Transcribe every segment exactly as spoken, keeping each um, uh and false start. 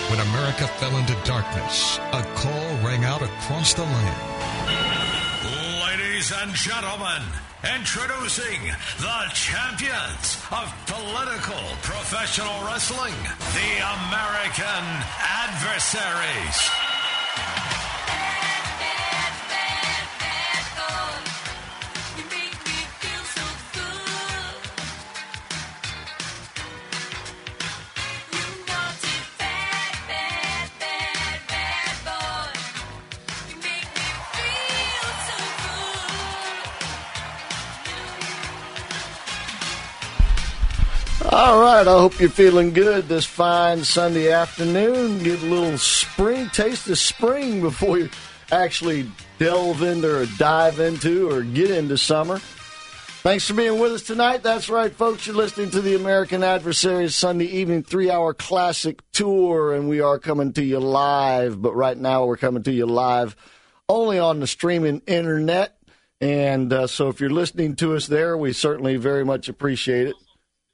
When America fell into darkness, a call rang out across the land. Ladies and gentlemen, introducing the champions of political professional wrestling, the American Adversaries. All right, I hope you're feeling good this fine Sunday afternoon. Get a little spring, taste of spring before you actually delve into or dive into or get into summer. Thanks for being with us tonight. That's right, folks. You're listening to the American Adversaries Sunday evening three-hour classic tour, and we are coming to you live. But right now we're coming to you live only on the streaming internet. And uh, so if you're listening to us there, we certainly very much appreciate it.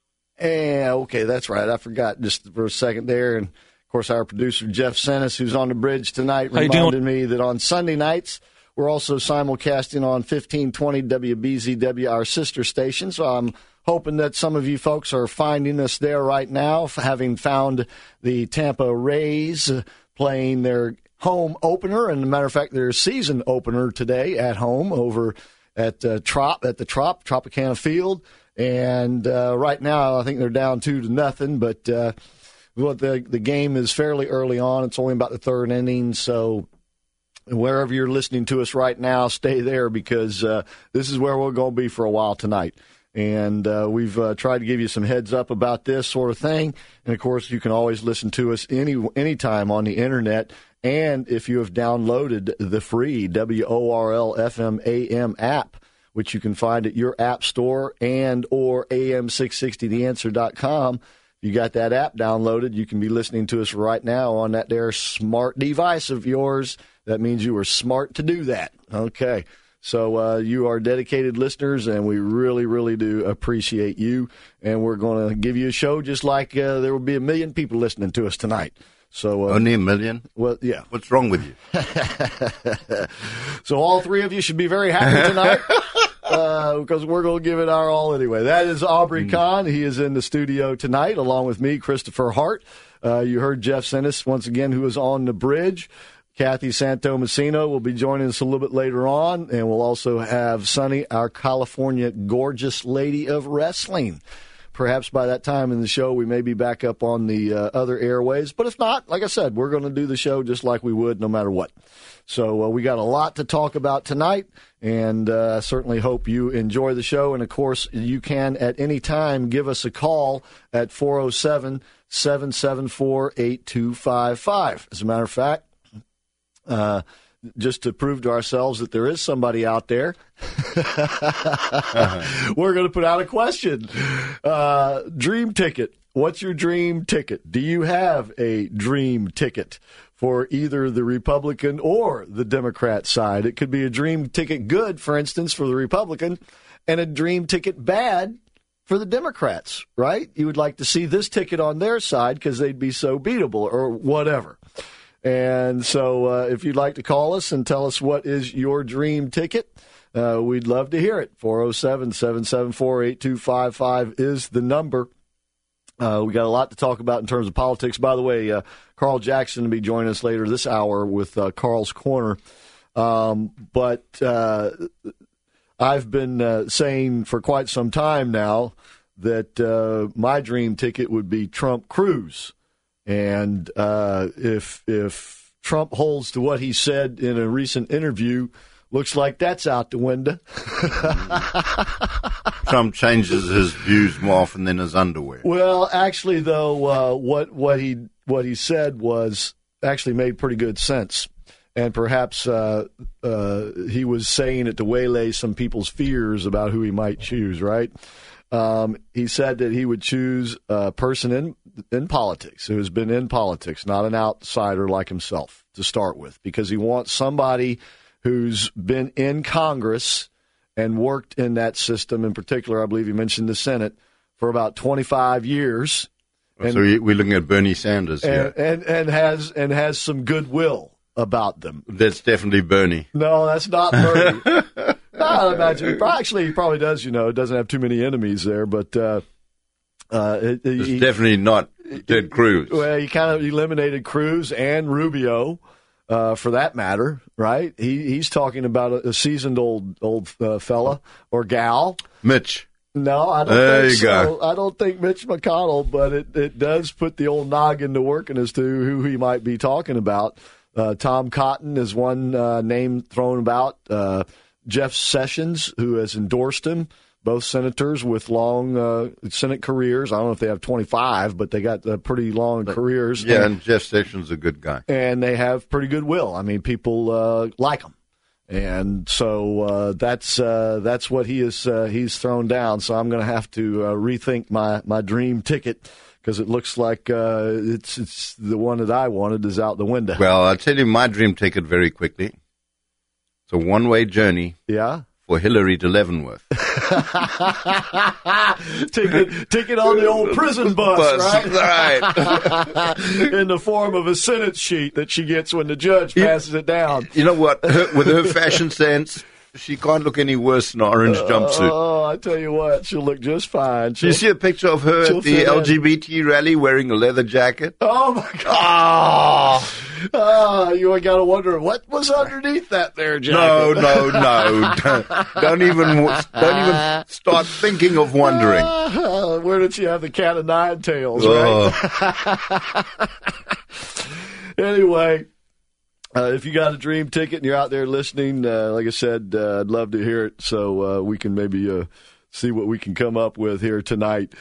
And, okay, that's right. I forgot just for a second there. And, of course, our producer, Jeff Sennis, who's on the bridge tonight, reminded me that on Sunday nights, we're also simulcasting on fifteen twenty W B Z W, our sister station. So I'm hoping that some of you folks are finding us there right now, having found the Tampa Rays playing their home opener. And, as a matter of fact, their season opener today at home over at uh, Trop, at the Trop, Tropicana Field. And uh, right now, I think they're down two to nothing. But uh, well, the the game is fairly early on. It's only about the third inning. So wherever you're listening to us right now, stay there because uh, this is where we're going to be for a while tonight. And uh, we've uh, tried to give you some heads up about this sort of thing. And, of course, you can always listen to us any anytime on the Internet. And if you have downloaded the free W O R L F M A M app, which you can find at your app store and or A M six sixty the answer dot com. You got that app downloaded. You can be listening to us right now on that there smart device of yours. That means you are smart to do that. Okay. So uh, you are dedicated listeners, and we really, really do appreciate you. And we're going to give you a show just like uh, there will be a million people listening to us tonight. So uh, Only a million? Well, yeah. What's wrong with you? So all three of you should be very happy tonight uh, because we're going to give it our all anyway. That is Aubrey mm. Kahn. He is in the studio tonight along with me, Christopher Hart. Uh, you heard Jeff Sennis once again, who is on the bridge. Kathy Santomassino will be joining us a little bit later on, and we'll also have Sunny, our California gorgeous lady of wrestling. Perhaps by that time in the show, we may be back up on the uh, other airways. But if not, like I said, we're going to do the show just like we would no matter what. So uh, we got a lot to talk about tonight, and uh, certainly hope you enjoy the show. And, of course, you can at any time give us a call at four oh seven, seven seven four, eight two five five. As a matter of fact, uh, just to prove to ourselves that there is somebody out there, uh-huh. we're going to put out a question. Uh, dream ticket. What's your dream ticket? Do you have a dream ticket for either the Republican or the Democrat side? It could be a dream ticket good, for instance, for the Republican, and a dream ticket bad for the Democrats, right? You would like to see this ticket on their side because they'd be so beatable or whatever. And so uh, if you'd like to call us and tell us what is your dream ticket, uh, we'd love to hear it. four oh seven, seven seven four, eight two five five is the number. Uh, we got a lot to talk about in terms of politics. By the way, uh, Carl Jackson will be joining us later this hour with uh, Carl's Corner. Um, but uh, I've been uh, saying for quite some time now that uh, my dream ticket would be Trump Cruz. And uh, if if Trump holds to what he said in a recent interview, looks like that's out the window. Trump changes his views more often than his underwear. Well, actually, though, uh, what what he what he said was actually made pretty good sense, and perhaps uh, uh, he was saying it to waylay some people's fears about who he might choose. Right? Um, he said that he would choose a person in in politics who has been in politics, not an outsider like himself, to start with, because he wants somebody who's been in Congress and worked in that system. In particular, I believe he mentioned the Senate for about twenty-five years. And, so we're looking at Bernie Sanders here. And, and, and, has, and has some goodwill about them. That's definitely Bernie. No, that's not Bernie. I imagine. Actually, he probably does, you know, doesn't have too many enemies there, but uh, uh, it, it's he, definitely not Ted Cruz. Well, he kind of eliminated Cruz and Rubio, uh, for that matter, right? He He's talking about a, a seasoned old old uh, fella or gal. Mitch. No, I don't there think you so. Go. I don't think Mitch McConnell, but it, it does put the old noggin to working as to who he might be talking about. Uh, Tom Cotton is one uh, name thrown about. Uh, Jeff Sessions, who has endorsed him, both senators with long uh, Senate careers. I don't know if they have twenty-five, but they got uh, pretty long but, careers. Yeah, and, and Jeff Sessions is a good guy. And they have pretty good will. I mean, people uh, like him. And so uh, that's uh, that's what he is uh, he's thrown down. So I'm going to have to uh, rethink my, my dream ticket because it looks like uh, it's it's the one that I wanted is out the window. Well, I'll tell you my dream ticket very quickly. It's a one-way journey. Yeah. For Hillary to Leavenworth. ticket, ticket on the old prison bus, bus right? Right. In the form of a sentence sheet that she gets when the judge passes you, it down. You know what? Her, with her fashion sense, she can't look any worse than an orange uh, jumpsuit. Oh, I tell you what, she'll look just fine. She'll, you see a picture of her at the L G B T rally wearing a leather jacket? Oh, my God. Oh. Oh, you got to wonder what was underneath that there jacket. No, no, no. don't, don't even don't even start thinking of wondering. Uh, where did she have the cat of nine tails, right? Oh. Anyway, uh, if you got a dream ticket and you're out there listening, uh, like I said, uh, I'd love to hear it so uh, we can maybe uh, see what we can come up with here tonight.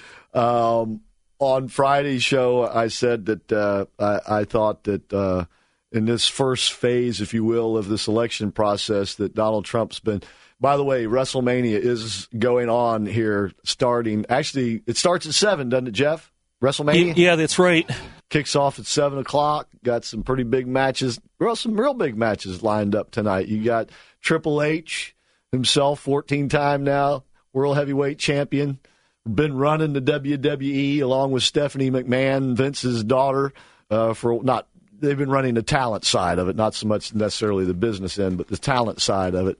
Um On Friday's show, I said that uh, I, I thought that uh, in this first phase, if you will, of this election process, that Donald Trump's been. By the way, WrestleMania is going on here, starting. Actually, it starts at seven, doesn't it, Jeff? WrestleMania. Yeah, that's right. Kicks off at seven o'clock. Got some pretty big matches. Well, some real big matches lined up tonight. You got Triple H himself, fourteen-time now world heavyweight champion. Been running the W W E along with Stephanie McMahon, Vince's daughter, uh, for not. They've been running the talent side of it, not so much necessarily the business end, but the talent side of it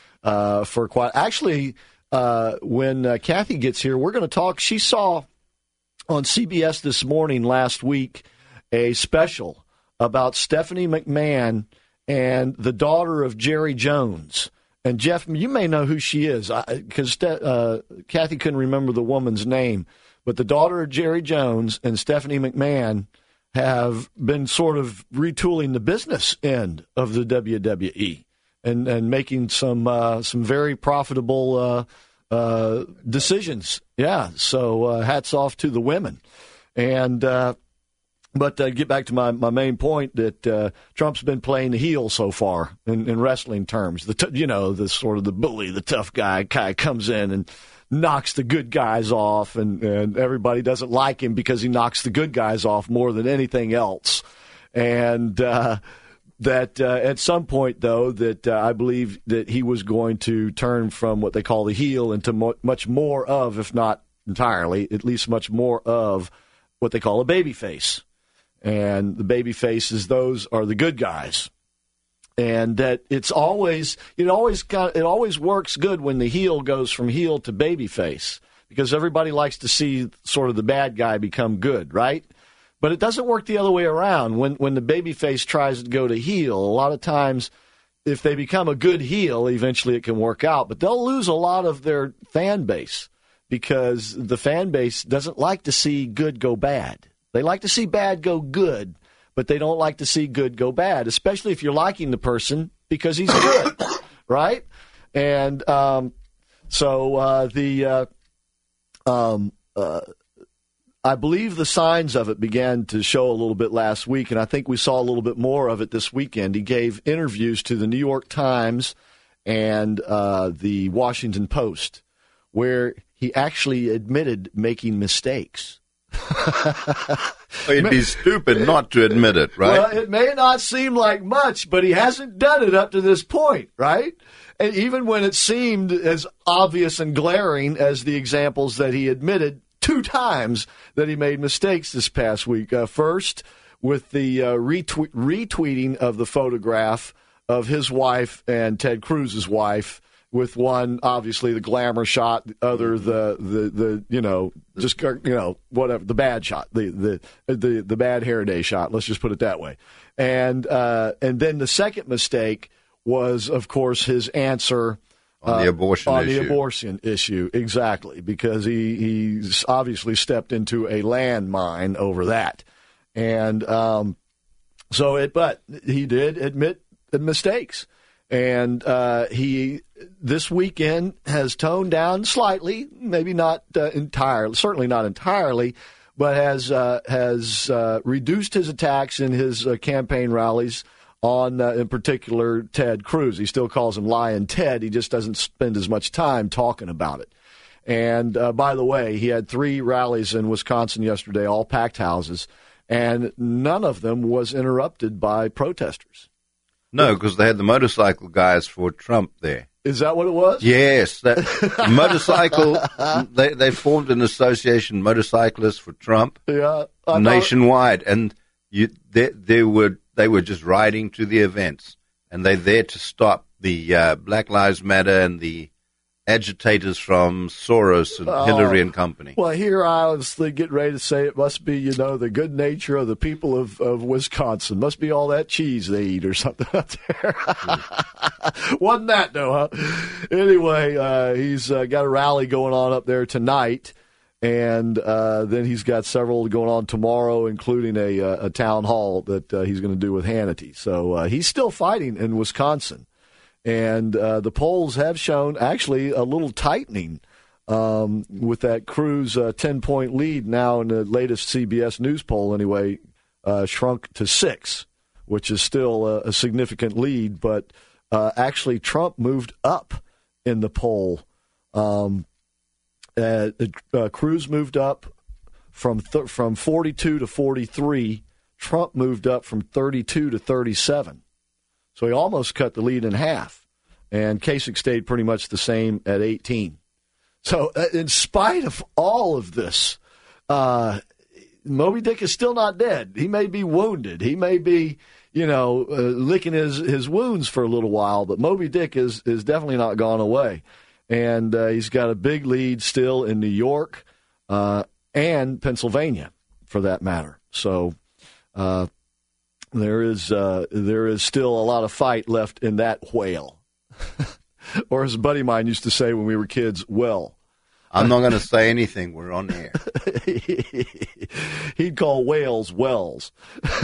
uh, for quite. Actually, uh, when uh, Kathy gets here, we're going to talk. She saw on C B S this morning last week a special about Stephanie McMahon and the daughter of Jerry Jones. And, Jeff, you may know who she is because uh, Kathy couldn't remember the woman's name. But the daughter of Jerry Jones and Stephanie McMahon have been sort of retooling the business end of the W W E and, and making some uh, some very profitable uh, uh, decisions. Yeah, so uh, hats off to the women. And uh, But uh, get back to my, my main point that uh, Trump's been playing the heel so far in, in wrestling terms. The t- you know, the sort of the bully, the tough guy guy comes in and knocks the good guys off, and, and everybody doesn't like him because he knocks the good guys off more than anything else. And uh, that uh, at some point, though, that uh, I believe that he was going to turn from what they call the heel into mo- much more of, if not entirely, at least much more of what they call a baby face. And the baby faces, those are the good guys. And that it's always, it always got, it always works good when the heel goes from heel to baby face because everybody likes to see sort of the bad guy become good, right? But it doesn't work the other way around. When when the baby face tries to go to heel, a lot of times if they become a good heel, eventually it can work out. But they'll lose a lot of their fan base because the fan base doesn't like to see good go bad. They like to see bad go good, but they don't like to see good go bad, especially if you're liking the person because he's good, right? And um, so uh, the uh, um, uh, I believe the signs of it began to show a little bit last week, and I think we saw a little bit more of it this weekend. He gave interviews to the New York Times and uh, the Washington Post where he actually admitted making mistakes. It'd be stupid not to admit it, right? Well, it may not seem like much, but he hasn't done it up to this point, right? And even when it seemed as obvious and glaring as the examples that he admitted two times that he made mistakes this past week. Uh, first, with the uh, retweet, retweeting of the photograph of his wife and Ted Cruz's wife, with one, obviously, the glamour shot, the other, the, the, the you know, just, you know, whatever, the bad shot, the, the, the, the bad hair day shot. Let's just put it that way. And, uh, and then the second mistake was, of course, his answer on the abortion uh, on issue. the abortion issue, exactly, because he he's obviously stepped into a landmine over that, and um, so it. But he did admit the mistakes, and uh, he this weekend has toned down slightly, maybe not uh, entirely, certainly not entirely, but has uh, has uh, reduced his attacks in his uh, campaign rallies on, uh, in particular, Ted Cruz. He still calls him Lion Ted. He just doesn't spend as much time talking about it. And, uh, by the way, he had three rallies in Wisconsin yesterday, all packed houses, and none of them was interrupted by protesters. No, because they had the motorcycle guys for Trump there. Is that what it was? Yes. That motorcycle, they, they formed an association, Motorcyclists for Trump, yeah, I nationwide. And you, they, they were They were just riding to the events, and they're there to stop the uh, Black Lives Matter and the agitators from Soros and oh, Hillary and company. Well, here I was getting ready to say it must be, you know, the good nature of the people of, of Wisconsin. Must be all that cheese they eat or something up there. Wasn't that, though, huh? Anyway, uh, he's uh, got a rally going on up there tonight. And uh, then he's got several going on tomorrow, including a, a town hall that uh, he's going to do with Hannity. So uh, he's still fighting in Wisconsin. And uh, the polls have shown actually a little tightening um, with that Cruz uh, ten-point lead now in the latest C B S News poll anyway, uh, shrunk to six, which is still a, a significant lead. But uh, actually Trump moved up in the poll. Um Uh, uh, Cruz moved up from th- from forty-two to forty-three. Trump moved up from thirty-two to thirty-seven. So he almost cut the lead in half. And Kasich stayed pretty much the same at eighteen. So uh, in spite of all of this, uh, Moby Dick is still not dead. He may be wounded. He may be, you know, uh, licking his, his wounds for a little while. But Moby Dick is, is definitely not gone away. And uh, he's got a big lead still in New York uh, and Pennsylvania, for that matter. So uh, there is uh, there is still a lot of fight left in that whale. Or as a buddy of mine used to say when we were kids, well. I'm not going to say anything. We're on air. He'd call whales wells.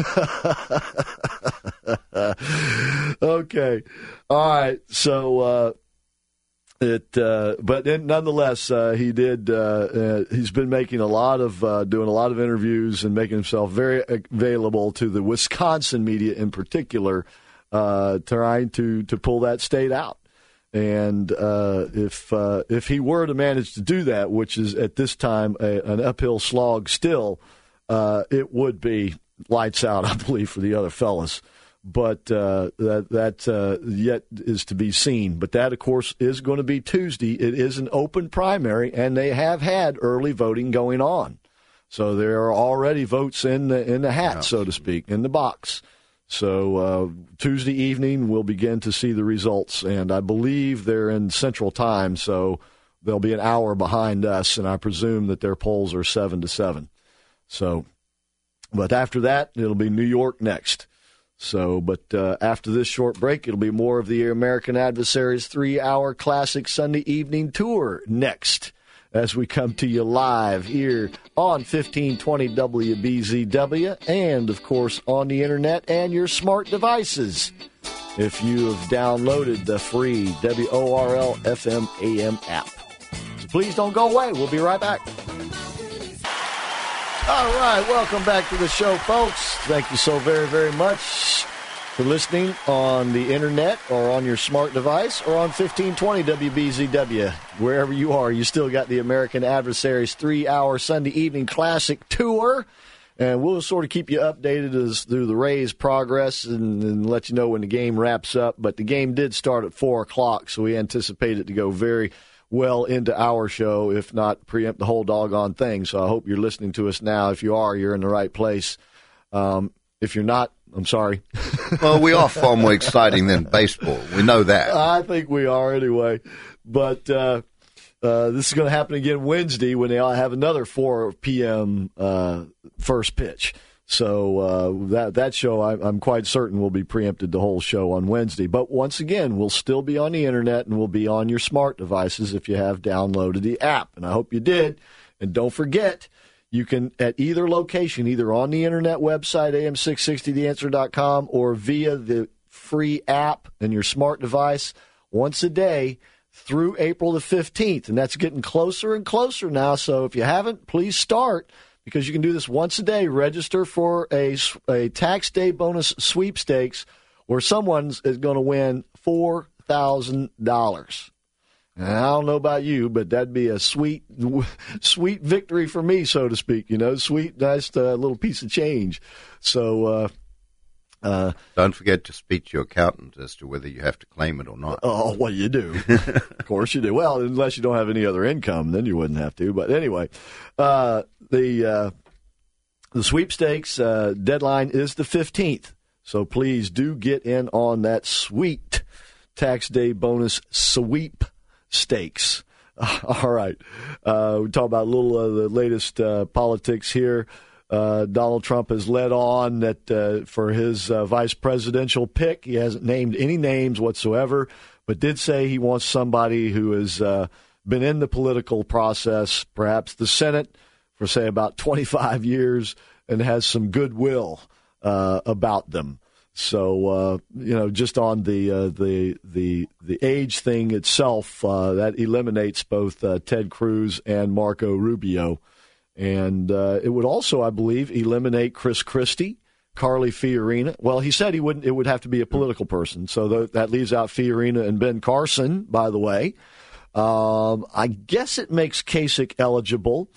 Okay. All right. So... Uh, It, uh, but then nonetheless, uh, he did. Uh, uh, he's been making a lot of, uh, doing a lot of interviews and making himself very available to the Wisconsin media in particular, uh, trying to, to pull that state out. And uh, if uh, if he were to manage to do that, which is at this time a, an uphill slog still, uh, it would be lights out, I believe, for the other fellas. But uh, that that uh, yet is to be seen. But that, of course, is going to be Tuesday. It is an open primary, and they have had early voting going on. So there are already votes in the in the hat, so to speak, in the box. So uh, Tuesday evening we'll begin to see the results, and I believe they're in Central Time, so they'll be an hour behind us, and I presume that their polls are seven to seven. So, but after that, it'll be New York next. So, but uh, after this short break, it'll be more of the American Adversaries three-hour classic Sunday evening tour next, as we come to you live here on fifteen twenty W B Z W and, of course, on the Internet and your smart devices if you have downloaded the free W O R L F M A M app. So please don't go away. We'll be right back. All right, welcome back to the show, folks. Thank you so very, very much for listening on the Internet or on your smart device or on fifteen twenty W B Z W. Wherever you are, you still got the American Adversaries three-hour Sunday evening classic tour. And we'll sort of keep you updated as through the Rays' progress and, and let you know when the game wraps up. But the game did start at four o'clock, so we anticipate it to go very well into our show, if not preempt the whole doggone thing. So I hope you're listening to us now. If you are, you're in the right place. Um, if you're not, I'm sorry. Well, we are far more exciting than baseball. We know that. I think we are anyway. But uh, uh, this is going to happen again Wednesday when they have another four p.m. Uh, first pitch. So uh, that that show, I, I'm quite certain, will be preempted the whole show on Wednesday. But once again, we'll still be on the Internet and we'll be on your smart devices if you have downloaded the app. And I hope you did. And don't forget, you can, at either location, either on the Internet website, A M six sixty the answer dot com, or via the free app and your smart device, once a day through April the fifteenth. And that's getting closer and closer now. So if you haven't, please start, because you can do this once a day. Register for a, a tax day bonus sweepstakes where someone is going to win four thousand dollars. And I don't know about you, but that'd be a sweet, sweet victory for me, so to speak. You know, sweet, nice uh, little piece of change. So, uh, uh, don't forget to speak to your accountant as to whether you have to claim it or not. Oh, well, you do. Of course you do. Well, unless you don't have any other income, then you wouldn't have to. But anyway, uh, the uh, the sweepstakes uh, deadline is the fifteenth. So please do get in on that sweet tax day bonus sweep. Stakes. All right. Uh, we talk about a little of the latest uh, politics here. Uh, Donald Trump has led on that uh, for his uh, vice presidential pick. He hasn't named any names whatsoever, but did say he wants somebody who has uh, been in the political process, perhaps the Senate, for, say, about twenty-five years, and has some goodwill uh, about them. So uh, you know, just on the uh, the the the age thing itself, uh, that eliminates both uh, Ted Cruz and Marco Rubio, and uh, it would also, I believe, eliminate Chris Christie, Carly Fiorina. Well, he said he wouldn't. It would have to be a political person, so th- that leaves out Fiorina and Ben Carson. By the way, um, I guess it makes Kasich eligible.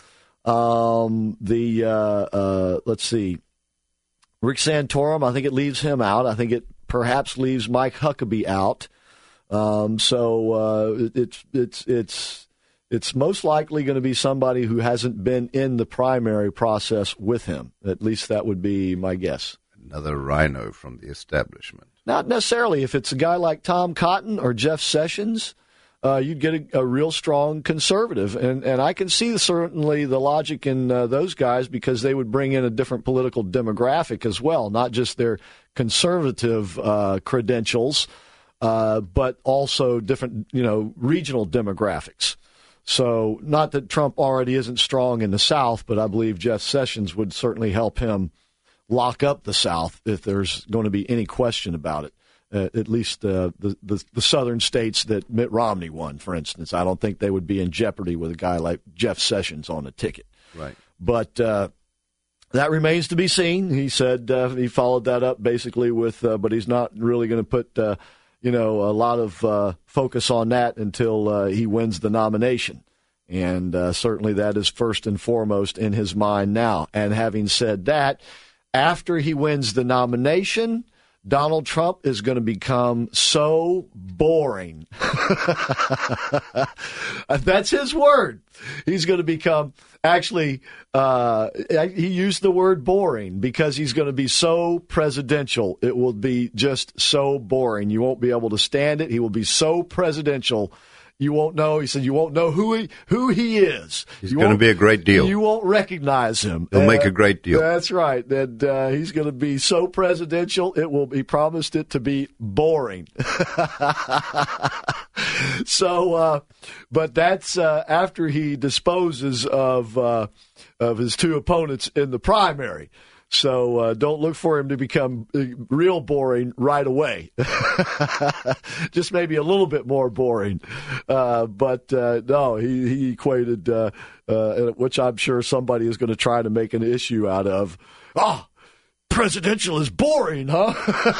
Um, the uh, uh, let's see. Rick Santorum, I think it leaves him out. I think it perhaps leaves Mike Huckabee out. Um, so uh, it's it's it's it's most likely going to be somebody who hasn't been in the primary process with him. At least that would be my guess. Another rhino from the establishment. Not necessarily. If it's a guy like Tom Cotton or Jeff Sessions, Uh, you'd get a, a real strong conservative. And, and I can see certainly the logic in uh, those guys, because they would bring in a different political demographic as well, not just their conservative uh, credentials, uh, but also different, you know, regional demographics. So not that Trump already isn't strong in the South, but I believe Jeff Sessions would certainly help him lock up the South if there's going to be any question about it. Uh, at least uh, the, the the southern states that Mitt Romney won, for instance. I don't think they would be in jeopardy with a guy like Jeff Sessions on the ticket. Right. But uh, that remains to be seen. He said uh, he followed that up basically with, uh, but he's not really going to put, uh, you know, a lot of uh, focus on that until uh, he wins the nomination. And uh, certainly that is first and foremost in his mind now. And having said that, after he wins the nomination, Donald Trump is going to become so boring. That's his word. He's going to become, actually, uh, he used the word boring because he's going to be so presidential. It will be just so boring. You won't be able to stand it. He will be so presidential. You won't know. He said you won't know who he who he is. He's going to be a great deal. You won't recognize him. He'll uh, make a great deal. That's right. And uh, he's going to be so presidential. It will. He promised it to be boring. so, uh, but that's uh, after he disposes of uh, of his two opponents in the primary. So uh, don't look for him to become real boring right away. Just maybe a little bit more boring. Uh, but uh, no, he, he equated, uh, uh, which I'm sure somebody is going to try to make an issue out of. Oh, presidential is boring, huh?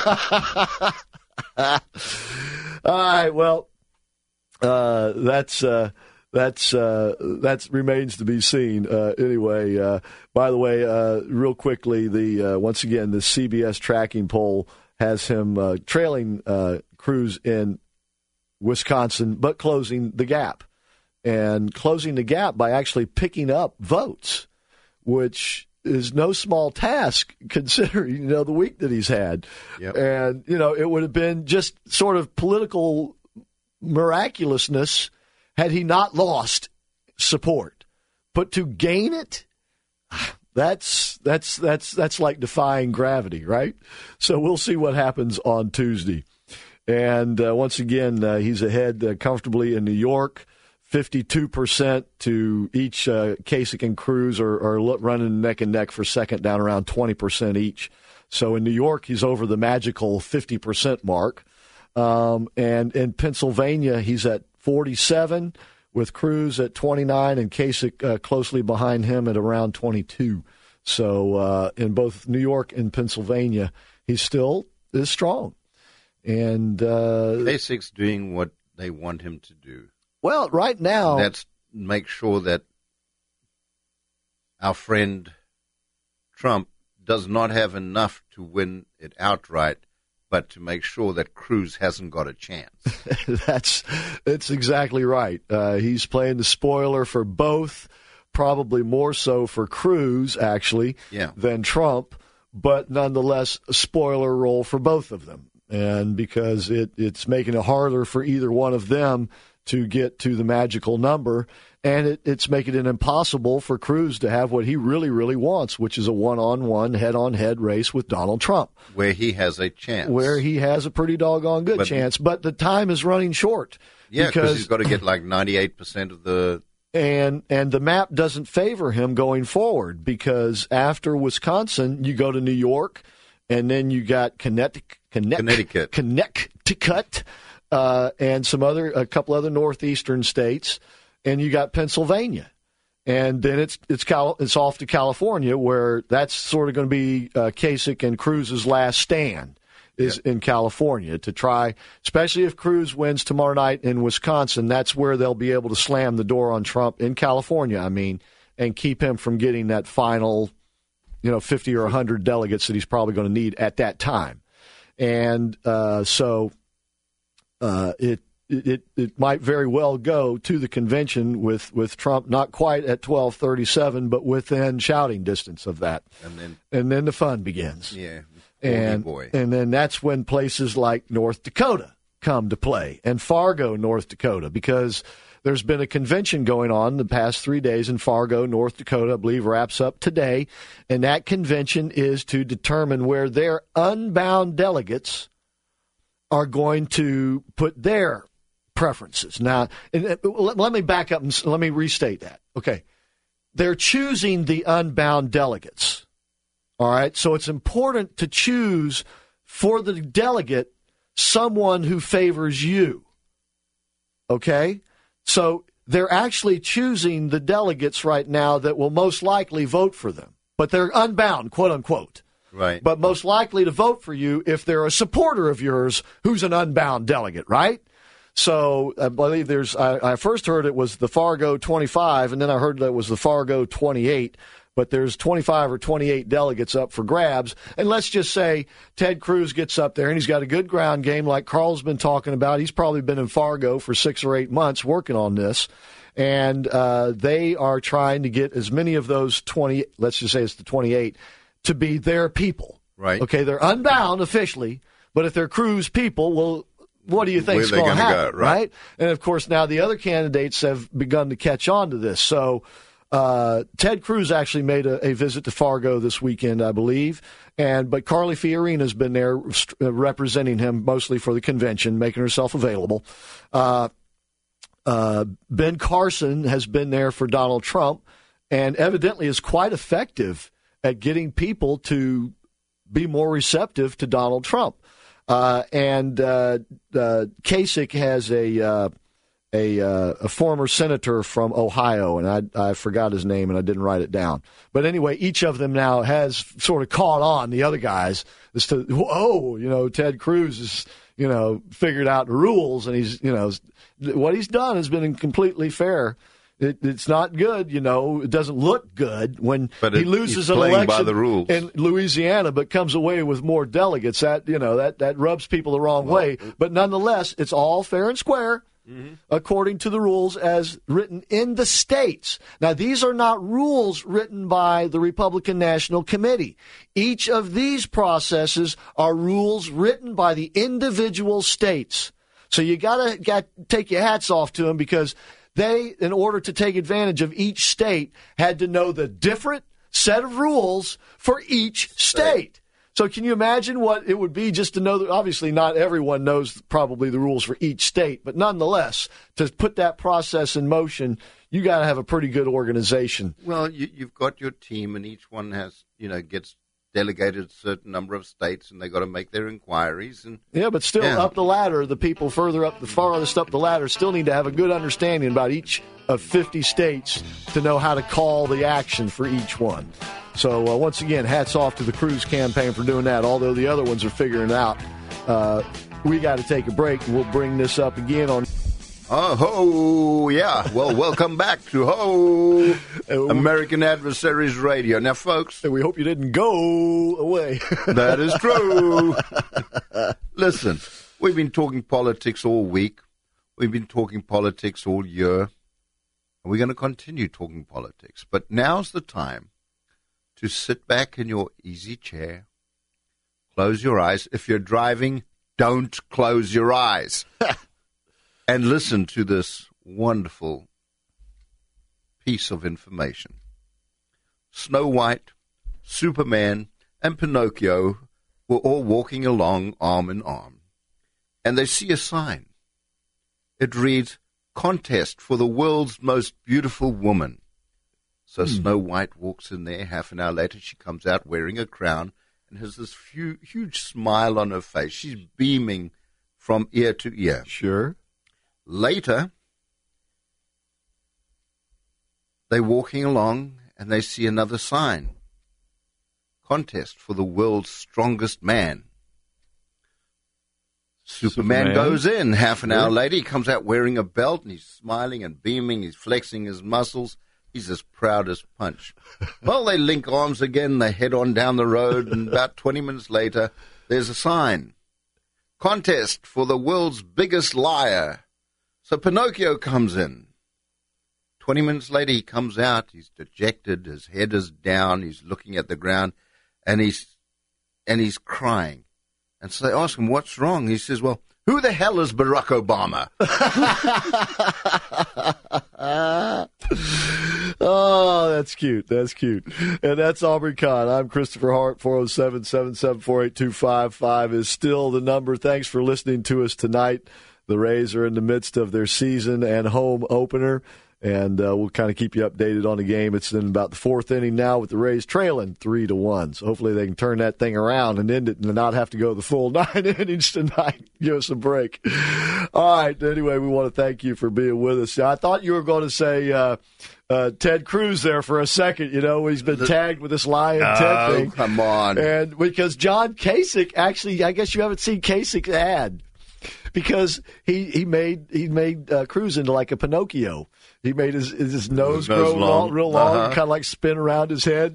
All right, well, uh, that's... Uh, That's uh, that remains to be seen. Uh, anyway, uh, by the way, uh, real quickly, the uh, once again the C B S tracking poll has him uh, trailing uh, Cruz in Wisconsin, but closing the gap. and closing the gap by actually picking up votes, which is no small task considering, you know, the week that he's had. Yep. And, you know, it would have been just sort of political miraculousness had he not lost support. But to gain it, that's that's that's that's like defying gravity, right? So we'll see what happens on Tuesday. And uh, once again, uh, he's ahead uh, comfortably in New York. fifty-two percent to each. uh, Kasich and Cruz are, are running neck and neck for second, down around twenty percent each. So in New York, he's over the magical fifty percent mark. Um, and in Pennsylvania, he's at forty-seven, with Cruz at twenty-nine and Kasich uh, closely behind him at around twenty-two. So uh, in both New York and Pennsylvania, he still is strong. And uh, Kasich's doing what they want him to do. Well, right now, That's make sure that our friend Trump does not have enough to win it outright, but to make sure that Cruz hasn't got a chance. that's that's exactly right. Uh, he's playing the spoiler for both, probably more so for Cruz, actually, Yeah. than Trump, but nonetheless, a spoiler role for both of them. And because it, it's making it harder for either one of them to get to the magical number, and it, it's making it impossible for Cruz to have what he really, really wants, which is a one-on-one, head-on-head race with Donald Trump. Where he has a chance. Where he has a pretty doggone good But- chance, but the time is running short. Yeah, because because he's got to get like ninety-eight percent of the... and and the map doesn't favor him going forward, because after Wisconsin, you go to New York, and then you got Connecticut, Connecticut. Connecticut, uh, and some other a couple other northeastern states, and you got Pennsylvania, and then it's it's Cal, it's off to California, where that's sort of going to be uh, Kasich and Cruz's last stand is Yeah. in California to try, especially if Cruz wins tomorrow night in Wisconsin. That's where they'll be able to slam the door on Trump in California. I mean, and keep him from getting that final, you know, fifty or one hundred delegates that he's probably going to need at that time. And uh, so uh, it, it it might very well go to the convention with, with Trump not quite at twelve thirty-seven, but within shouting distance of that. And then, And then the fun begins. yeah, And, boy. and then that's when places like North Dakota come to play, and Fargo, North Dakota, because there's been a convention going on the past three days in Fargo, North Dakota, I believe wraps up today, and that convention is to determine where their unbound delegates are going to put their preferences. Now, and, uh, let, let me back up and s- let me restate that. Okay. They're choosing the unbound delegates. All right. So it's important to choose for the delegate someone who favors you. Okay. So they're actually choosing the delegates right now that will most likely vote for them, but they're unbound, quote unquote. Right. But most likely to vote for you if they're a supporter of yours who's an unbound delegate, right? So I believe there's, I, I first heard it was the Fargo twenty-five, and then I heard that it was the Fargo twenty-eight, but there's twenty-five or twenty-eight delegates up for grabs. And let's just say Ted Cruz gets up there and he's got a good ground game like Carl's been talking about. He's probably been in Fargo for six or eight months working on this. And uh, they are trying to get as many of those twenty, let's just say it's the twenty-eight, to be their people. Right. Okay, they're unbound officially, but if they're Cruz people, well, what do you think is Where they going to gonna happen, go, right? right? And, of course, now the other candidates have begun to catch on to this. So uh, Ted Cruz actually made a, a visit to Fargo this weekend, I believe, and but Carly Fiorina's been there uh, representing him mostly for the convention, making herself available. Uh, uh, Ben Carson has been there for Donald Trump and evidently is quite effective at getting people to be more receptive to Donald Trump. Uh, and uh, uh, Kasich has a uh, a, uh, a former senator from Ohio, and I, I forgot his name, and I didn't write it down. But anyway, each of them now has sort of caught on the other guys as to, whoa, you know, Ted Cruz has, you know, figured out the rules, and he's, you know, what he's done has been completely fair. It, it's not good, you know. It doesn't look good when But he it- loses he's an playing by election the rules. in Louisiana, but comes away with more delegates. That you know that that rubs people the wrong way. But nonetheless, it's all fair and square. mm-hmm. according to the rules as written in the states. Now, these are not rules written by the Republican National Committee. Each of these processes are rules written by the individual states. So you gotta got take your hats off to them, because they, in order to take advantage of each state, had to know the different set of rules for each state. So can you imagine what it would be just to know that? Obviously, not everyone knows probably the rules for each state, but nonetheless, to put that process in motion, you got to have a pretty good organization. Well, you, you've got your team, and each one has, you know, gets delegated a certain number of states, and they got to make their inquiries. And yeah, but still, yeah. up the ladder, the people further up, the farthest up the ladder, still need to have a good understanding about each of fifty states to know how to call the action for each one. So, uh, once again, hats off to the Cruz campaign for doing that, although the other ones are figuring it out. Uh, we got to take a break, and we'll bring this up again on... Oh, ho, yeah. Well, welcome back to Ho, American Adversaries Radio. Now, folks... We hope you didn't go away. That is true. Listen, we've been talking politics all week. We've been talking politics all year. And we're going to continue talking politics. But now's the time to sit back in your easy chair, close your eyes. If you're driving, don't close your eyes. And listen to this wonderful piece of information. Snow White, Superman, and Pinocchio were all walking along arm in arm, and they see a sign. It reads, "Contest for the world's most beautiful woman." So hmm. Snow White walks in there. Half an hour later, she comes out wearing a crown and has this huge, huge smile on her face. She's beaming from ear to ear. Sure. Later, they're walking along and they see another sign. Contest for the world's strongest man. Superman, Superman goes in. Half an hour later, he comes out wearing a belt and he's smiling and beaming. He's flexing his muscles. He's as proud as punch. Well, they link arms again. They head on down the road, and about twenty minutes later, there's a sign. Contest for the world's biggest liar. So Pinocchio comes in. Twenty minutes later, he comes out. He's dejected. His head is down. He's looking at the ground, and he's and he's crying. And so they ask him, "What's wrong?" He says, "Well, who the hell is Barack Obama?" Oh, that's cute. That's cute. And that's Aubrey Kahn. I'm Christopher Hart. four oh seven, seven seven four, eight two five five is still the number. Thanks for listening to us tonight. The Rays are in the midst of their season and home opener, and uh, we'll kind of keep you updated on the game. It's in about the fourth inning now with the Rays trailing three to one. So hopefully they can turn that thing around and end it and not have to go the full nine innings tonight. Give us a break. All right. Anyway, we want to thank you for being with us. I thought you were going to say uh, uh, Ted Cruz there for a second. You know, he's been tagged with this Lion oh, Ted thing. Come on. And because John Kasich, actually, I guess you haven't seen Kasich's ad. Because he, he made he made uh, Cruz into like a Pinocchio. He made his his nose, his nose grow long. long, real long, uh-huh. kind of like spin around his head.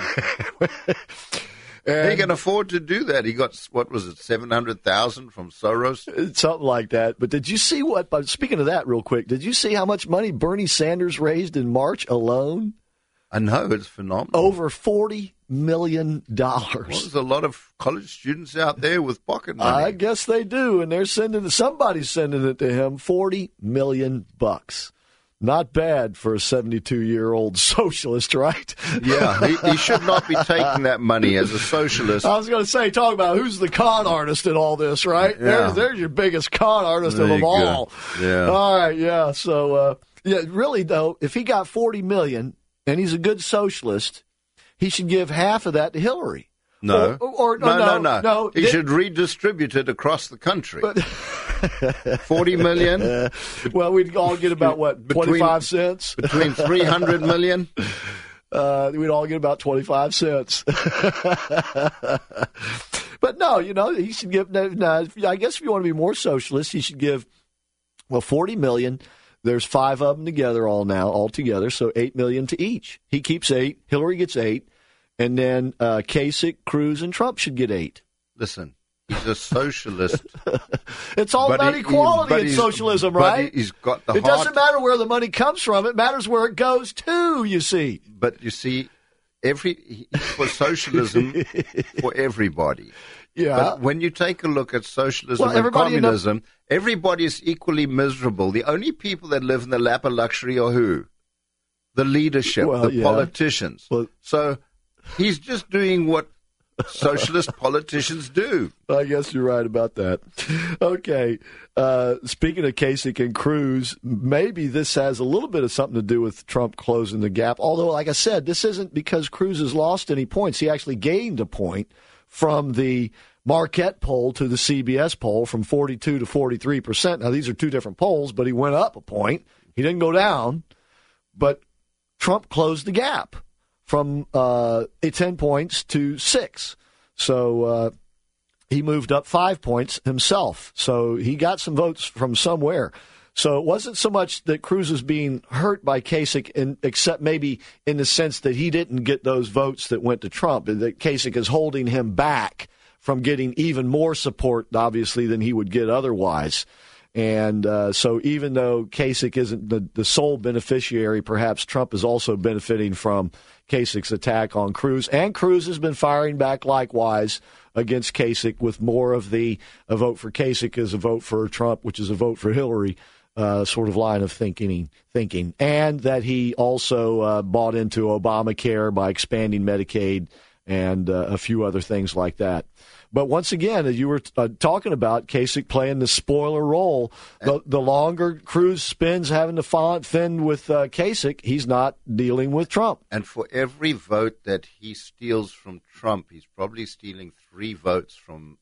And he can afford to do that. He got, what was it, seven hundred thousand from Soros? Something like that. But did you see what, but speaking of that real quick, did you see how much money Bernie Sanders raised in March alone? I know, it's phenomenal. Over forty million dollars. Well, there's a lot of college students out there with pocket money. I guess they do, and they're sending it, somebody's sending it to him, forty million bucks. Not bad for a seventy-two-year-old socialist, right? Yeah, he, he should not be taking that money as a socialist. I was going to say, talk about who's the con artist in all this, right? Yeah. There's, there's your biggest con artist there of them all. Go. Yeah. All right, yeah. So, uh, yeah, really, though, if he got forty million dollars and he's a good socialist, he should give half of that to Hillary. No. Or, or, or, no, no, no, no, no. He They, should redistribute it across the country. But, forty million dollars. Uh, well, we'd all get about, what, between, twenty-five cents? Between three hundred million dollars? Uh, we'd all get about twenty-five cents. But no, you know, he should give, no, no, I guess if you want to be more socialist, he should give, well, forty million dollars. There's five of them together all now, all together, so eight million dollars to each. He keeps eight. Hillary gets eight. And then uh, Kasich, Cruz, and Trump should get eight. Listen, He's a socialist. It's all But about he- equality but in he's- socialism, but right? he's got the It heart. doesn't matter where the money comes from. It matters where it goes to, you see. But you see, every he's for socialism for everybody. Yeah. But when you take a look at socialism Well, and everybody in the- communism, everybody is equally miserable. The only people that live in the lap of luxury are who? The leadership, Well, the yeah. politicians. Well- so he's just doing what socialist politicians do. I guess you're right about that. Okay. Uh, speaking of Kasich and Cruz, maybe this has a little bit of something to do with Trump closing the gap. Although, like I said, this isn't because Cruz has lost any points. He actually gained a point from the Marquette poll to the C B S poll from forty-two to forty-three percent. Now, these are two different polls, but he went up a point. He didn't go down, but Trump closed the gap from uh, ten points to six. So uh, he moved up five points himself. So he got some votes from somewhere. So it wasn't so much that Cruz was being hurt by Kasich, in, except maybe in the sense that he didn't get those votes that went to Trump, that Kasich is holding him back from getting even more support, obviously, than he would get otherwise. And uh, so even though Kasich isn't the, the sole beneficiary, perhaps Trump is also benefiting from Kasich's attack on Cruz. And Cruz has been firing back likewise against Kasich, with more of the a vote for Kasich is a vote for Trump, which is a vote for Hillary, uh, sort of line of thinking. thinking. And that he also uh, bought into Obamacare by expanding Medicaid and uh, a few other things like that. But once again, as you were uh, talking about, Kasich playing the spoiler role, the, the longer Cruz spends having to fend with uh, Kasich, he's not dealing with Trump. And for every vote that he steals from Trump, he's probably stealing three votes from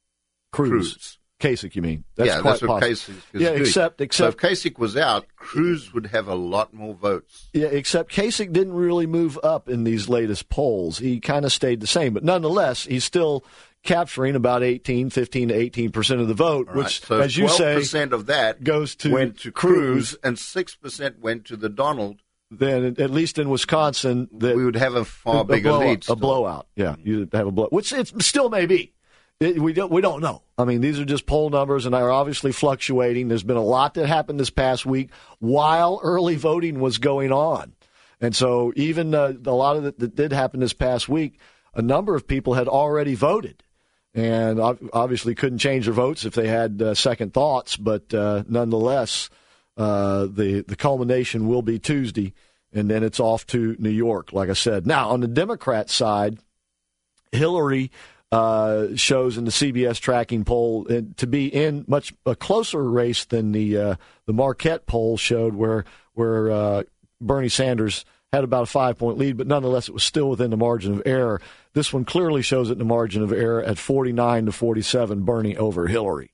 Cruz. Cruz. Kasich, you mean? That's yeah, quite that's what possible. Kasich is Yeah, doing. except, except so if Kasich was out, Cruz would have a lot more votes. Yeah, except Kasich didn't really move up in these latest polls. He kind of stayed the same. But nonetheless, he's still capturing about eighteen, fifteen to eighteen percent of the vote, All right. which, so as you say, twelve percent of that goes to went to Cruz, and six percent went to the Donald. Then, at least in Wisconsin, that We would have a far a bigger blowout, lead. A still. blowout, yeah. You'd have a blowout, which it still may be. It, we don't we don't know. I mean, these are just poll numbers, and are obviously fluctuating. There's been a lot that happened this past week while early voting was going on, and so even uh, a lot of it that did happen this past week, a number of people had already voted, and obviously couldn't change their votes if they had uh, second thoughts. But uh, nonetheless, uh, the the culmination will be Tuesday, and then it's off to New York. Like I said, now on the Democrat side, Hillary Uh, shows in the C B S tracking poll uh, to be in much a closer race than the uh, the Marquette poll showed, where where uh, Bernie Sanders had about a five point lead, but nonetheless it was still within the margin of error. This one clearly shows it in the margin of error at forty-nine to forty-seven, Bernie over Hillary.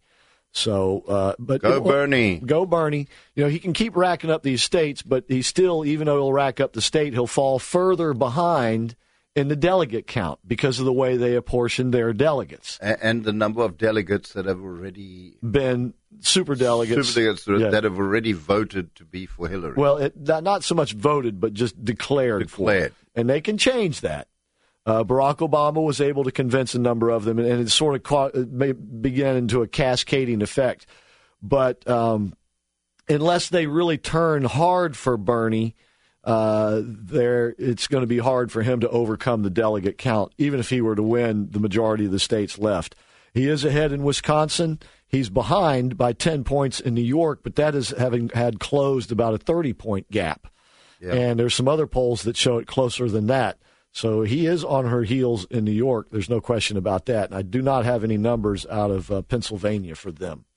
So, uh, but Go Bernie, go Bernie. You know, he can keep racking up these states, but he still, even though he'll rack up the state, he'll fall further behind in the delegate count because of the way they apportion their delegates. and, and the number of delegates that have already Been super delegates. super delegates that, Yeah. that have already voted to be for Hillary. Well, it, not not so much voted, but just declared, Declared. for. And they can change that. Uh, Barack Obama was able to convince a number of them, and, and it sort of caught, it may begin into a cascading effect. But um, unless they really turn hard for Bernie, uh, there it's going to be hard for him to overcome the delegate count, even if he were to win the majority of the states left. He is ahead in Wisconsin. He's behind by ten points in New York, but that is having had closed about a thirty-point gap. Yeah. And there's some other polls that show it closer than that. So he is on her heels in New York. There's no question about that. And I do not have any numbers out of uh, Pennsylvania for them.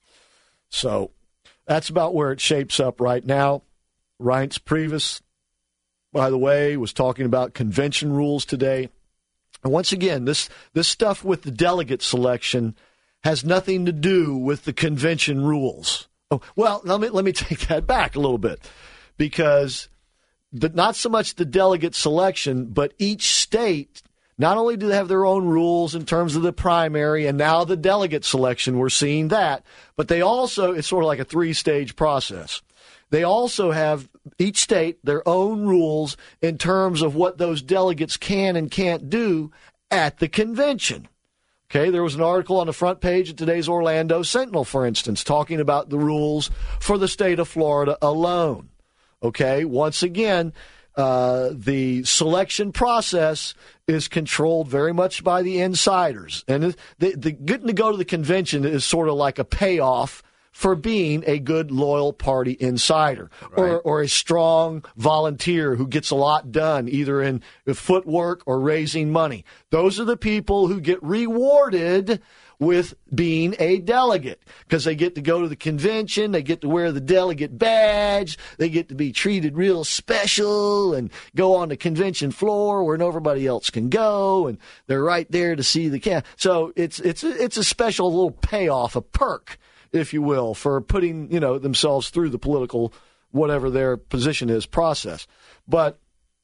So that's about where it shapes up right now. Reince Priebus, by the way, was talking about convention rules today. And once again, this this stuff with the delegate selection has nothing to do with the convention rules. Oh, well, let me let me take that back a little bit, because the, not so much the delegate selection, but each state, not only do they have their own rules in terms of the primary and now the delegate selection, we're seeing that, but they also, it's sort of like a three-stage process. They also have, each state, their own rules in terms of what those delegates can and can't do at the convention. Okay, there was an article on the front page of today's Orlando Sentinel, for instance, talking about the rules for the state of Florida alone. Okay, once again, uh, the selection process is controlled very much by the insiders. And the, the getting to go to the convention is sort of like a payoff for being a good, loyal party insider, right, or, or a strong volunteer who gets a lot done, either in footwork or raising money. Those are the people who get rewarded with being a delegate, because they get to go to the convention, they get to wear the delegate badge, they get to be treated real special and go on the convention floor where nobody else can go, and they're right there to see the camp. So it's it's it's a special little payoff, a perk, if you will, for putting, you know, themselves through the political, whatever their position is, process. But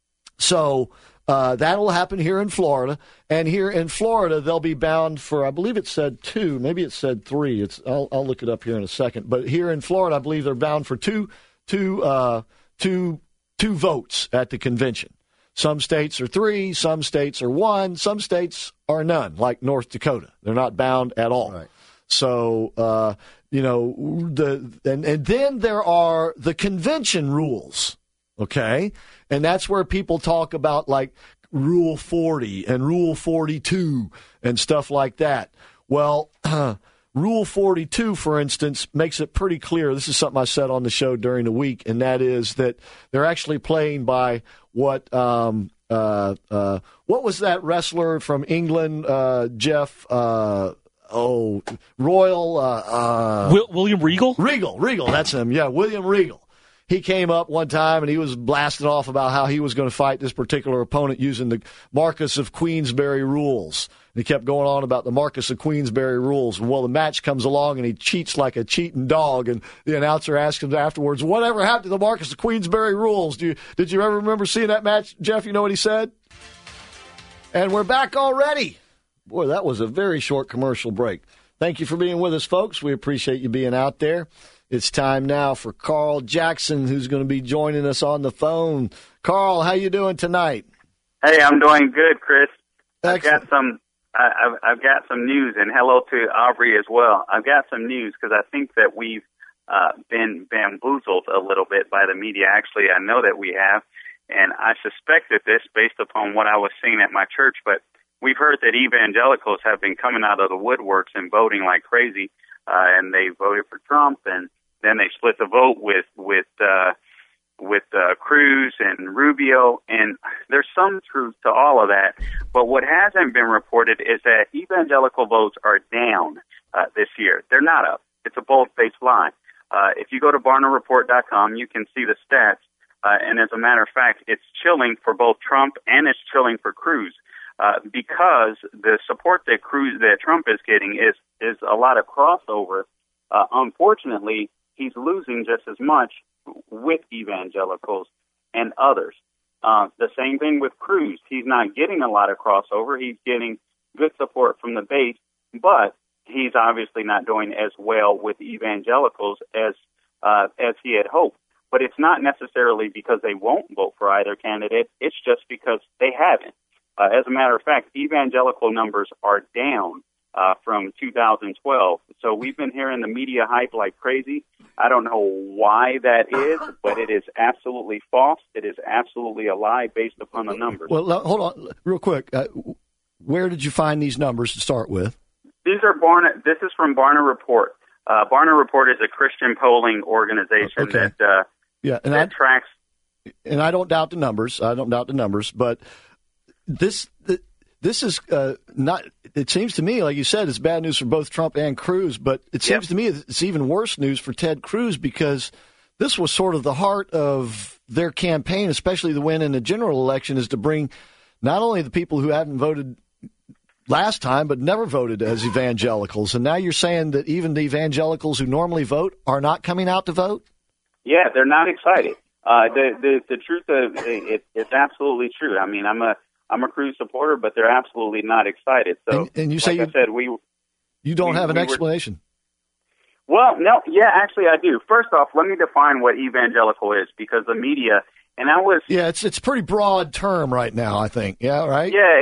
so uh, that will happen here in Florida. And here in Florida, they'll be bound for, I believe it said two, maybe it said three. It's I'll, I'll look it up here in a second. But here in Florida, I believe they're bound for two, two, uh, two, two votes at the convention. Some states are three, some states are one, some states are none, like North Dakota. They're not bound at all. Right. So, uh, you know, the and, and then there are the convention rules, okay? And that's where people talk about, like, Rule forty and Rule forty-two and stuff like that. Well, uh, Rule forty-two, for instance, makes it pretty clear. This is something I said on the show during the week, and that is that they're actually playing by what um, uh, uh, what was that wrestler from England, uh, Jeff uh Oh, Royal. Uh, uh, Will, William Regal? Regal, Regal, that's him. Yeah, William Regal. He came up one time and he was blasting off about how he was going to fight this particular opponent using the Marquess of Queensberry rules. And he kept going on about the Marquess of Queensberry rules. Well, the match comes along and he cheats like a cheating dog. And the announcer asked him afterwards, whatever happened to the Marquess of Queensberry rules? Do you, did you ever remember seeing that match, Jeff? You know what he said? And we're back already. Boy, that was a very short commercial break. Thank you for being with us, folks. We appreciate you being out there. It's time now for Carl Jackson, who's going to be joining us on the phone. Carl, how you doing tonight? Hey, I'm doing good, Chris. Excellent. I've got some. I've, I've got some news, and hello to Aubrey as well. I've got some news because I think that we've uh, been bamboozled a little bit by the media. Actually, I know that we have, and I suspected this based upon what I was seeing at my church, but we've heard that evangelicals have been coming out of the woodworks and voting like crazy, uh, and they voted for Trump, and then they split the vote with with uh, with uh, Cruz and Rubio, and there's some truth to all of that. But what hasn't been reported is that evangelical votes are down uh, this year. They're not up. It's a bold-faced lie. Uh, if you go to Barna Report dot com, you can see the stats, uh, and as a matter of fact, it's chilling for both Trump and it's chilling for Cruz. Uh, because the support that Cruz, that Trump is getting is is a lot of crossover. Uh, unfortunately, he's losing just as much with evangelicals and others. Uh, the same thing with Cruz. He's not getting a lot of crossover. He's getting good support from the base, but he's obviously not doing as well with evangelicals as uh, as he had hoped. But it's not necessarily because they won't vote for either candidate. It's just because they haven't. Uh, as a matter of fact, evangelical numbers are down uh, from two thousand twelve. So we've been hearing the media hype like crazy. I don't know why that is, but it is absolutely false. It is absolutely a lie based upon the numbers. Well, hold on real quick. Uh, where did you find these numbers to start with? These are Barna. This is from Barna Report. Uh, Barna Report is a Christian polling organization okay. that, uh, yeah, and that I, tracks. And I don't doubt the numbers. I don't doubt the numbers, but This this is uh, not. It seems to me, like you said, it's bad news for both Trump and Cruz. But it seems yep. to me it's even worse news for Ted Cruz, because this was sort of the heart of their campaign, especially the win in the general election, is to bring not only the people who hadn't voted last time but never voted as evangelicals. And now you're saying that even the evangelicals who normally vote are not coming out to vote? Yeah, they're not excited. Uh, the, the the truth of it, it's absolutely true. I mean, I'm a I'm a Cruz supporter, but they're absolutely not excited. So, and, and you say like you, I said, we you don't we, have an we explanation. Were, well, no, yeah, actually, I do. First off, let me define what evangelical is, because the media, and I was yeah, it's it's a pretty broad term right now. I think, yeah, right, yeah, it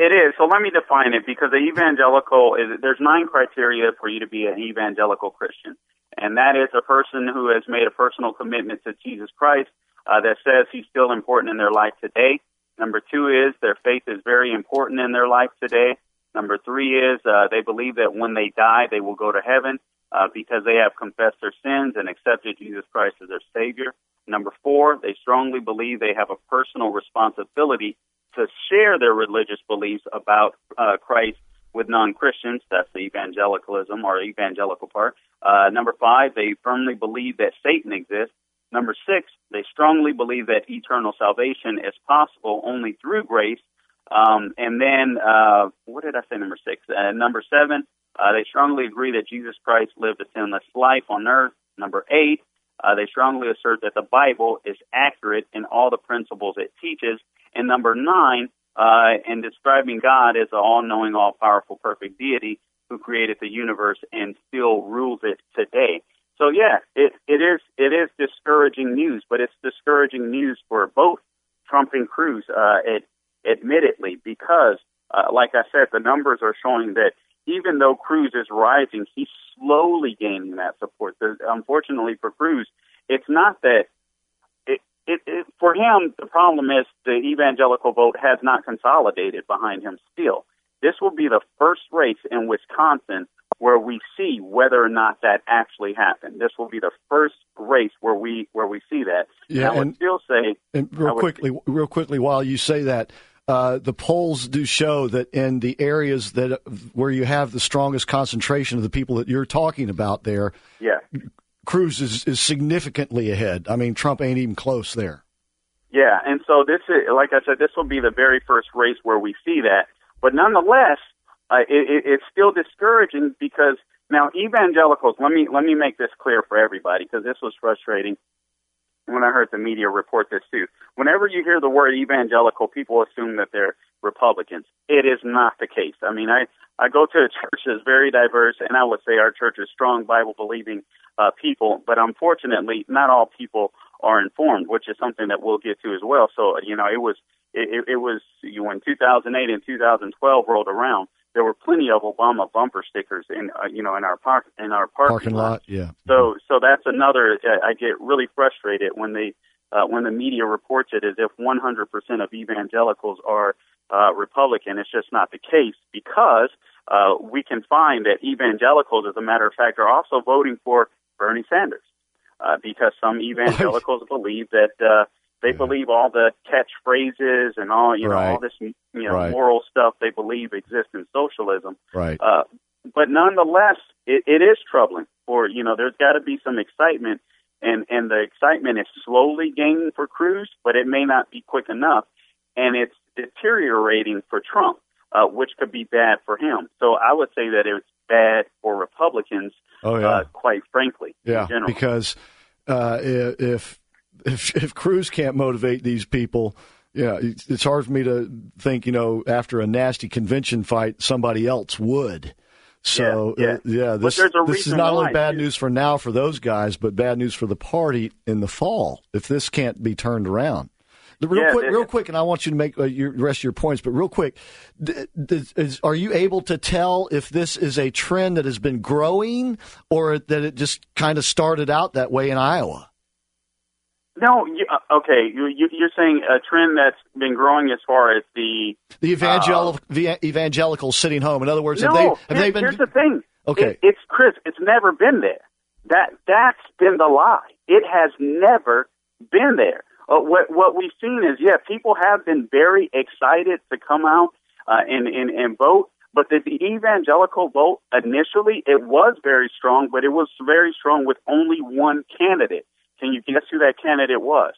It is. So let me define it, because the evangelical is, there's nine criteria for you to be an evangelical Christian. And that is a person who has made a personal commitment to Jesus Christ, uh, that says he's still important in their life today. Number two is their faith is very important in their life today. Number three is uh, they believe that when they die, they will go to heaven uh, because they have confessed their sins and accepted Jesus Christ as their Savior. Number four, they strongly believe they have a personal responsibility to share their religious beliefs about uh, Christ with non-Christians. That's the evangelicalism or evangelical part. Uh, number five, they firmly believe that Satan exists. Number six, they strongly believe that eternal salvation is possible only through grace. Um, and then, uh, what did I say, number six? Uh, number seven, uh, they strongly agree that Jesus Christ lived a sinless life on earth. Number eight, uh, they strongly assert that the Bible is accurate in all the principles it teaches. And number nine, uh, in describing God as an all-knowing, all-powerful, perfect deity who created the universe and still rules it today. So yeah, it, it is it is discouraging news, but it's discouraging news for both Trump and Cruz, uh, it, admittedly, because, uh, like I said, the numbers are showing that even though Cruz is rising, he's slowly gaining that support. The, unfortunately for Cruz, it's not that it, it, it, for him, the problem is the evangelical vote has not consolidated behind him still. This will be the first race in Wisconsin where we see whether or not that actually happened. This will be the first race where we where we see that. Yeah, and I would and, still say, and real quickly, real quickly, while you say that, uh, the polls do show that in the areas that where you have the strongest concentration of the people that you're talking about there, yeah, Cruz is, is significantly ahead. I mean, Trump ain't even close there. Yeah, and so this is, like I said, this will be the very first race where we see that. But nonetheless, uh, it, it, it's still discouraging because now evangelicals, let me let me make this clear for everybody, because this was frustrating when I heard the media report this too. Whenever you hear the word evangelical, people assume that they're Republicans. It is not the case. I mean, I, I go to a church that's very diverse, and I would say our church is strong Bible-believing uh, people, but unfortunately, not all people are informed, which is something that we'll get to as well. So, you know, it was It, it was you know, when two thousand eight and two thousand twelve rolled around, there were plenty of Obama bumper stickers in uh, you know in our park in our parking, parking lot. lot. Yeah. So so that's another. Uh, I get really frustrated when they uh, when the media reports it as if one hundred percent of evangelicals are uh, Republican. It's just not the case, because uh, we can find that evangelicals, as a matter of fact, are also voting for Bernie Sanders uh, because some evangelicals believe that. Uh, They yeah. believe all the catchphrases and all, you know, right. all this, you know, right. moral stuff they believe exists in socialism. Right. Uh, but nonetheless, it, it is troubling for, you know, there's got to be some excitement, and, and the excitement is slowly gaining for Cruz, but it may not be quick enough, and it's deteriorating for Trump, uh, which could be bad for him. So I would say that it's bad for Republicans, oh, yeah. uh, quite frankly, yeah, in general. Because uh, if If if Cruz can't motivate these people, yeah, it's, it's hard for me to think, you know, after a nasty convention fight, somebody else would. So, yeah, yeah. Uh, yeah this, this is not only bad news for now for those guys, but bad news for the party in the fall if this can't be turned around. Real yeah, quick, real quick, and I want you to make uh, your the rest of your points, but real quick, d- d- is, are you able to tell if this is a trend that has been growing or that it just kind of started out that way in Iowa? No, you, uh, okay. You, you, you're saying a trend that's been growing as far as the the evangelical uh, the evangelicals sitting home. In other words, no, have they have here, they been? Here's the thing. Okay, it, it's Chris. It's never been there. That that's been the lie. It has never been there. Uh, what what we've seen is, yeah, people have been very excited to come out uh, and, and and vote. But the, the evangelical vote initially, it was very strong, but it was very strong with only one candidate. Can you guess who that candidate was?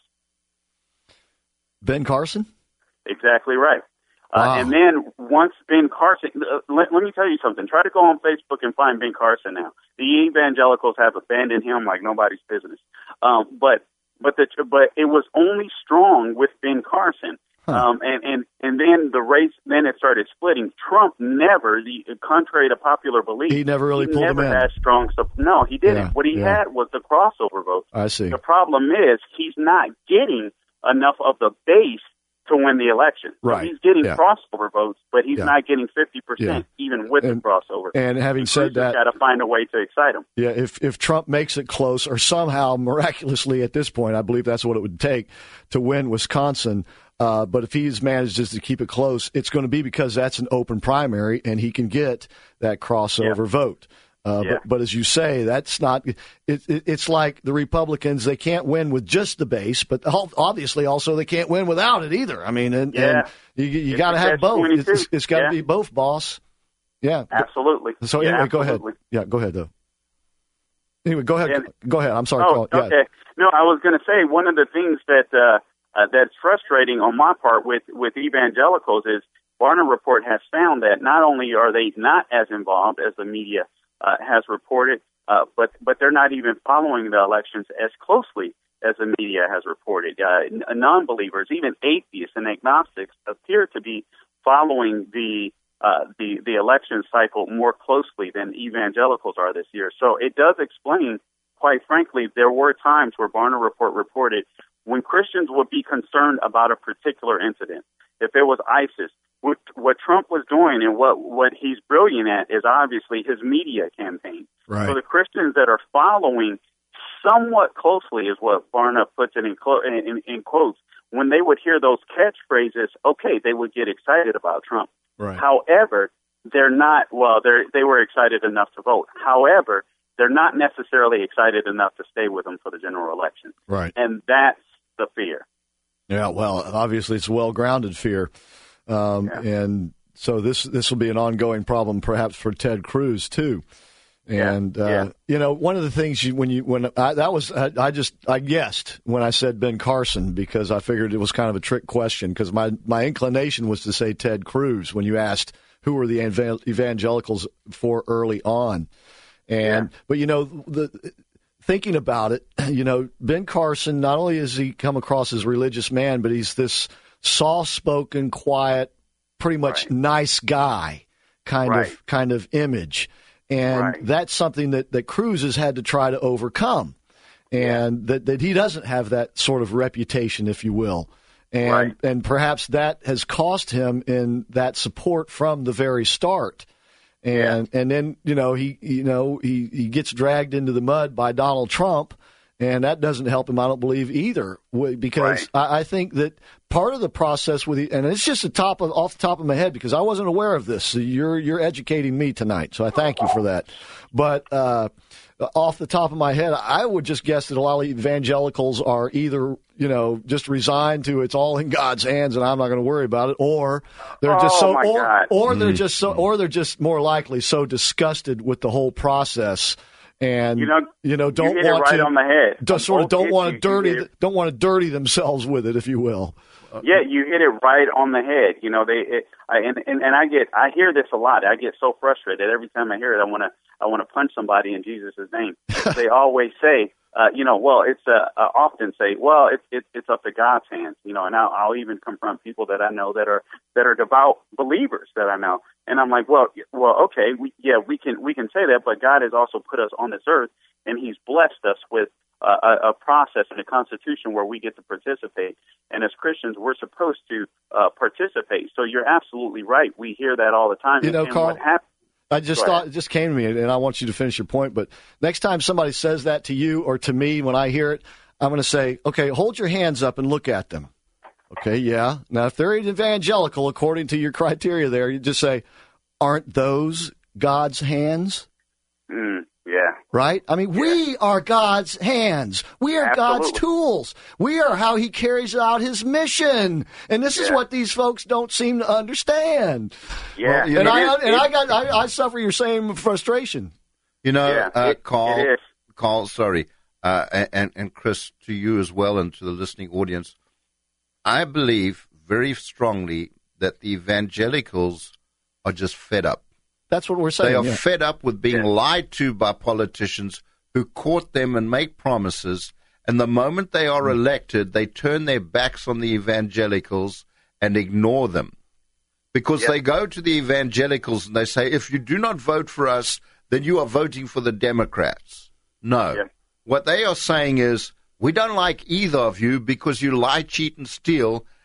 Ben Carson? Exactly right. Wow. Uh, and then once Ben Carson, uh, let, let me tell you something. Try to go on Facebook and find Ben Carson now. The evangelicals have abandoned him like nobody's business. Um, but but the but it was only strong with Ben Carson. Huh. Um, and, and, and then the race, then it started splitting. Trump never, the contrary to popular belief, he never really he pulled never him in. had strong support. No, he didn't. Yeah, what he yeah. had was the crossover vote. I see. The problem is he's not getting enough of the base to win the election. So right. he's getting yeah. crossover votes, but he's yeah. not getting fifty percent yeah. even with and, the crossover. And having and said that, got to find a way to excite him. Yeah, if if Trump makes it close, or somehow miraculously at this point, I believe that's what it would take to win Wisconsin. Uh, but if he's manages to keep it close, it's going to be because that's an open primary and he can get that crossover yeah. vote. Uh, yeah. but, but as you say, that's not. It, it, it's like the Republicans; they can't win with just the base, but obviously also they can't win without it either. I mean, and, yeah. and you, you got to have both. It's, it's, it's got to yeah. be both, boss. Yeah, absolutely. So yeah, anyway, absolutely. go ahead. Yeah, go ahead though. Anyway, go ahead. And, go ahead. I'm sorry. Oh, yeah. okay. No, I was going to say one of the things that uh, uh, that's frustrating on my part with with evangelicals is Barna Report has found that not only are they not as involved as the media uh, has reported, uh, but but they're not even following the elections as closely as the media has reported. Uh, non-believers, even atheists and agnostics, appear to be following the uh, the the election cycle more closely than evangelicals are this year. So it does explain, quite frankly, there were times where Barna Report reported when Christians would be concerned about a particular incident. If it was ISIS, what, what Trump was doing and what, what he's brilliant at is obviously his media campaign. Right. So the Christians that are following somewhat closely is what Barna puts it in, in, in quotes. When they would hear those catchphrases, okay, they would get excited about Trump. Right. However, they're not, well, they they were excited enough to vote. However, they're not necessarily excited enough to stay with him for the general election. Right. And that's the fear. Yeah, well, obviously it's well-grounded fear. Um, yeah. And so this this will be an ongoing problem perhaps for Ted Cruz, too. And, yeah. Uh, Yeah. you know, one of the things you, when you, when I, that was, I, I just, I guessed when I said Ben Carson because I figured it was kind of a trick question because my, my inclination was to say Ted Cruz when you asked who were the evangelicals for early on. And, yeah. but, you know, the, thinking about it, you know, Ben Carson, not only has he come across as a religious man, but he's this soft-spoken, quiet, pretty much right. nice guy kind right. of, kind of image. And right. that's something that, that Cruz has had to try to overcome. And yeah. that, that he doesn't have that sort of reputation, if you will. And right. and perhaps that has cost him in that support from the very start. And yeah. and then, you know, he you know, he, he gets dragged into the mud by Donald Trump. And that doesn't help him, I don't believe, either, because right. I, I think that part of the process with, and it's just the top of, off the top of my head because I wasn't aware of this. So you're you're educating me tonight, so I thank you for that. But uh, off the top of my head, I would just guess that a lot of evangelicals are either, you know, just resigned to it's all in God's hands and I'm not going to worry about it, or they're just oh, so, or, God. or they're Mm. just so, or they're just more likely so disgusted with the whole process. And you know, you know, don't you hit want it right to on the head. just sort of don't want to you, dirty you don't want to dirty themselves with it, if you will. Yeah, you hit it right on the head. You know, they it, I, and, and and I get I hear this a lot. I get so frustrated every time I hear it. I want to I want to punch somebody in Jesus' name. They always say, uh, you know, well, it's uh, uh, often say, well, it's it's it's up to God's hands. You know, and I'll, I'll even confront people that I know that are that are devout believers that I know, and I'm like, well, well, okay, we, yeah, we can we can say that, but God has also put us on this earth, and He's blessed us with Uh, a, a process and a constitution where we get to participate. And as Christians, we're supposed to uh, participate. So you're absolutely right. We hear that all the time. You know, and Carl, what hap- I just Go thought ahead. it just came to me, and I want you to finish your point. But next time somebody says that to you or to me when I hear it, I'm going to say, okay, hold your hands up and look at them. Okay, yeah. Now, if they're evangelical, according to your criteria there, you just say, aren't those God's hands? Mm, yeah. Right? I mean, yeah. we are God's hands. We are Absolutely. God's tools. We are how He carries out His mission. And this yeah. is what these folks don't seem to understand. Yeah. Well, and I is, and I got I, I suffer your same frustration. You know, yeah, uh, it, Carl, it is. Carl, sorry, uh, and and Chris, to you as well, and to the listening audience, I believe very strongly that the evangelicals are just fed up. That's what we're saying. They are yeah. fed up with being Yeah. lied to by politicians who court them and make promises. And the moment they are elected, they turn their backs on the evangelicals and ignore them. Because Yep. they go to the evangelicals and they say, if you do not vote for us, then you are voting for the Democrats. No. Yep. What they are saying is, we don't like either of you because you lie, cheat, and steal,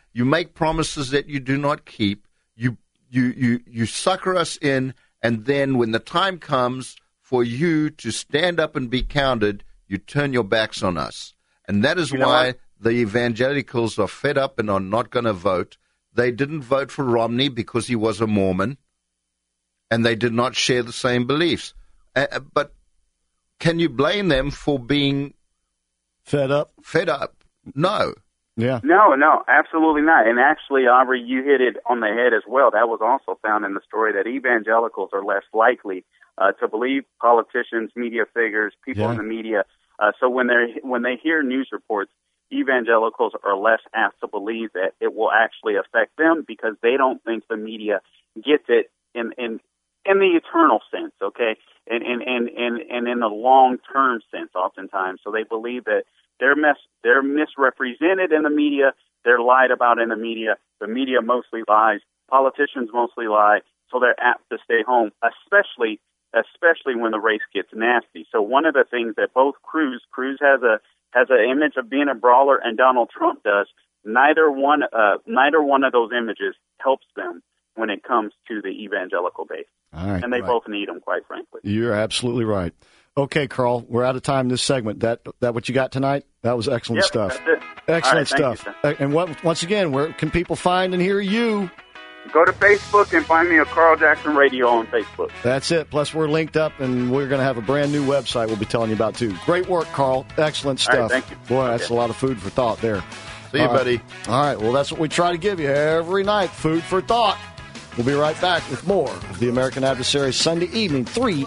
You make promises that you do not keep. You you you you sucker us in, and then when the time comes for you to stand up and be counted, you turn your backs on us. And that is You know why what? the evangelicals are fed up and are not going to vote. They didn't vote for Romney because he was a Mormon, and they did not share the same beliefs. Uh, but can you blame them for being Fed up? fed up? No. Yeah. No, no, absolutely not. And actually, Aubrey, you hit it on the head as well. That was also found in the story that evangelicals are less likely uh, to believe politicians, media figures, people Yeah. in the media. Uh, so when they when they hear news reports, evangelicals are less apt to believe that it will actually affect them because they don't think the media gets it in in in the eternal sense, okay, and and and and, and in the long term sense, oftentimes. So they believe that they're mis they're misrepresented in the media, they're lied about in the media. The media mostly lies, politicians mostly lie, so they're apt to stay home, especially especially when the race gets nasty. So one of the things that both Cruz Cruz has a has an image of being a brawler, and Donald Trump does. Neither one uh, neither one of those images helps them when it comes to the evangelical base. All right. And they Right. both need them, quite frankly. You're absolutely right. Okay, Carl, we're out of time this segment. That that what you got tonight? That was excellent Yep, stuff. that's it. Excellent All right, thank you, stuff. sir. Uh, and what, once again, where can people find and hear you? Go to Facebook and find me a Carl Jackson Radio on Facebook. That's it. Plus, we're linked up, and we're going to have a brand new website we'll be telling you about, too. Great work, Carl. Excellent All right, stuff. thank you. Boy, that's Okay. a lot of food for thought there. See you, All right. buddy. All right. Well, that's what we try to give you every night, food for thought. We'll be right back with more of the American Adversary Sunday evening, three.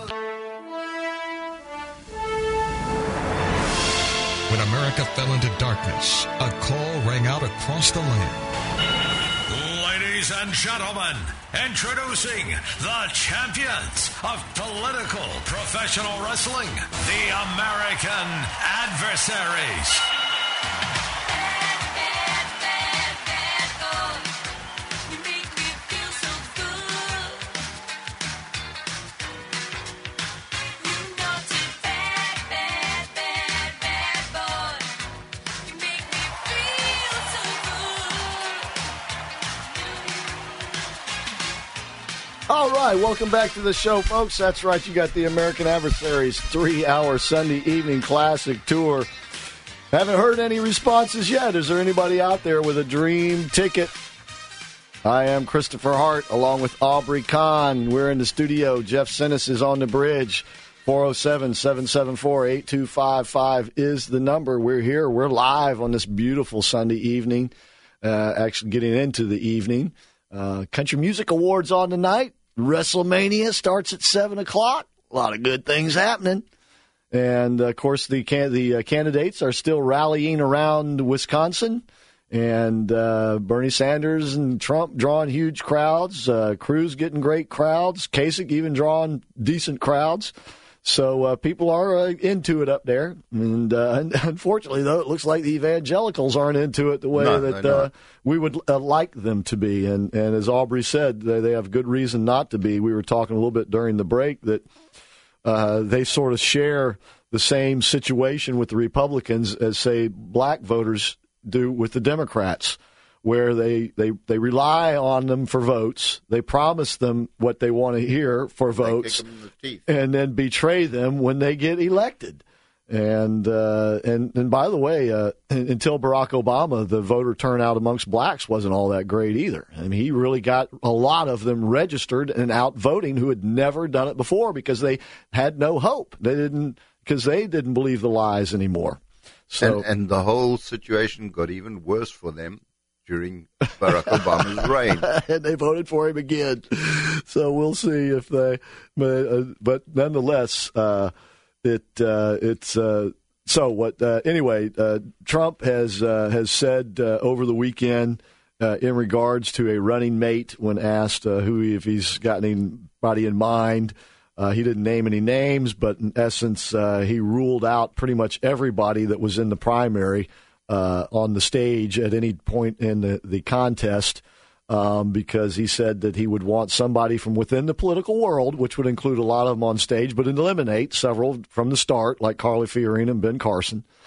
When America fell into darkness, a call rang out across the land. Ladies and gentlemen, introducing the champions of political professional wrestling, the American Adversaries. All right, welcome back to the show, folks. That's right, you got the American Adversaries three-hour Sunday evening classic tour. Haven't heard any responses yet. Is there anybody out there with a dream ticket? I am Christopher Hart, along with Aubrey Kahn. We're in the studio. Jeff Sinis is on the bridge. four oh seven, seven seven four, eight two five five is the number. We're here. We're live on this beautiful Sunday evening, uh, actually getting into the evening. Uh, Country Music Awards on tonight. WrestleMania starts at seven o'clock. A lot of good things happening. And, uh, of course, the can- the uh, candidates are still rallying around Wisconsin. And uh, Bernie Sanders and Trump drawing huge crowds. Uh, Cruz getting great crowds. Kasich even drawing decent crowds. So uh, people are uh, into it up there. And uh, unfortunately, though, it looks like the evangelicals aren't into it the way No, that they're uh, not. we would uh, like them to be. And, and as Aubrey said, they, they have good reason not to be. We were talking a little bit during the break that uh, they sort of share the same situation with the Republicans as, say, black voters do with the Democrats, where they, they, they rely on them for votes. They promise them what they want to hear for They votes, kick 'em in the teeth. and then betray them when they get elected. And uh, and and by the way, uh, until Barack Obama, the voter turnout amongst blacks wasn't all that great either. I mean, he really got a lot of them registered and out voting who had never done it before because they had no hope. They didn't because they didn't believe the lies anymore. So And, and the whole situation got even worse for them during Barack Obama's reign. and they voted for him again. So we'll see if they. But, uh, but nonetheless, uh, it uh, it's uh, so what. Uh, anyway, uh, Trump has uh, has said uh, over the weekend uh, in regards to a running mate when asked uh, who if he's got anybody in mind. Uh, he didn't name any names, but in essence, uh, he ruled out pretty much everybody that was in the primary uh, on the stage at any point in the, the contest um, because he said that he would want somebody from within the political world, which would include a lot of them on stage, but eliminate several from the start, like Carly Fiorina and Ben Carson.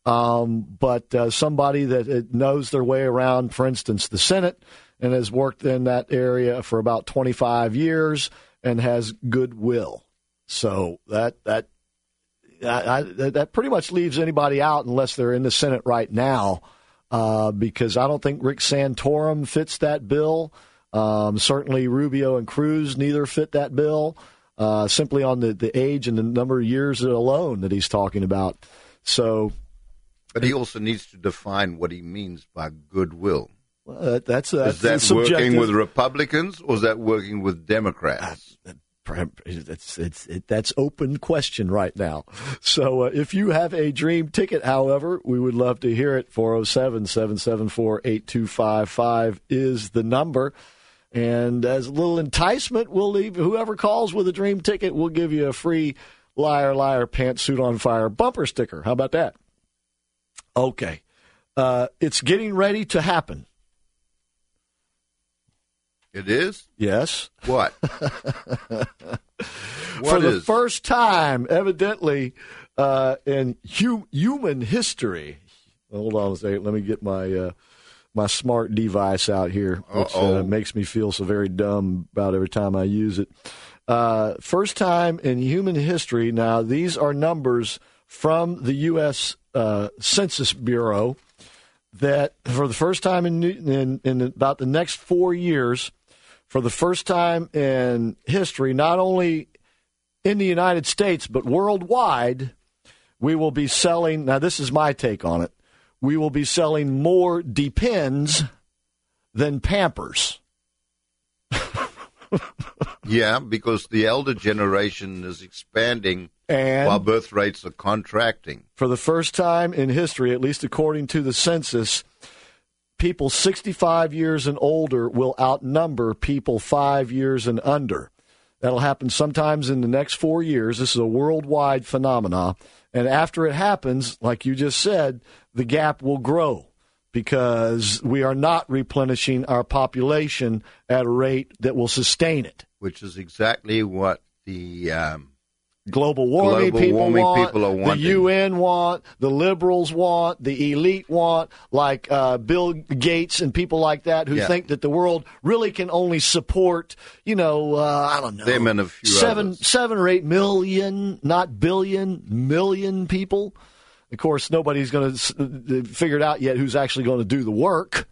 um, but uh, somebody that uh, knows their way around, for instance, the Senate, and has worked in that area for about twenty-five years and has goodwill. So that that I, I, that pretty much leaves anybody out unless they're in the Senate right now, uh, because I don't think Rick Santorum fits that bill. Um, certainly Rubio and Cruz neither fit that bill, uh, simply on the, the age and the number of years alone that he's talking about. So, but he also needs to define what he means by goodwill. Uh, that's, that's is that working with Republicans or is that working with Democrats? Uh, it's, it's, it, that's open question right now. So uh, if you have a dream ticket, however, we would love to hear it. four oh seven, seven seven four, eight two five five is the number. And as a little enticement, we'll leave whoever calls with a dream ticket, we'll give you a free Liar, Liar, Pantsuit on Fire bumper sticker. How about that? Okay. Uh, it's getting ready to happen. It is? Yes. What? what For the is? first time, evidently, uh, in hu- human history. Hold on a second. Let me get my uh, my smart device out here, which uh, makes me feel so very dumb about every time I use it. Uh, first time in human history. Now, these are numbers from the U S Uh, Census Bureau that for the first time in, in, in about the next four years, for the first time in history, not only in the United States, but worldwide, we will be selling, now this is my take on it, we will be selling more Depends than Pampers. Yeah, because the elder generation is expanding and while birth rates are contracting. For the first time in history, at least according to the census, people sixty-five years and older will outnumber people five years and under. That'll happen sometimes in the next four years. This is a worldwide phenomenon. And after it happens, like you just said, the gap will grow because we are not replenishing our population at a rate that will sustain it. Which is exactly what the um, global warming, global people, warming want, people are wanting. The U N want, the liberals want, the elite want, like uh, Bill Gates and people like that who yeah. think that the world really can only support, you know, uh, I don't know, them and a few seven, others. seven or eight million, not billion, million people. Of course, nobody's going to figure it out yet who's actually going to do the work.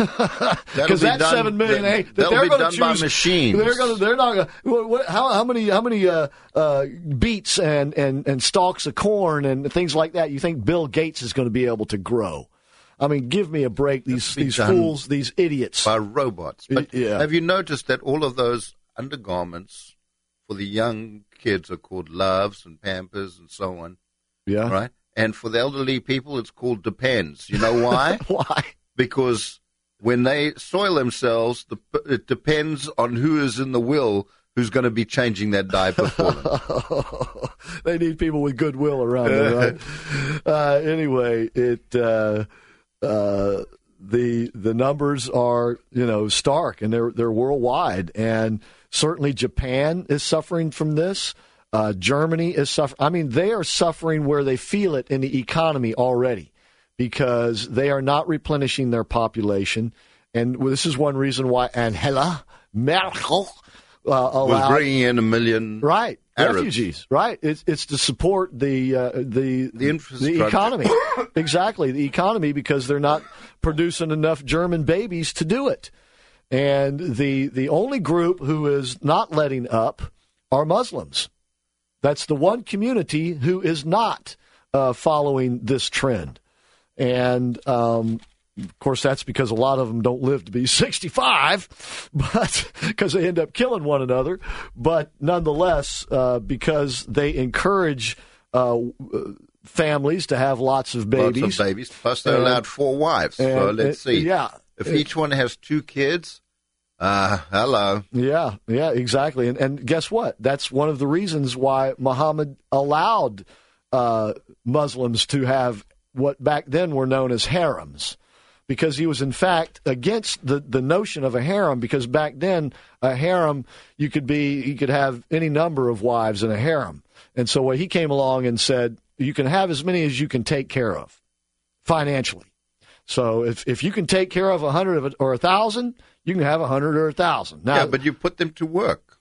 Because that done, seven million, hey, that they're going to choose by machines. They're going to. They're not going. What, how, how many? How many uh, uh, beets and, and, and stalks of corn and things like that? You think Bill Gates is going to be able to grow? I mean, give me a break. These these fools, these idiots, by robots. But yeah. Have you noticed that all of those undergarments for the young kids are called Loves and Pampers and so on? Yeah. Right. And for the elderly people, it's called Depends. You know why? Why? Because when they soil themselves, the, it depends on who is in the will who's going to be changing that diaper for them. They need people with goodwill around them, right? uh, anyway, it uh, uh, the the numbers are, you know, stark, and they're they're worldwide, and certainly Japan is suffering from this. Uh, Germany is suffering. I mean, they are suffering where they feel it in the economy already, because they are not replenishing their population. And this is one reason why Angela Merkel uh, allowed, was bringing in a million right, Arabs. refugees. Right, it's it's to support the uh, the the, infrastructure. the economy. Exactly, the economy, because they're not producing enough German babies to do it. And the the only group who is not letting up are Muslims. That's the one community who is not uh, following this trend. And, um, of course, that's because a lot of them don't live to be sixty-five, but because they end up killing one another. But nonetheless, uh, because they encourage uh, families to have lots of babies. Lots of babies. Plus, they're and, allowed four wives. So let's it, see. Yeah. If it, each one has two kids, uh, hello. Yeah, yeah, exactly. And, and guess what? That's one of the reasons why Muhammad allowed uh, Muslims to have what back then were known as harems, because he was, in fact, against the, the notion of a harem, because back then a harem, you could be, you could have any number of wives in a harem. And so what he came along and said, you can have as many as you can take care of. financially. So if if you can take care of a hundred of it or a thousand, you can have a hundred or a thousand. Now, yeah, but you put them to work.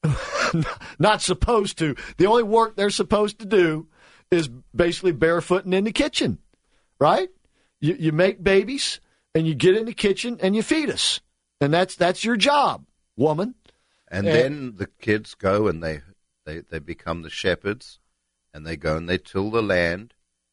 Not supposed to. The only work they're supposed to do is basically barefooting in the kitchen, right? You, you make babies, and you get in the kitchen, and you feed us. And that's that's your job, woman. And, and then the kids go, and they, they, they become the shepherds, and they go and they till the land,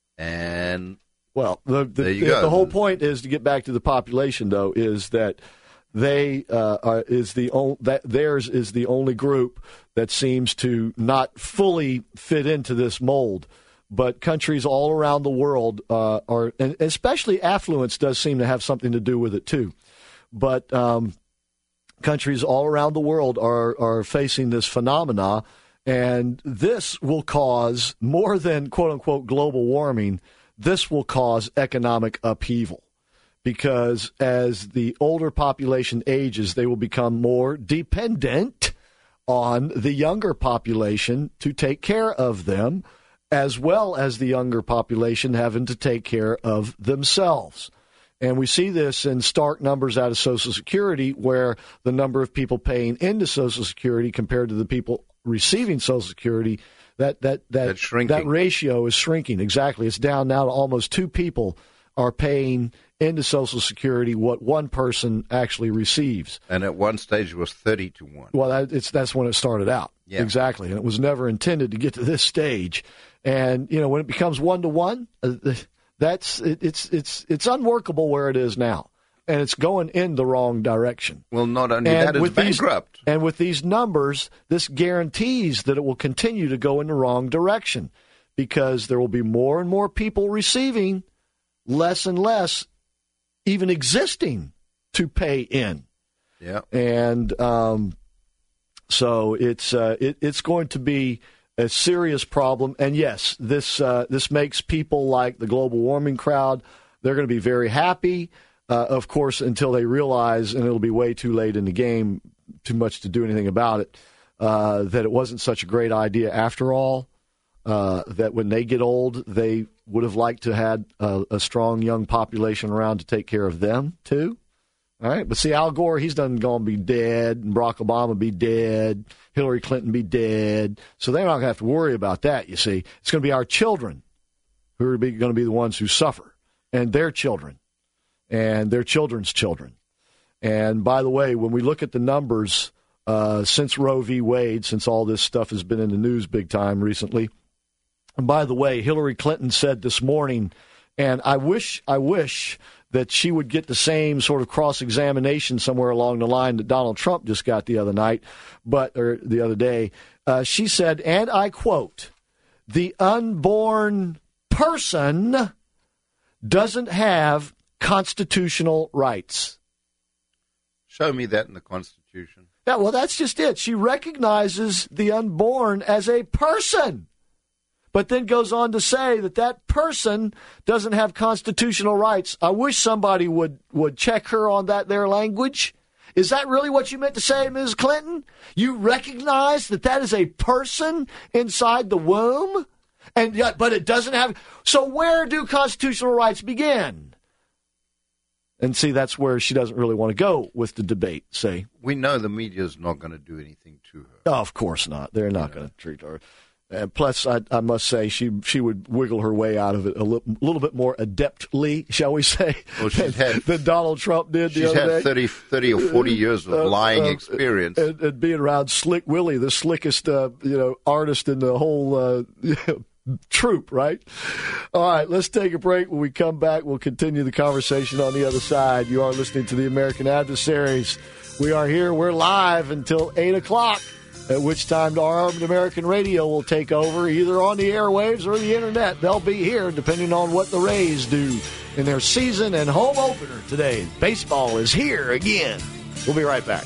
and well, the the, there you the, go. the whole point is to get back to the population, though, is that they uh, are, is the on, that theirs is the only group that seems to not fully fit into this mold. But countries all around the world uh, are, and especially affluence does seem to have something to do with it too. But um, countries all around the world are are facing this phenomena, and this will cause more than quote unquote global warming. This will cause economic upheaval. Because as the older population ages, they will become more dependent on the younger population to take care of them, as well as the younger population having to take care of themselves. And we see this in stark numbers out of Social Security, where the number of people paying into Social Security compared to the people receiving Social Security, that that that, that ratio is shrinking. Exactly. It's down now to almost two people are paying into Social Security what one person actually receives. And at one stage it was thirty to one. Well, that, it's that's when it started out. Yeah. Exactly. And it was never intended to get to this stage. And, you know, when it becomes one to one, that's it, it's it's it's unworkable where it is now. And it's going in the wrong direction. Well, not only and that, it's bankrupt. These, and with these numbers, this guarantees that it will continue to go in the wrong direction, because there will be more and more people receiving, less and less even existing to pay in. Yeah. And um, so it's uh, it, it's going to be a serious problem. And yes, this uh, this makes people like the global warming crowd, they're going to be very happy, uh, of course, until they realize, and it'll be way too late in the game, too much to do anything about it, uh, that it wasn't such a great idea after all. Uh, that when they get old, they would have liked to have had a, a strong young population around to take care of them, too. All right. But see, Al Gore, he's done going to be dead, and Barack Obama be dead, Hillary Clinton be dead. So they're not going to have to worry about that, you see. It's going to be our children who are going to be the ones who suffer, and their children, and their children's children. And by the way, when we look at the numbers uh, since Roe v. Wade, since all this stuff has been in the news big time recently, and by the way, Hillary Clinton said this morning, and I wish, I wish that she would get the same sort of cross-examination somewhere along the line that Donald Trump just got the other night, but or the other day. Uh, she said, and I quote, "The unborn person doesn't have constitutional rights." Show me that in the Constitution. Yeah, well, that's just it. She recognizes the unborn as a person, but then goes on to say that that person doesn't have constitutional rights. I wish somebody would, would check her on that there language. Is that really what you meant to say, Miz Clinton? You recognize that that is a person inside the womb, and yet, but it doesn't have. So where do constitutional rights begin? And see, that's where she doesn't really want to go with the debate, say. We know the media is not going to do anything to her. Oh, of course not. They're not going to treat her. And plus, I, I must say, she she would wiggle her way out of it a li- little bit more adeptly, shall we say, well, she's than, had, than Donald Trump did the she's other had day. thirty, thirty or forty years of uh, lying uh, experience. And, and being around Slick Willie, the slickest uh, you know artist in the whole uh, troop, right? All right, let's take a break. When we come back, we'll continue the conversation on the other side. You are listening to the American Adversaries. We are here. We're live until eight o'clock. At which time Armed American Radio will take over, either on the airwaves or the internet. They'll be here depending on what the Rays do in their season and home opener today. Baseball is here again. We'll be right back.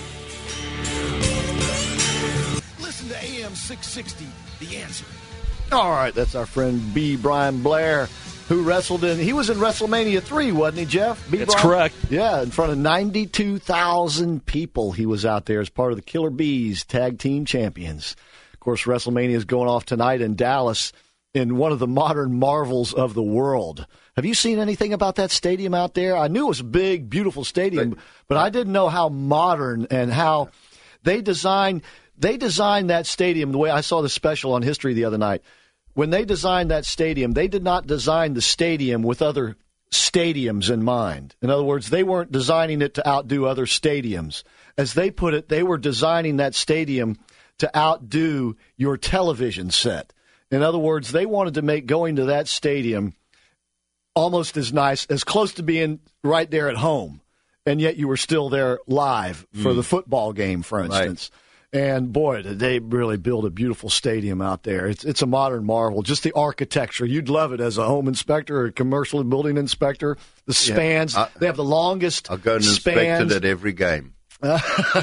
Listen to A M six sixty, The Answer. All right, that's our friend B. Brian Blair, who wrestled in, he was in WrestleMania three, wasn't he, Jeff? B. That's Brian? correct. Yeah, in front of ninety-two thousand people he was out there as part of the Killer Bees Tag Team Champions. Of course, WrestleMania is going off tonight in Dallas, in one of the modern marvels of the world. Have you seen anything about that stadium out there? I knew it was a big, beautiful stadium, but, but I didn't know how modern and how they designed they designed that stadium the way I saw the special on History the other night. When they designed that stadium, they did not design the stadium with other stadiums in mind. In other words, they weren't designing it to outdo other stadiums. As they put it, they were designing that stadium to outdo your television set. In other words, they wanted to make going to that stadium almost as nice, as close to being right there at home, and yet you were still there live for mm. the football game, for instance. Right. And, boy, did they really build a beautiful stadium out there. It's it's a modern marvel. Just the architecture. You'd love it as a home inspector or a commercial building inspector. The spans. Yeah. I, they have the longest I'll go and spans. inspect it at every game. No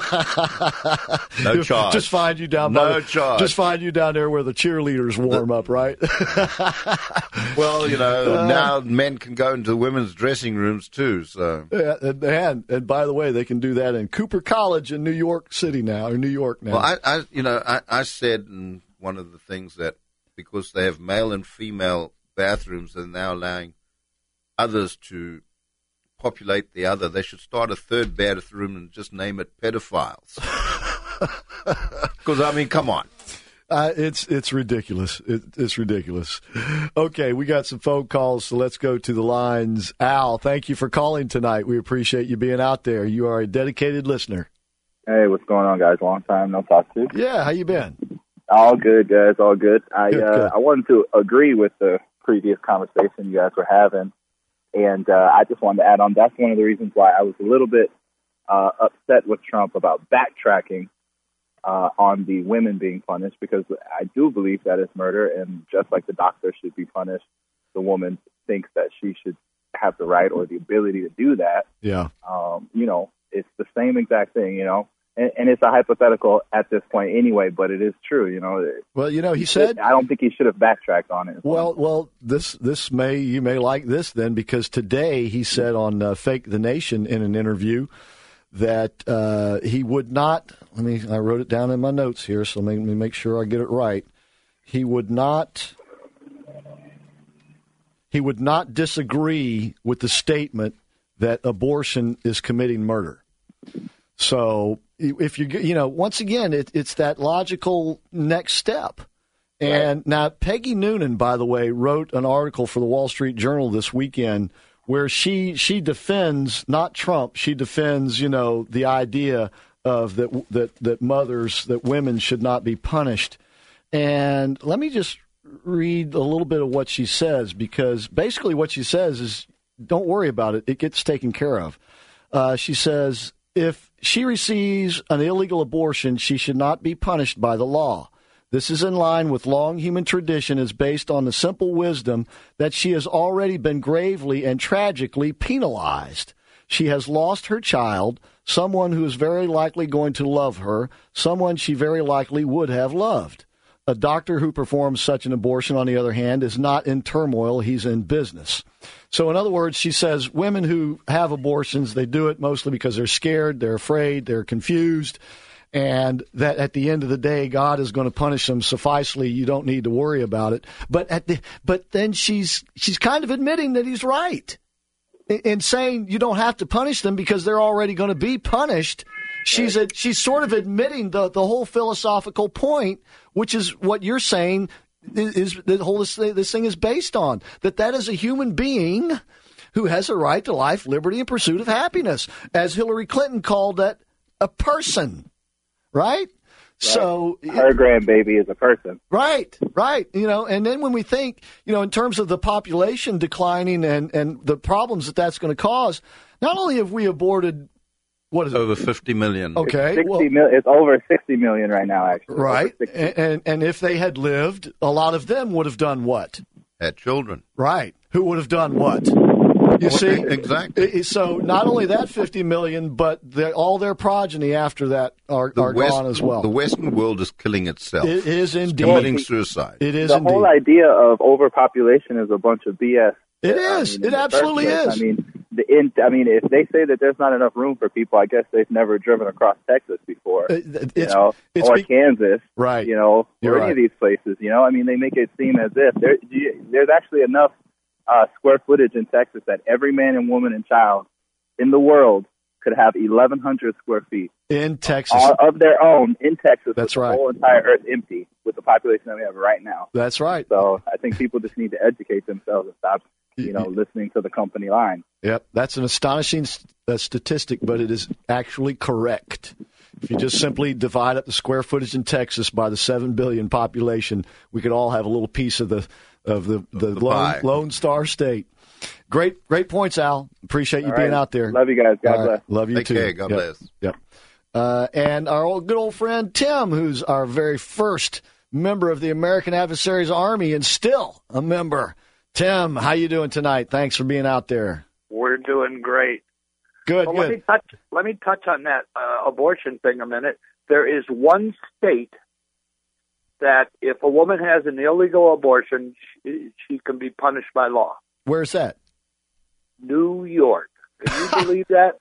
charge. Just find you down. No by the, charge. Just find you down there where the cheerleaders warm the, up, right? Well, you know, uh, now men can go into women's dressing rooms too. So yeah, and, and and by the way, they can do that in Cooper College in New York City now, or New York now. Well, I, I you know, I, I said in one of the things that because they have male and female bathrooms, they're now allowing others to populate the other. They should start a third bathroom and just name it pedophiles. Because I mean, come on, uh, it's it's ridiculous. It, it's ridiculous. Okay, we got some phone calls, so let's go to the lines. Al, thank you for calling tonight. We appreciate you being out there. You are a dedicated listener. Hey, what's going on, guys? Long time no talk to. Yeah, how you been? All good, guys. All good. I good, uh, good. I wanted to agree with the previous conversation you guys were having. And uh, I just wanted to add on, that's one of the reasons why I was a little bit uh, upset with Trump about backtracking uh, on the women being punished, because I do believe that is murder. And just like the doctor should be punished, the woman thinks that she should have the right or the ability to do that. Yeah. Um, you know, it's the same exact thing, you know. And, and it's a hypothetical at this point anyway, but it is true, you know. Well, you know, he said, I don't think he should have backtracked on it. Well, well, this this may you may like this then, because today he said on uh, Fake the Nation in an interview that uh, he would not. Let me. I wrote it down in my notes here, so let me make sure I get it right. He would not. He would not disagree with the statement that abortion is committing murder. So if you you know, once again, it, it's that logical next step. And right. Now Peggy Noonan, by the way, wrote an article for the Wall Street Journal this weekend where she she defends not Trump, she defends, you know, the idea of that that that mothers, that women should not be punished. And let me just read a little bit of what she says, because basically what she says is, don't worry about it, it gets taken care of. Uh, she says, if she receives an illegal abortion, she should not be punished by the law. This is in line with long human tradition, is based on the simple wisdom that she has already been gravely and tragically penalized. She has lost her child, someone who is very likely going to love her, someone she very likely would have loved. A doctor who performs such an abortion, on the other hand, is not in turmoil. He's in business. So in other words, she says women who have abortions, they do it mostly because they're scared, they're afraid, they're confused, and that at the end of the day, God is going to punish them sufficely. You don't need to worry about it. But at the, but then she's she's kind of admitting that he's right in, in saying you don't have to punish them because they're already going to be punished. She's a, she's sort of admitting the, the whole philosophical point, which is what you're saying is, is the whole this, this thing is based on, that that is a human being who has a right to life, liberty, and pursuit of happiness, as Hillary Clinton called that a person, right? Right. So her grandbaby is a person. Right, right. You know, and then when we think, you know, in terms of the population declining and, and the problems that that's going to cause, not only have we aborted, what is it? Over fifty million. Okay. sixty well, mil- it's over sixty million right now, actually. Right. And, and and if they had lived, a lot of them would have done what? Had children. Right. Who would have done what? You see? Exactly. So not only that fifty million, but the, all their progeny after that are, are West, gone as well. The Western world is killing itself. It is indeed. It's committing suicide. It is the indeed. whole idea of overpopulation is a bunch of B S. It I is. mean, it absolutely is. is. I mean, the in, I mean, if they say that there's not enough room for people, I guess they've never driven across Texas before, it's, you know, it's or be- Kansas, right? You know, You're or any right. of these places. You know, I mean, they make it seem as if there, there's actually enough uh, square footage in Texas that every man and woman and child in the world could have eleven hundred square feet in Texas all, of their own in Texas. That's with right. The whole entire earth empty with the population that we have right now. That's right. So I think people just need to educate themselves and stop, you know, listening to the company line. Yep, that's an astonishing st- uh, statistic, but it is actually correct. If you just simply divide up the square footage in Texas by the seven billion population, we could all have a little piece of the of the the, the Lone, pie. Lone Star State. Great, great points, Al. Appreciate you All being right. out there. Love you guys. God All bless. right. Love you Take too. care. God Yep. bless. Yep. Uh, and our old, good old friend Tim, who's our very first member of the American Adversaries Army and still a member. Tim, how you doing tonight? Thanks for being out there. We're doing great. Good, Well, good. let me touch. Let me touch on that uh, abortion thing a minute. There is one state that if a woman has an illegal abortion, she, she can be punished by law. Where's that? New York. Can you believe that?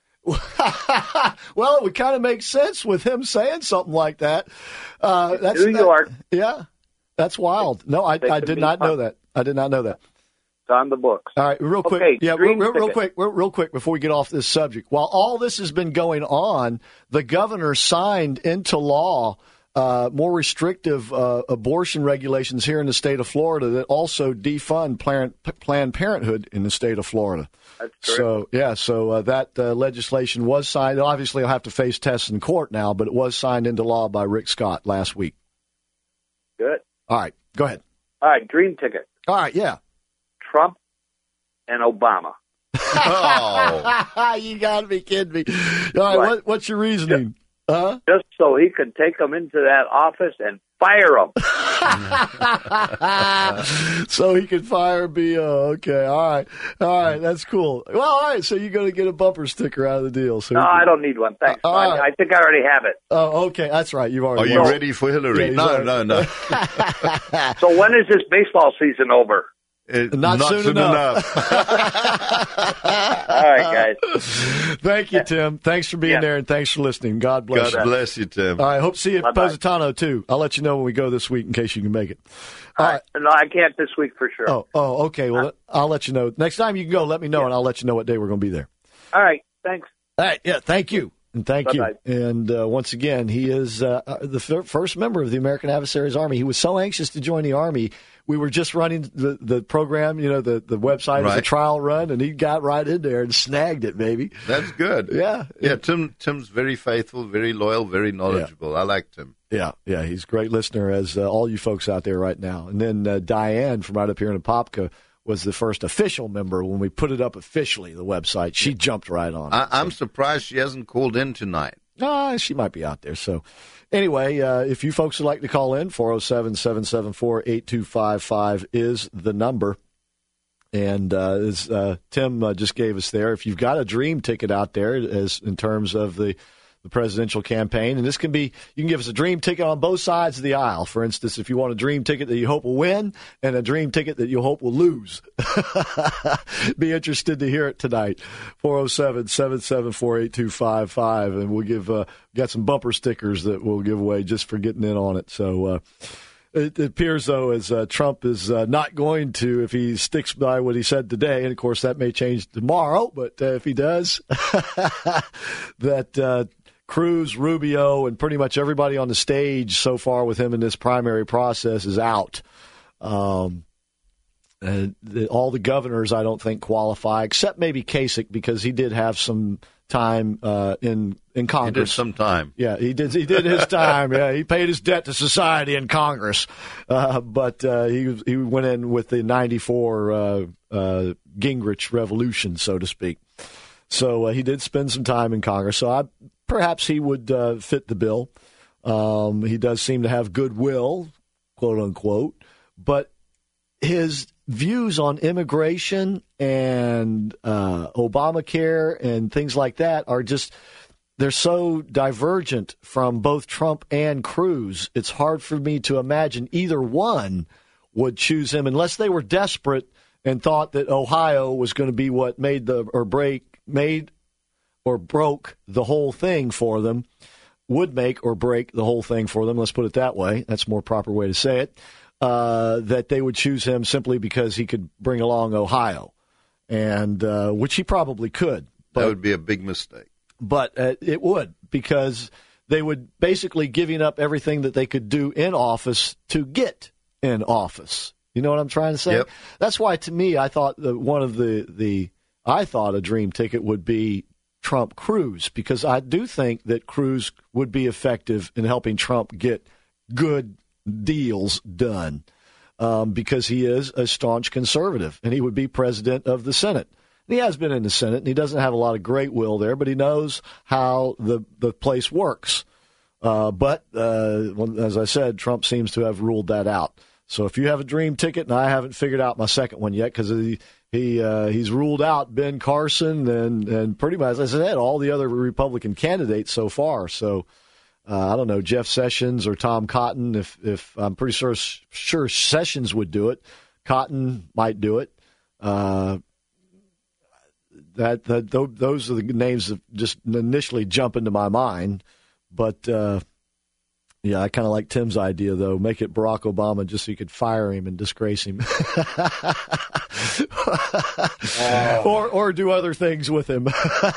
Well, it would kind of make sense with him saying something like that. Uh, that's, New that- York. Yeah, that's wild. No, I, They I can did be not know punished. that. I did not know that. It's on the books. All right, real quick. Okay, yeah, real, dream real, real ticket. quick, real, real quick before we get off this subject. While all this has been going on, the governor signed into law uh, more restrictive uh, abortion regulations here in the state of Florida that also defund Planned, Planned Parenthood in the state of Florida. That's correct. So, yeah, so uh, that uh, legislation was signed. Obviously, I'll have to face tests in court now, but it was signed into law by Rick Scott last week. Good. All right, go ahead. All right, dream ticket. All right, yeah. Trump and Obama. Oh, You got to be kidding me. All right, What? what, what's your reasoning? Huh? Just so he can take them into that office and fire them. So he can fire B O. Okay, all right. All right, that's cool. Well, all right, so you're going to get a bumper sticker out of the deal. So No, I don't need one. Thanks. Uh, all I, right. I think I already have it. Oh, okay, that's right. You've are already you won. ready for Hillary? Yeah, he's no, already- no, no, So when is this baseball season over? It- Not soon enough. All right, guys. Thank you, Tim. Thanks for being Yeah. there, and thanks for listening. God bless God you. bless you, Tim. All right, hope to see you at Bye-bye. Positano, too. I'll let you know when we go this week in case you can make it. All right. No, I can't this week for sure. Oh, oh, okay. Well, I'll let you know. Next time you can go, let me know, and I'll let you know what day we're going to be there. All right, thanks. All right. Yeah, thank you. And thank Bye-bye. you. And uh, once again, he is uh, the f- first member of the American Adversaries Army. He was so anxious to join the Army. We were just running the, the program, you know, the, the website as a Right. trial run, and he got right in there and snagged it, baby. That's good. Yeah. Yeah, Tim. Tim's very faithful, very loyal, very knowledgeable. I like Tim. Yeah, yeah, he's a great listener, as uh, all you folks out there right now. And then uh, Diane from right up here in Apopka was the first official member when we put it up officially, the website. She jumped right on it. I, I'm surprised she hasn't called in tonight. Ah, she might be out there. So, anyway, uh, if you folks would like to call in, four oh seven, seven seven four, eight two five five is the number. And uh, as uh, Tim uh, just gave us there, if you've got a dream ticket out there, as in terms of the the presidential campaign, and this can be, you can give us a dream ticket on both sides of the aisle. For instance, if you want a dream ticket that you hope will win and a dream ticket that you hope will lose. Be interested to hear it tonight. four oh seven, seven seven four, eight two five five, and we'll give, uh, got some bumper stickers that we'll give away just for getting in on it. So, uh, It appears, though, as uh, Trump is uh, not going to, if he sticks by what he said today, and of course that may change tomorrow, but uh, if he does, that uh, Cruz, Rubio, and pretty much everybody on the stage so far with him in this primary process is out. Um, and the, all the governors, I don't think, qualify, except maybe Kasich, because he did have some time uh, in in Congress. He did some time. Yeah, he did. He did his time. Yeah, he paid his debt to society in Congress. Uh, but uh, he he went in with the ninety-four uh, uh, Gingrich revolution, so to speak. So uh, he did spend some time in Congress. So I, perhaps he would uh, fit the bill. Um, he does seem to have goodwill, quote unquote. But his views on immigration and uh, Obamacare and things like that are just, they're so divergent from both Trump and Cruz. It's hard for me to imagine either one would choose him unless they were desperate and thought that Ohio was going to be what made the or break made or broke the whole thing for them, would make or break the whole thing for them, let's put it that way. That's a more proper way to say it, uh, that they would choose him simply because he could bring along Ohio, and uh, which he probably could. But, that would be a big mistake. But uh, it would, because they would basically giving up everything that they could do in office to get in office. You know what I'm trying to say? Yep. That's why, to me, I thought that one of the, the I thought a dream ticket would be Trump Cruz, because I do think that Cruz would be effective in helping Trump get good deals done, um, because he is a staunch conservative, and he would be president of the Senate. And he has been in the Senate, and he doesn't have a lot of great will there, but he knows how the, the place works. Uh, but, uh, as I said, Trump seems to have ruled that out. So if you have a dream ticket, and I haven't figured out my second one yet, because he he uh, he's ruled out Ben Carson and and pretty much, as I said, all the other Republican candidates so far. So uh, I don't know, Jeff Sessions or Tom Cotton. If if I'm pretty sure sure Sessions would do it, Cotton might do it. Uh, that that those are the names that just initially jump into my mind, but. Uh, Yeah, I kind of like Tim's idea, though. Make it Barack Obama just so you could fire him and disgrace him. oh. Or or do other things with him.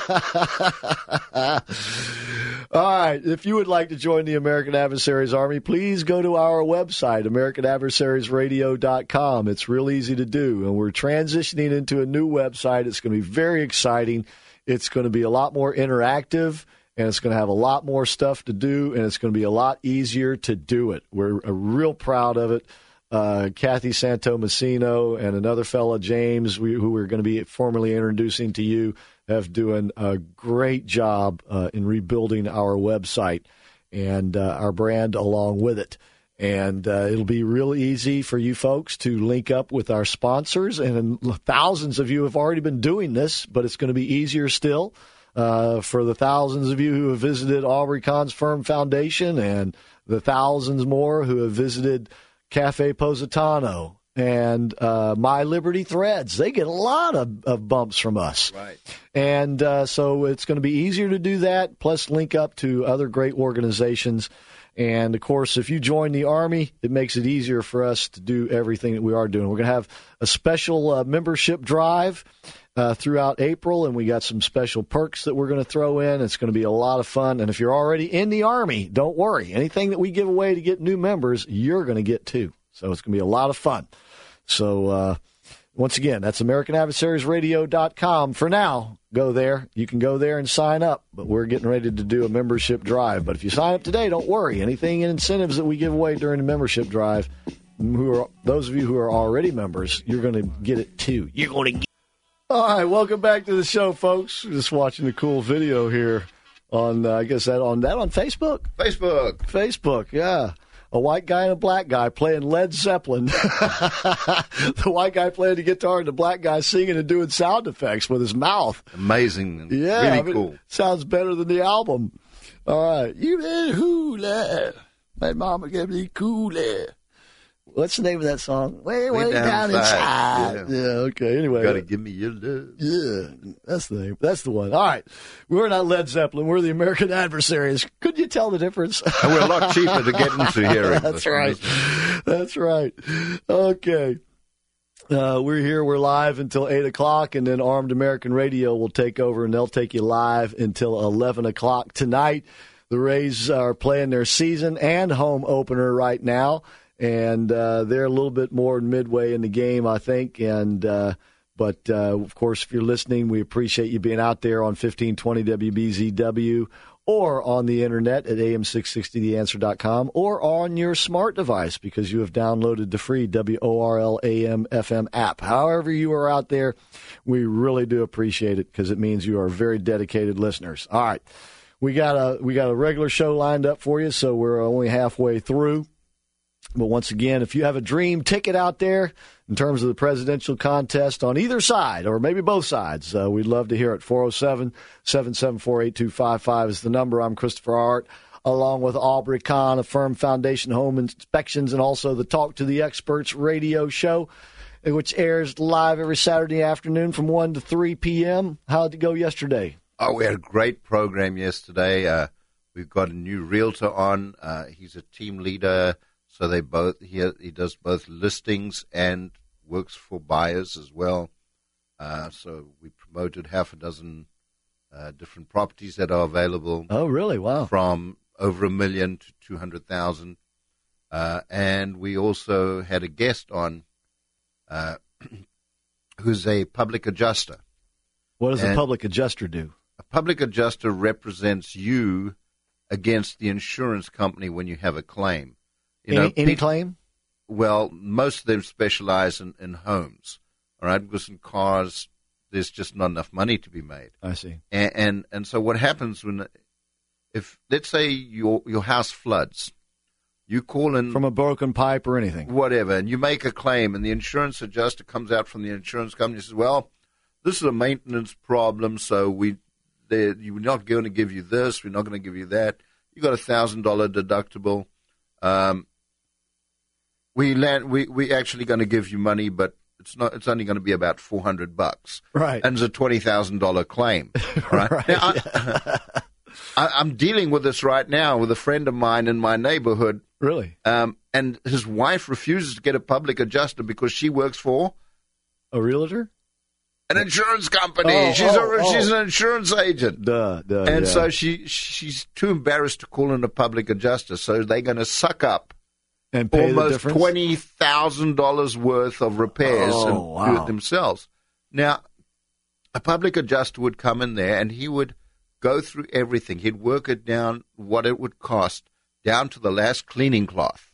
All right. If you would like to join the American Adversaries Army, please go to our website, American Adversaries Radio dot com. It's real easy to do, and we're transitioning into a new website. It's going to be very exciting. It's going to be a lot more interactive, and it's going to have a lot more stuff to do, and it's going to be a lot easier to do it. We're uh, real proud of it. Uh, Kathy Santomassino and another fella, James, we, who we're going to be formally introducing to you, have doing a great job uh, in rebuilding our website and uh, our brand along with it. And uh, it'll be real easy for you folks to link up with our sponsors, and thousands of you have already been doing this, but it's going to be easier still. Uh, for the thousands of you who have visited Aubrey Kahn's Firm Foundation, and the thousands more who have visited Cafe Positano and uh, My Liberty Threads. They get a lot of, of bumps from us. Right. And uh, so it's going to be easier to do that, plus link up to other great organizations. And, of course, if you join the Army, it makes it easier for us to do everything that we are doing. We're going to have a special uh, membership drive Uh, throughout April, and we got some special perks that we're going to throw in. It's going to be a lot of fun. And if you're already in the Army, don't worry. Anything that we give away to get new members, you're going to get too. So it's going to be a lot of fun. So uh, once again, that's American Adversaries Radio dot com. For now, go there. You can go there and sign up. But we're getting ready to do a membership drive. But if you sign up today, don't worry. Anything in incentives that we give away during the membership drive, who are those of you who are already members, you're going to get it too. You're going to get All right, welcome back to the show, folks. We're just watching a cool video here on, uh, I guess, that on that on Facebook? Facebook. Facebook, yeah. A white guy and a black guy playing Led Zeppelin. The white guy playing the guitar and the black guy singing and doing sound effects with his mouth. Amazing. And yeah, really I mean, cool. Sounds better than the album. All right. You little hula. My mama gave me coolie. What's the name of that song? Way, way, way down, down inside. inside. Yeah. yeah, okay. Anyway. Gotta give me your love. Yeah, that's the name. That's the one. All right. We're not Led Zeppelin. We're the American Adversaries. Could you tell the difference? And we're a lot cheaper to get into hearing. That's right. That's right. Okay. Uh, we're here. We're live until eight o'clock, and then Armed American Radio will take over, and they'll take you live until eleven o'clock tonight. The Rays are playing their season and home opener right now. And uh, they're a little bit more midway in the game, I think. And uh, but, uh, of course, if you're listening, we appreciate you being out there on fifteen twenty W B Z W or on the Internet at A M six sixty the answer dot com or on your smart device because you have downloaded the free W O R L A M F M app. However you are out there, we really do appreciate it because it means you are very dedicated listeners. All right. We got a, we got a regular show lined up for you, so we're only halfway through. But once again, if you have a dream ticket out there in terms of the presidential contest on either side, or maybe both sides, uh, we'd love to hear it. four oh seven, seven seven four, eight two five five is the number. I'm Christopher Hart, along with Aubrey Kahn of Firm Foundation Home Inspections and also the Talk to the Experts radio show. which airs live every Saturday afternoon from one to three p.m. How'd it go yesterday? Oh, we had a great program yesterday. Uh, we've got a new realtor on. Uh, he's a team leader, so they both he he does both listings and works for buyers as well. Uh, so we promoted half a dozen uh, different properties that are available. Oh, really? Wow! From over a million to two hundred thousand, uh, and we also had a guest on, uh, who's a public adjuster. What does and a public adjuster do? A public adjuster represents you against the insurance company when you have a claim. You any know, any pe- claim? Well, most of them specialize in, in homes, all right? Because in cars, there's just not enough money to be made. I see. And and, and so what happens when, if let's say your your house floods, you call in From a broken pipe or anything. whatever, and you make a claim, and the insurance adjuster comes out from the insurance company and says, "Well, this is a maintenance problem, so we they, you're not going to give you this, we're not going to give you that. You got a thousand dollar deductible. Um, we land, we we actually going to give you money, but it's not. It's only going to be about four hundred bucks, Right. and it's a twenty thousand dollar claim, right? Right, Now, I, I, I'm dealing with this right now with a friend of mine in my neighborhood, Really? um, and his wife refuses to get a public adjuster because she works for A realtor? an insurance company. Oh, she's oh, a, oh. she's an insurance agent. Duh, duh. And yeah. so she she's too embarrassed to call in a public adjuster, so they're going to suck up and pay the almost difference? twenty thousand dollars worth of repairs Oh, and do wow. it themselves. Now, a public adjuster would come in there and he would go through everything. He'd work it down, what it would cost, down to the last cleaning cloth.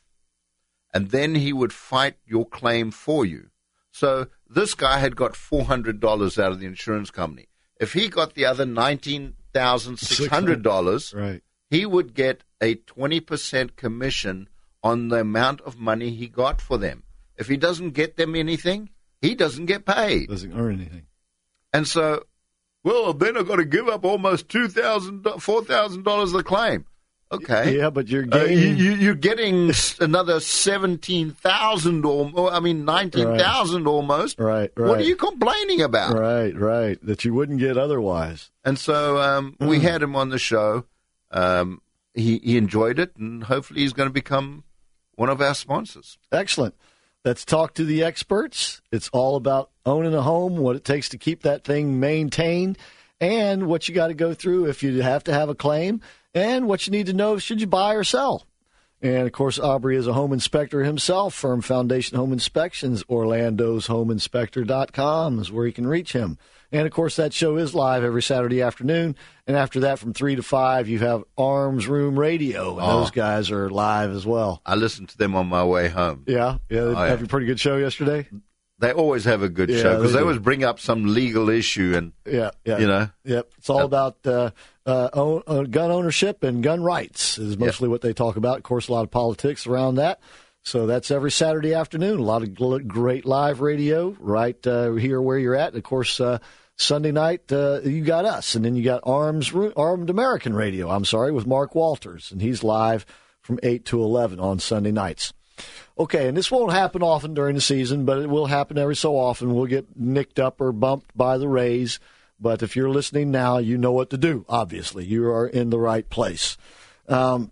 And then he would fight your claim for you. So this guy had got four hundred dollars out of the insurance company. If he got the other nineteen thousand six hundred dollars, Right. he would get a twenty percent commission on the amount of money he got for them. If he doesn't get them anything, he doesn't get paid. Doesn't earn anything. And so, well, then I've got to give up almost two thousand dollars, four thousand dollars a claim. Okay. Yeah, but you're Uh, you, gaining. you, you're getting s- another seventeen thousand or more, I mean, nineteen thousand almost. Right, right. What are you complaining about? Right, right. That you wouldn't get otherwise. And so um, Hmm. we had him on the show. Um, he, he enjoyed it, and hopefully he's going to become one of our sponsors. Excellent. Let's talk to the experts. It's all about owning a home, what it takes to keep that thing maintained, and what you got to go through if you have to have a claim, and what you need to know should you buy or sell. And, of course, Aubrey is a home inspector himself. Firm Foundation Home Inspections, Orlando's Home Inspector dot com is where you can reach him. And, of course, that show is live every Saturday afternoon. And after that, from three to five, you have Arms Room Radio, and Oh. those guys are live as well. I listened to them on my way home. Yeah, yeah. Oh, yeah. Have a pretty good show yesterday. They always have a good Yeah, show because they they, do. always bring up some legal issue, and Yeah, yeah. you know, Yep. It's all about uh, uh, own, uh, gun ownership and gun rights is mostly what they talk about. Of course, a lot of politics around that. So that's every Saturday afternoon. A lot of gl- great live radio right uh, here where you're at. Of course, uh, Sunday night, uh, you got us. And then you got Arms, Armed American Radio, I'm sorry, with Mark Walters. And he's live from eight to eleven on Sunday nights. Okay, and this won't happen often during the season, but it will happen every so often. We'll get nicked up or bumped by the Rays. But if you're listening now, you know what to do, obviously. You are in the right place. Um,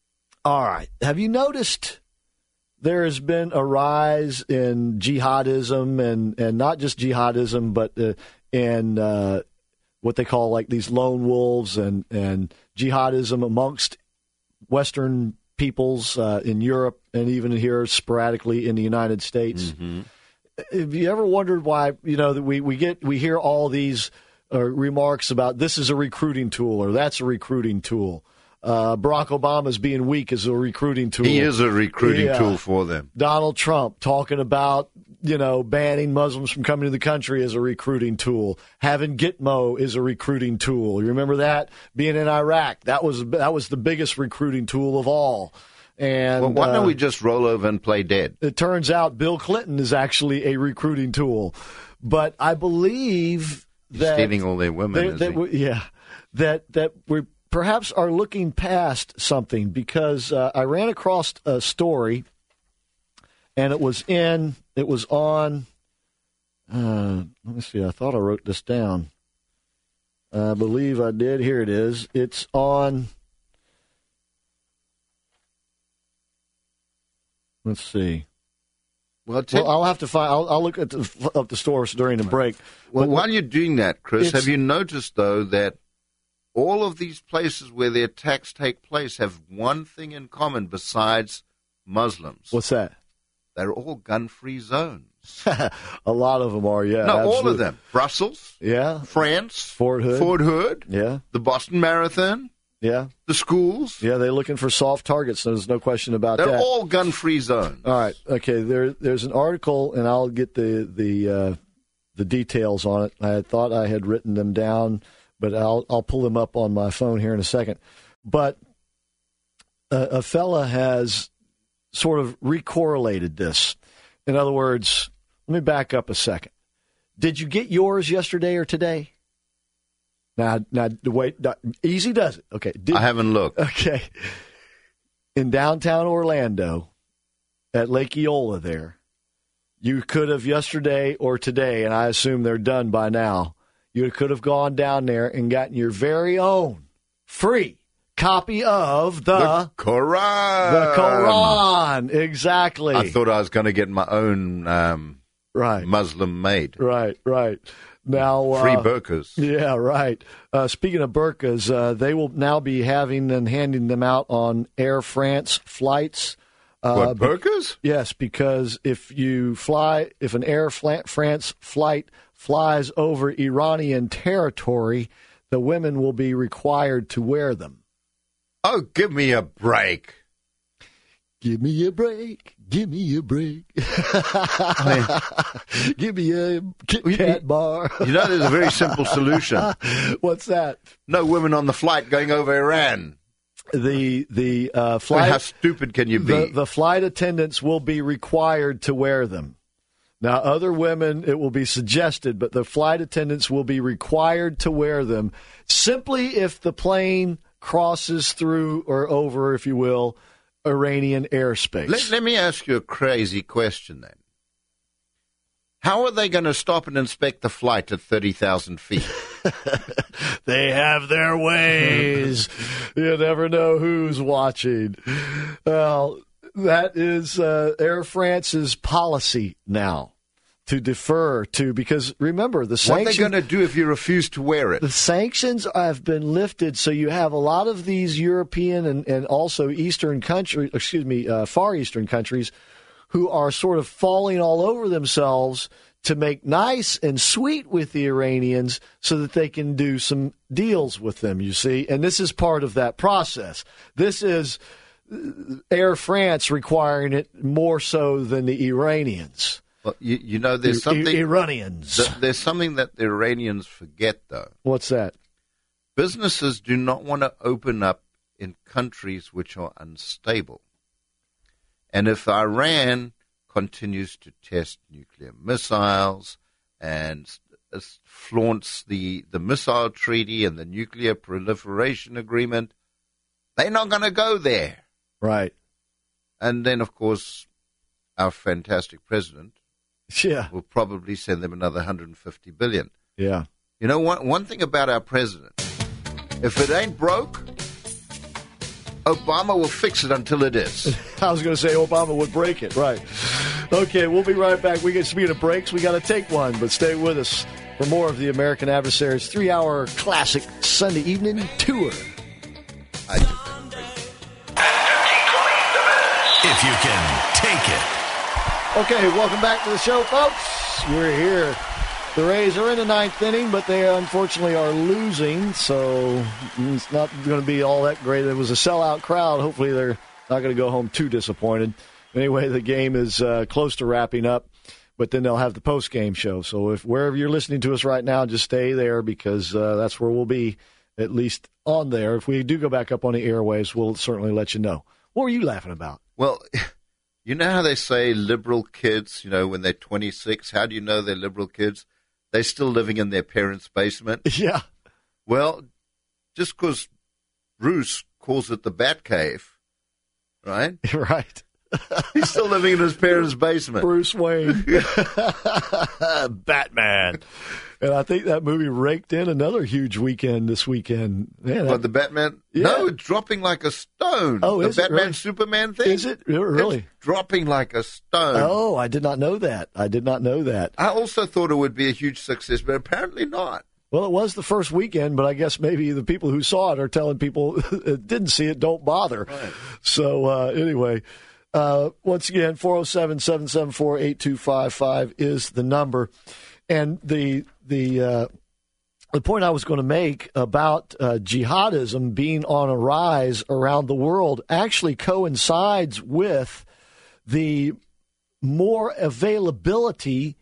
all right. Have you noticed there has been a rise in jihadism, and, and not just jihadism, but uh, in uh, what they call like these lone wolves and, and jihadism amongst Western peoples uh, in Europe and even here sporadically in the United States. Mm-hmm. Have you ever wondered why, you know, that we, we get we hear all these uh, remarks about this is a recruiting tool or that's a recruiting tool? Uh, Barack Obama's being weak is a recruiting tool. he is a recruiting Yeah. tool for them. Donald Trump talking about, you know, banning Muslims from coming to the country as a recruiting tool. Having Gitmo is a recruiting tool. You remember that? Being in Iraq, that was that was the biggest recruiting tool of all. And Well, why don't uh, we just roll over and play dead? it turns out Bill Clinton is actually a recruiting tool. But I believe He's that stealing all their women, they- is that he? we- yeah, that that we perhaps are looking past something, because uh, I ran across a story, and it was in, it was on Uh, let me see. I thought I wrote this down. I believe I did. Here it is. It's on. Let's see. Well, well I'll have to find. I'll, I'll look at the, up the stores during the break. Well, but, while you're doing that, Chris, have you noticed though that all of these places where the attacks take place have one thing in common besides Muslims? What's that? They're all gun-free zones. A lot of them are, yeah. No, absolutely. all of them. Brussels, yeah, France, Fort Hood, Fort Hood, yeah, the Boston Marathon, yeah, the schools. Yeah, they're looking for soft targets. There's no question about they're that. They're all gun-free zones. All right, okay. There, there's an article, and I'll get the the uh, the details on it. I thought I had written them down, but I'll I'll pull them up on my phone here in a second. But a, a fella has sort of recorrelated this. In other words, let me back up a second. Did you get yours yesterday or today? Now, now, wait. Easy does it. Okay. Did, I haven't looked. Okay. In downtown Orlando, at Lake Eola there, you could have yesterday or today, and I assume they're done by now, you could have gone down there and gotten your very own free copy of the, the Quran. The Quran, exactly. I thought I was going to get my own um, right. Muslim made. Right, right. Now, free uh, burqas. Yeah, right. Uh, speaking of burqas, uh, they will now be having and handing them out on Air France flights. Uh, what, burqas? Be- yes, because if you fly, if an Air France flight flies over Iranian territory, the women will be required to wear them. Oh, give me a break. Give me a break. Give me a break. Give me a Kit Kat bar. You know, there's a very simple solution. What's that? No women on the flight going over Iran. The the uh, flight. I mean, how stupid can you be? The, the flight attendants will be required to wear them. Now, other women, it will be suggested, but the flight attendants will be required to wear them simply if the plane crosses through or over, if you will, Iranian airspace. Let, let me ask you a crazy question then. How are they going to stop and inspect the flight at thirty thousand feet? They have their ways. You never know who's watching. Well, that is uh, Air France's policy now, to defer to, because remember, the sanctions... What are they going to do if you refuse to wear it? The sanctions have been lifted, so you have a lot of these European and, and also Eastern countries, excuse me, uh, Far Eastern countries, who are sort of falling all over themselves to make nice and sweet with the Iranians so that they can do some deals with them, you see. And this is part of that process. This is Air France requiring it more so than the Iranians. Well, you, you know, there's something... Iranians. Th- there's something that the Iranians forget, though. What's that? Businesses do not want to open up in countries which are unstable. And if Iran continues to test nuclear missiles and uh, flaunts the, the missile treaty and the nuclear proliferation agreement, they're not going to go there. Right. And then, of course, our fantastic president yeah. will probably send them another one hundred fifty billion dollars. Yeah. You know, one, one thing about our president, if it ain't broke, Obama will fix it until it is. I was going to say Obama would break it. Right. Okay, we'll be right back. We get speaking of breaks, we got to take one, but stay with us for more of the American Adversaries three-hour classic Sunday evening tour. I just if you can take it. Okay, welcome back to the show, folks. We're here. The Rays are in the ninth inning, but they unfortunately are losing, so it's not going to be all that great. It was a sellout crowd. Hopefully they're not going to go home too disappointed. Anyway, the game is uh, close to wrapping up, but then they'll have the post-game show. So if wherever you're listening to us right now, just stay there because uh, that's where we'll be, at least on there. If we do go back up on the airwaves, we'll certainly let you know. What were you laughing about? Well, you know how they say liberal kids, you know, when they're twenty-six, how do you know they're liberal kids? They're still living in their parents' basement. Yeah. Well, just because Bruce calls it the Bat Cave, right? Right. He's still living in his parents' basement. Bruce Wayne. Batman. And I think that movie raked in another huge weekend this weekend. Man, What, the Batman? Yeah. No, it's dropping like a stone. Oh, the is it Batman really? Superman thing. Is it really? It's dropping like a stone. Oh, I did not know that. I did not know that. I also thought it would be a huge success, but apparently not. Well, it was the first weekend, but I guess maybe the people who saw it are telling people that didn't see it, don't bother. Right. So uh, anyway, uh, once again, four oh seven, seven seven four, eight two five five is the number. And the the uh, the point I was going to make about uh, jihadism being on a rise around the world actually coincides with the more availability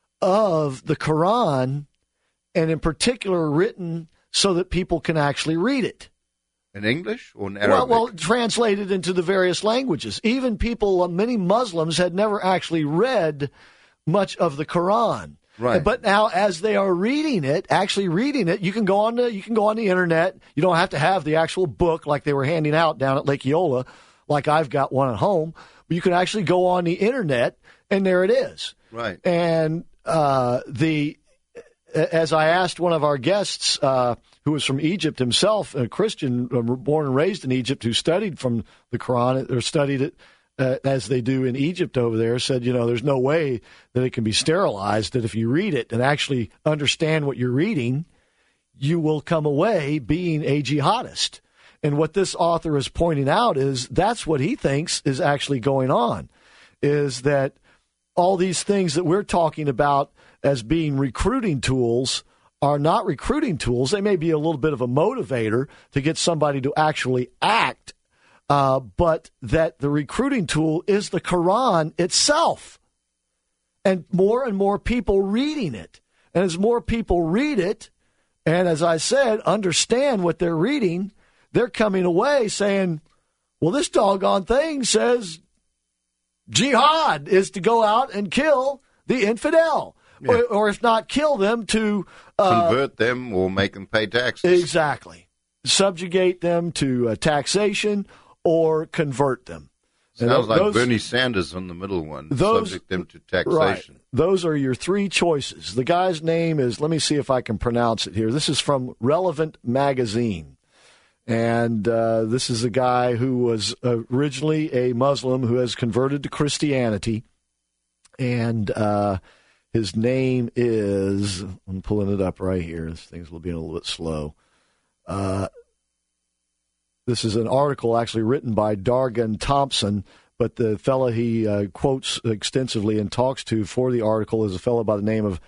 of the Quran, and in particular written so that people can actually read it. In English or in Well, Arabic? well, translated into the various languages. Even people, uh, many Muslims had never actually read much of the Quran. Right. But now, as they are reading it, actually reading it, you can go on the you can go on the internet. You don't have to have the actual book like they were handing out down at Lake Eola, like I've got one at home. But you can actually go on the internet, and there it is. Right. And uh, the as I asked one of our guests, uh, who was from Egypt himself, a Christian, uh, born and raised in Egypt, who studied from the Quran or studied it uh, as they do in Egypt over there, said, you know, there's no way that it can be sterilized, that if you read it and actually understand what you're reading, you will come away being a jihadist. And what this author is pointing out is that's what he thinks is actually going on, is that all these things that we're talking about as being recruiting tools are not recruiting tools. They may be a little bit of a motivator to get somebody to actually act, uh, but that the recruiting tool is the Quran itself. And more and more people reading it. And as more people read it, and as I said, understand what they're reading, they're coming away saying, well, this doggone thing says jihad is to go out and kill the infidel. Yeah. Or, or if not kill them, to uh, convert them or make them pay taxes. Exactly. Subjugate them to uh, taxation or convert them. Sounds like those, Bernie Sanders on the middle one. Those, subject them to taxation. Right. Those are your three choices. The guy's name is, let me see if I can pronounce it here. This is from Relevant Magazine. And uh, this is a guy who was originally a Muslim who has converted to Christianity. And uh, his name is, I'm pulling it up right here. This thing's being a little bit slow. Uh, this is an article actually written by Dargan Thompson, but the fellow he uh, quotes extensively and talks to for the article is a fellow by the name of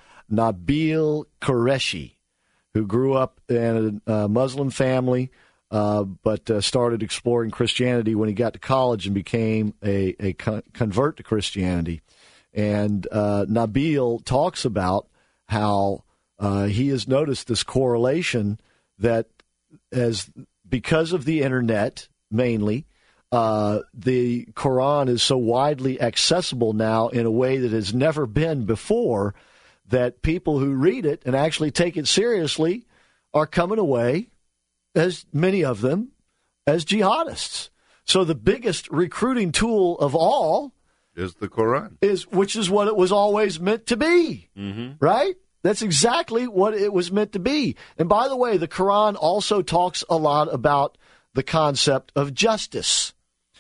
Nabil Qureshi, who grew up in a Muslim family, uh, but uh, started exploring Christianity when he got to college and became a, a con- convert to Christianity. And uh, Nabil talks about how uh, he has noticed this correlation that as because of the internet mainly, uh, the Quran is so widely accessible now in a way that has never been before, that people who read it and actually take it seriously are coming away, as many of them, as jihadists. So the biggest recruiting tool of all is the Quran, is which is what it was always meant to be, mm-hmm. right? That's exactly what it was meant to be. And by the way, the Quran also talks a lot about the concept of justice.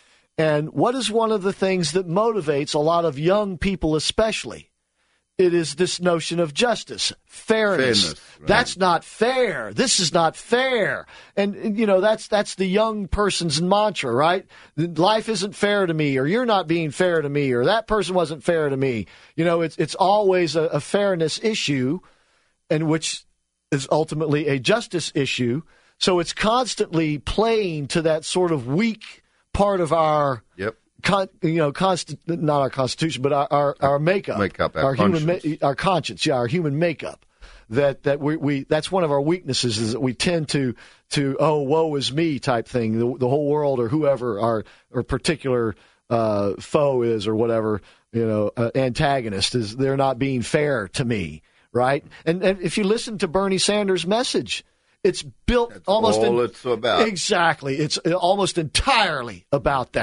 And what is one of the things that motivates a lot of young people especially? It is this notion of justice, fairness. Fairness, right. That's not fair. This is not fair. And, you know, that's that's the young person's mantra, right? Life isn't fair to me, or you're not being fair to me, or that person wasn't fair to me. You know, it's it's always a, a fairness issue, and which is ultimately a justice issue. So it's constantly playing to that sort of weak part of our Yep. Con, you know, const, not our constitution, but our our, our makeup, Makeup, our our human, conscience. our conscience, yeah, our human makeup. That that we, we that's one of our weaknesses, is that we tend to to oh woe is me type thing. The, the whole world or whoever our or particular uh, foe is or whatever, you know, uh, antagonist is, they're not being fair to me, right? And, and if you listen to Bernie Sanders' message, it's built That's almost all in, it's about. Exactly, it's almost entirely about that.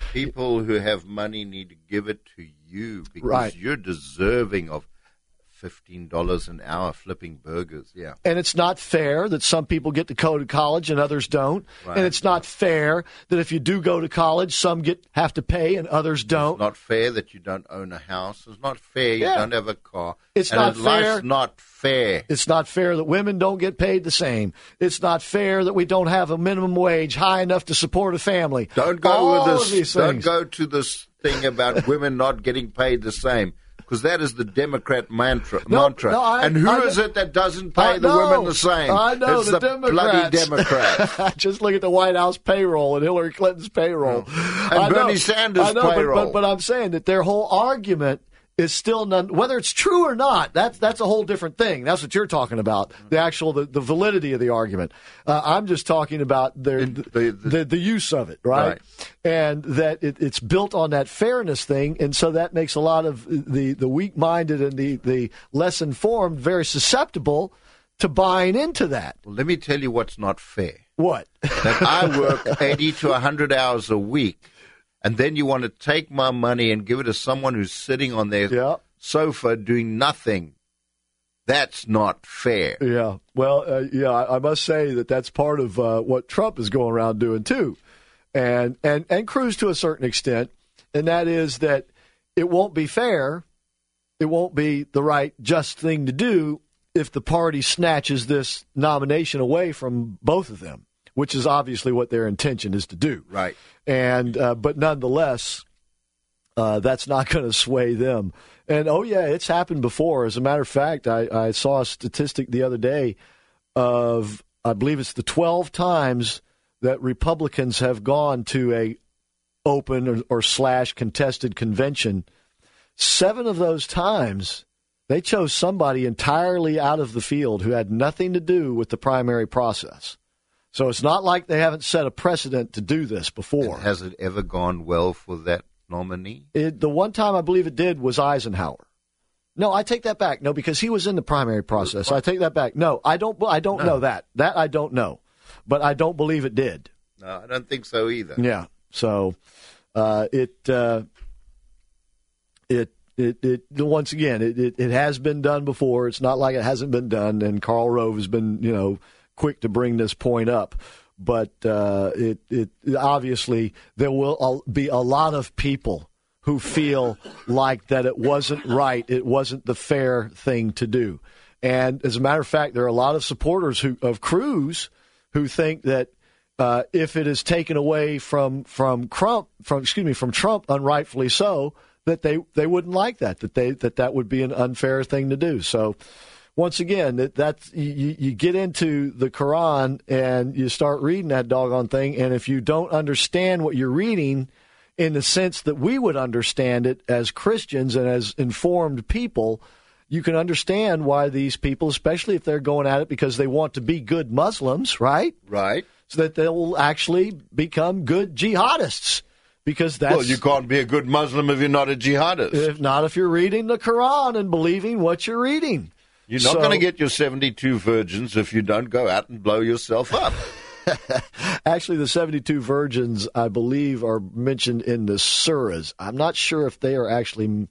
People who have money need to give it to you because Right. you're deserving of fifteen dollars an hour flipping burgers. Yeah. And it's not fair that some people get to go to college and others don't. Right. And it's not fair that if you do go to college, some get have to pay and others don't. It's not fair that you don't own a house. It's not fair you Yeah. don't have a car. It's and not life's fair. not fair. It's not fair that women don't get paid the same. It's not fair that we don't have a minimum wage high enough to support a family. Don't go All with of this. these Don't things. go to this thing about women not getting paid the same. Because that is the Democrat mantra. No, mantra. no, I- and who I- is it that doesn't pay I the know. women the same? I know, it's the the, bloody Democrats. Democrats. Just look at the White House payroll and Hillary Clinton's payroll. And I know, Bernie Sanders' I know, but- payroll. But, but I'm saying that their whole argument is still none, whether it's true or not, that's that's a whole different thing. That's what you're talking about, the actual, the, the validity of the argument. Uh, I'm just talking about their, In the, the- the, the- the use of it, right? Right. And that it, it's built on that fairness thing, and so that makes a lot of the, the weak-minded and the, the less informed very susceptible to buying into that. Well, let me tell you what's not fair. What? That I work eighty to one hundred hours a week, and then you want to take my money and give it to someone who's sitting on their Yeah. sofa doing nothing. That's not fair. Yeah. Well, uh, yeah, I, I must say that that's part of uh, what Trump is going around doing too, and and and Cruz to a certain extent, and that is that it won't be fair, it won't be the right, just thing to do if the party snatches this nomination away from both of them, which is obviously what their intention is to do. Right. And uh, but nonetheless, uh, that's not going to sway them. And, oh, yeah, it's happened before. As a matter of fact, I, I saw a statistic the other day of, I believe it's the twelve times that Republicans have gone to a open or, or slash contested convention. Seven of those times, they chose somebody entirely out of the field who had nothing to do with the primary process. So it's not like they haven't set a precedent to do this before. And has it ever gone well for that nominee? It, the one time I believe it did was Eisenhower. No, I take that back. No, because he was in the primary process. I take that back. No, I don't. I don't No. know that. That I don't know, but I don't believe it did. No, I don't think so either. Yeah. So uh, it uh, it it it once again it, it it has been done before. It's not like it hasn't been done. And Karl Rove has been you know quick to bring this point up. But uh, it, it obviously there will be a lot of people who feel like that it wasn't right, it wasn't the fair thing to do. And as a matter of fact, there are a lot of supporters who, of Cruz who think that uh, if it is taken away from from Trump, from excuse me, from Trump, unrightfully so, that they, they wouldn't like that, that they that that would be an unfair thing to do. So. Once again, that that's you, you get into the Quran and you start reading that doggone thing, and if you don't understand what you're reading in the sense that we would understand it as Christians and as informed people, you can understand why these people, especially if they're going at it because they want to be good Muslims, right? Right. So that they'll actually become good jihadists. Because that's, well, you can't be a good Muslim if you're not a jihadist. If not, if you're reading the Quran and believing what you're reading. You're not So- going to get your seventy-two virgins if you don't go out and blow yourself up. Actually, the seventy-two virgins, I believe, are mentioned in the surahs. I'm not sure if they are actually.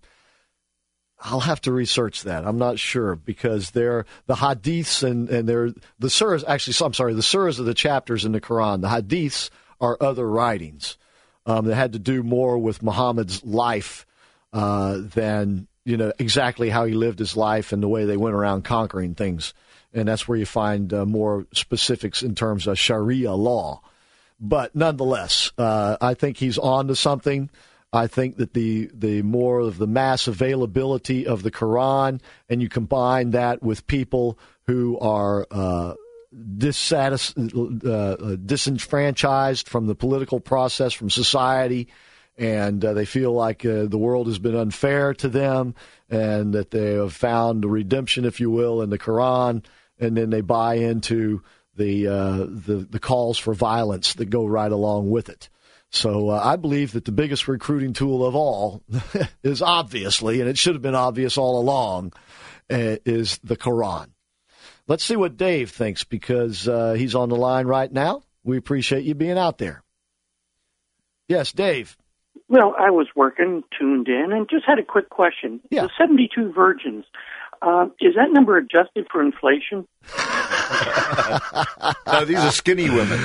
I'll have to research that. I'm not sure because they're the hadiths and, and they're the surahs. Actually, I'm sorry, the surahs are the chapters in the Quran. The hadiths are other writings um, that had to do more with Muhammad's life uh, than. You know, exactly how he lived his life and the way they went around conquering things. And that's where you find uh, more specifics in terms of Sharia law. But nonetheless, uh, I think he's on to something. I think that the, the more of the mass availability of the Quran, and you combine that with people who are uh, dissatis- uh, disenfranchised from the political process, from society, and uh, they feel like uh, the world has been unfair to them and that they have found redemption, if you will, in the Quran, and then they buy into the uh, the, the calls for violence that go right along with it. So uh, I believe that the biggest recruiting tool of all is obviously, and it should have been obvious all along, uh, is the Quran. Let's see what Dave thinks because uh, he's on the line right now. We appreciate you being out there. Yes, Dave. Well, I was working, tuned in, and just had a quick question. Yeah. The seventy-two virgins, uh, is that number adjusted for inflation? No, these are skinny women.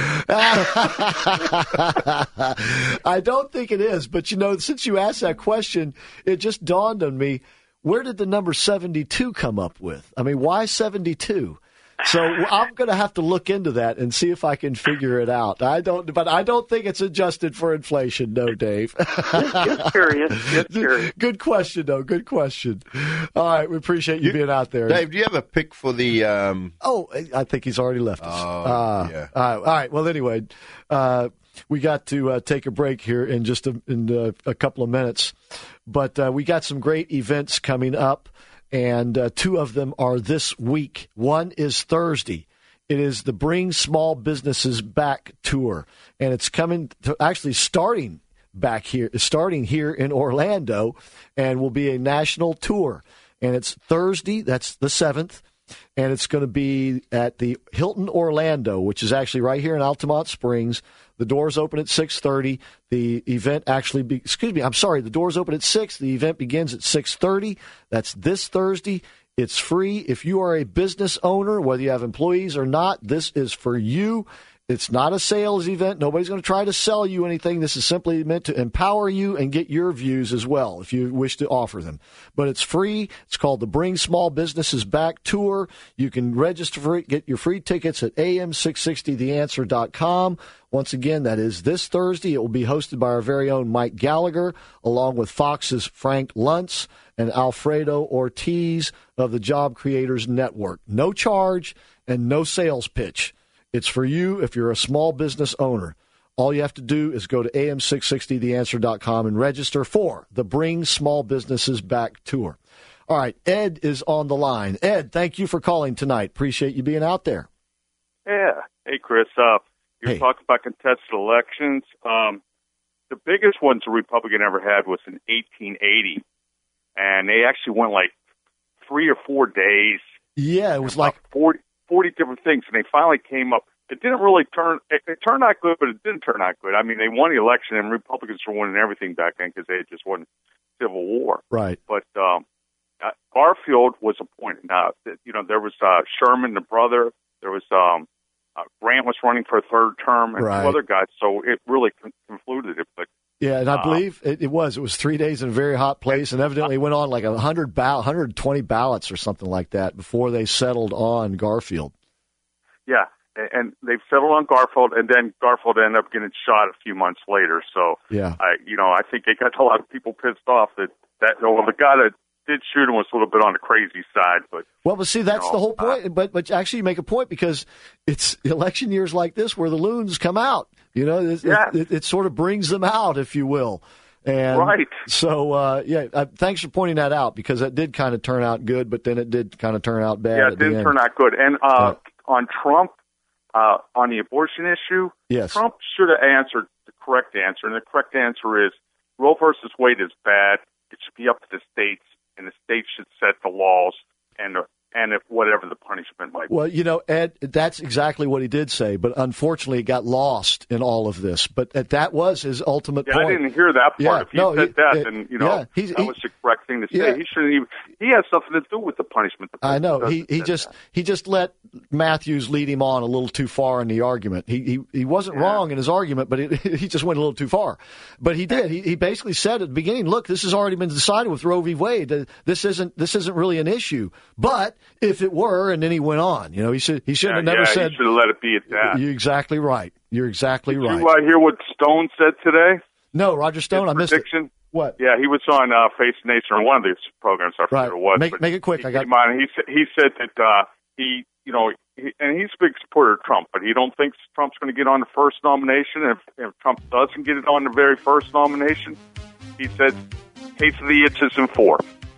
I don't think it is, but, you know, since you asked that question, it just dawned on me, where did the number seventy-two come up with? I mean, why seventy-two? So I'm going to have to look into that and see if I can figure it out. I don't, but I don't think it's adjusted for inflation. No, Dave. Just, just curious. Just curious. Good question, though. Good question. All right, we appreciate you, you being out there, Dave. Do you have a pick for the? Um... Oh, I think he's already left us. Oh, uh, yeah. All right, all right. Well, anyway, uh, we got to uh, take a break here in just a, in uh, a couple of minutes, but uh, we got some great events coming up. And uh, two of them are this week. One is Thursday. It is the Bring Small Businesses Back Tour. And it's coming to actually starting back here, starting here in Orlando, and will be a national tour. And it's Thursday, that's the seventh, and it's going to be at the Hilton Orlando, which is actually right here in Altamont Springs. The doors open at six thirty. The event actually, be, excuse me, I'm sorry, the doors open at six. The event begins at six thirty. That's this Thursday. It's free. If you are a business owner, whether you have employees or not, this is for you. It's not a sales event. Nobody's going to try to sell you anything. This is simply meant to empower you and get your views as well, if you wish to offer them. But it's free. It's called the Bring Small Businesses Back Tour. You can register for it, get your free tickets at A M six sixty the answer dot com. Once again, that is this Thursday. It will be hosted by our very own Mike Gallagher, along with Fox's Frank Luntz and Alfredo Ortiz of the Job Creators Network. No charge and no sales pitch. It's for you if you're a small business owner. All you have to do is go to A M six sixty the answer dot com and register for the Bring Small Businesses Back Tour. All right, Ed is on the line. Ed, thank you for calling tonight. Appreciate you being out there. Yeah. Hey, Chris. Uh, you're Hey. talking about contested elections. Um, the biggest ones the Republican ever had was in eighteen eighty, and they actually went like three or four days. Yeah, it was like forty, forty different things, and they finally came up. It didn't really turn. It, it turned out good, but it didn't turn out good. I mean, they won the election, and Republicans were winning everything back then because they had just won Civil War. right. But um, uh, Garfield was appointed. Now, th- you know, there was uh, Sherman, the brother. There was um, uh, Grant was running for a third term, and Right. two other guys. So it really con- concluded it. But Yeah, and I Uh, believe it, it was. It was three days in a very hot place, and evidently went on like one hundred ball- one hundred twenty ballots or something like that before they settled on Garfield. yeah, a- and they've settled on Garfield, and then Garfield ended up getting shot a few months later. So Yeah. I, you know, I think it got a lot of people pissed off that that well, the guy that did shoot him was a little bit on the crazy side, but. Well, but see, that's know, the whole uh, point. But but actually, you make a point because it's election years like this where the loons come out. You know, it, Yeah. it, it, it sort of brings them out, if you will. And Right. So, uh, yeah, uh, thanks for pointing that out because it did kind of turn out good, but then it did kind of turn out bad. Yeah, at it the didn't end. turn out good. And uh, on Trump, uh, on the abortion issue, Yes. Trump should have answered the correct answer. And the correct answer is Roe versus Wade is bad. It should be up to the states, and the states should set the laws and uh, and if whatever the punishment might be. Well, you know, Ed, that's exactly what he did say, but unfortunately, it got lost in all of this. But that- that was his ultimate Yeah, point. I didn't hear that part. Yeah, if he no, said he- that, it- then you know yeah, he's- that he- was the correct thing to say. Yeah. He shouldn't even. He has something to do with the punishment. The I know president he, he doesn't just say that. he just let Matthews lead him on a little too far in the argument. He he, he wasn't Yeah. wrong in his argument, but it, he just went a little too far. But he did. He, he basically said at the beginning, "Look, this has already been decided with Roe v. Wade. Uh, This isn't this isn't really an issue. But if it were," and then he went on. You know, he should he should Yeah, have never yeah, said. He should have let it be at that. You're exactly right. You're exactly Did right. you uh, hear what Stone said today? No, Roger Stone, I His missed it. prediction? What? Yeah, he was on uh, Face the Nation on one of these programs. I forget Right. what it was. Make- but make it quick. He I got- came on and he said he said that uh, he, you know, he, and he's a big supporter of Trump, but he don't think Trump's going to get on the first nomination. And if, if Trump doesn't get it on the very first nomination, he said, "Case of the itches in four.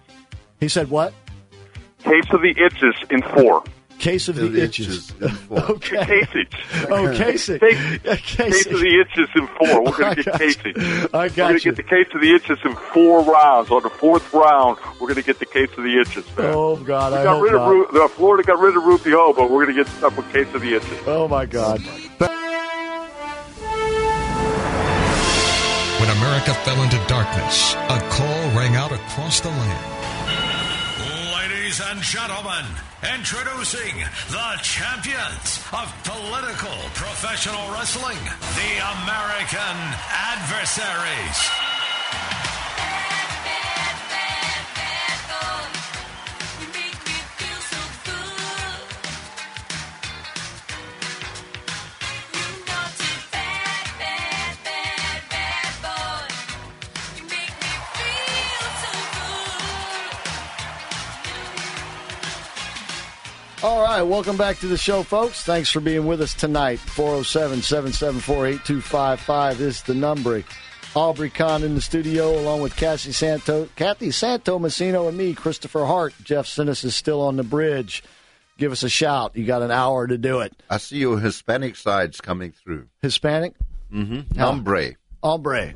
He said what? Case of the itches in four. Case of the, The itches. itches in four. Okay. Kasich. Oh, Kasich. Case, Yeah, case Kasich. of the itches in four. We're I going to get got you. Kasich. I We're got going you. to get the case of the itches in four rounds. On the fourth round, we're going to get the case of the itches. Man. Oh, God, we I got hope rid not. of Ru- uh, Florida got rid of Rubio, but we're going to get stuck with case of the itches. Oh, my God. When America America fell into darkness, a call rang out across the land. Ladies and gentlemen, introducing the champions of political professional wrestling, the American Adversaries. All right, welcome back to the show, folks. Thanks for being with us tonight. four oh seven, seven seven four, eight two five five is the number. Aubrey Kahn in the studio, along with Kathy Santo, Kathy Santo Messino and me, Christopher Hart. Jeff Sinnis is still on the bridge. Give us a shout. You got an hour to do it. I see your Hispanic sides coming through. Hispanic? Mm-hmm. Hombre. Hombre.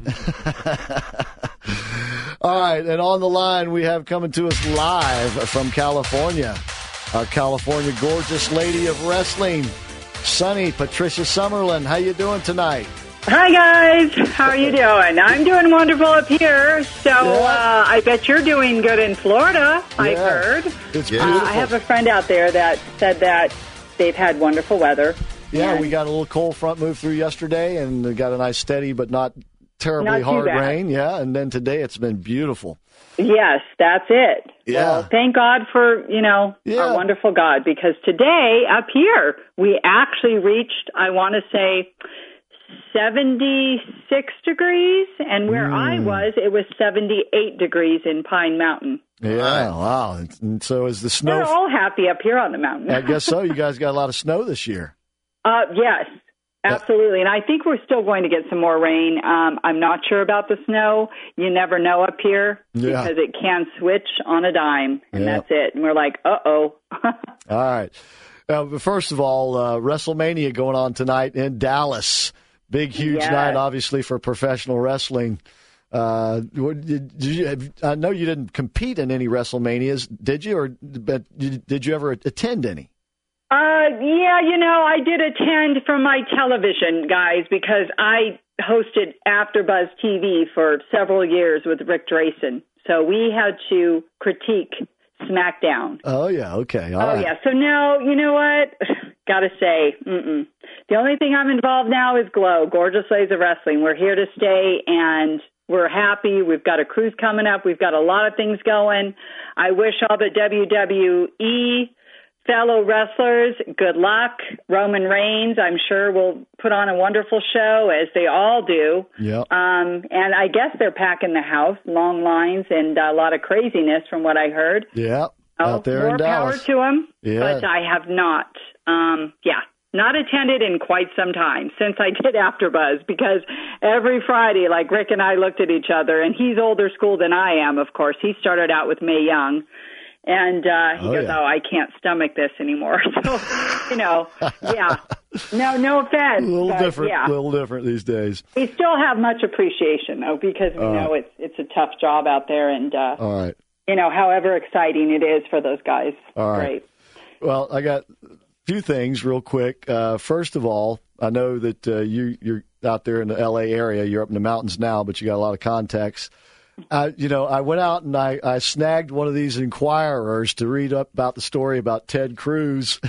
All right, and on the line we have coming to us live from California, our California gorgeous lady of wrestling, Sunny Patricia Summerlin. How you doing tonight? Hi, guys. How are you doing? I'm doing wonderful up here. So Yeah. uh, I bet you're doing good in Florida, I've Yeah. heard. It's Uh, beautiful. I have a friend out there that said that they've had wonderful weather. Yeah, And we got a little cold front move through yesterday, and we got a nice steady but not terribly Not too hard bad. rain. Yeah, and then today it's been beautiful. Yes, that's it. Yeah. Well, thank God for, you know, Yeah. our wonderful God, because today up here we actually reached, I want to say, seventy-six degrees, and where I was, it was seventy-eight degrees in Pine Mountain. Yeah, wow. And- And so is the snow. They're all happy up here on the mountain. I guess so. You guys got a lot of snow this year. Uh, yes, absolutely. And I think we're still going to get some more rain. Um, I'm not sure about the snow. You never know up here Yeah. because it can switch on a dime, and Yeah. that's it. And we're like, uh-oh. All right. Uh, but first of all, uh, WrestleMania going on tonight in Dallas. Big, huge Yes. night, obviously, for professional wrestling. Uh, what- did, did you, have- I know you didn't compete in any WrestleManias, did you? Or but did, did you ever attend any? Uh, yeah, you know, I did attend from my television, guys, because I hosted AfterBuzz T V for several years with Rick Drayson. So we had to critique SmackDown. Oh, yeah. Okay. All oh, right. yeah. So now, you know what? Gotta say, mm-mm. The only thing I'm involved now is Glow, Gorgeous Ladies of Wrestling. We're here to stay, and we're happy. We've got a cruise coming up. We've got a lot of things going. I wish all the W W E fellow wrestlers good luck. Roman Reigns, I'm sure, will put on a wonderful show, as they all do. Yeah. Um, and I guess they're packing the house, long lines, and a lot of craziness from what I heard. Yeah. Oh, Out there more in power Dallas. to them. Yeah. But I have not, um, yeah, not attended in quite some time since I did AfterBuzz, because every Friday, like Rick and I looked at each other, and he's older school than I am, of course. He started out with Mae Young. And uh, he Oh, goes, yeah. oh, I can't stomach this anymore. So, you know, yeah. No, no offense. A little but, different. Yeah. A little different these days. We still have much appreciation, though, because we All know right. it's it's a tough job out there. And, uh, All right. you know, however exciting it is for those guys. All right. Great. Well, I got a few things real quick. Uh, first of all, I know that uh, you, you're out there in the L A area. You're up in the mountains now, but you got a lot of contacts. Uh, you know, I went out and I, I snagged one of these Inquirers to read up about the story about Ted Cruz.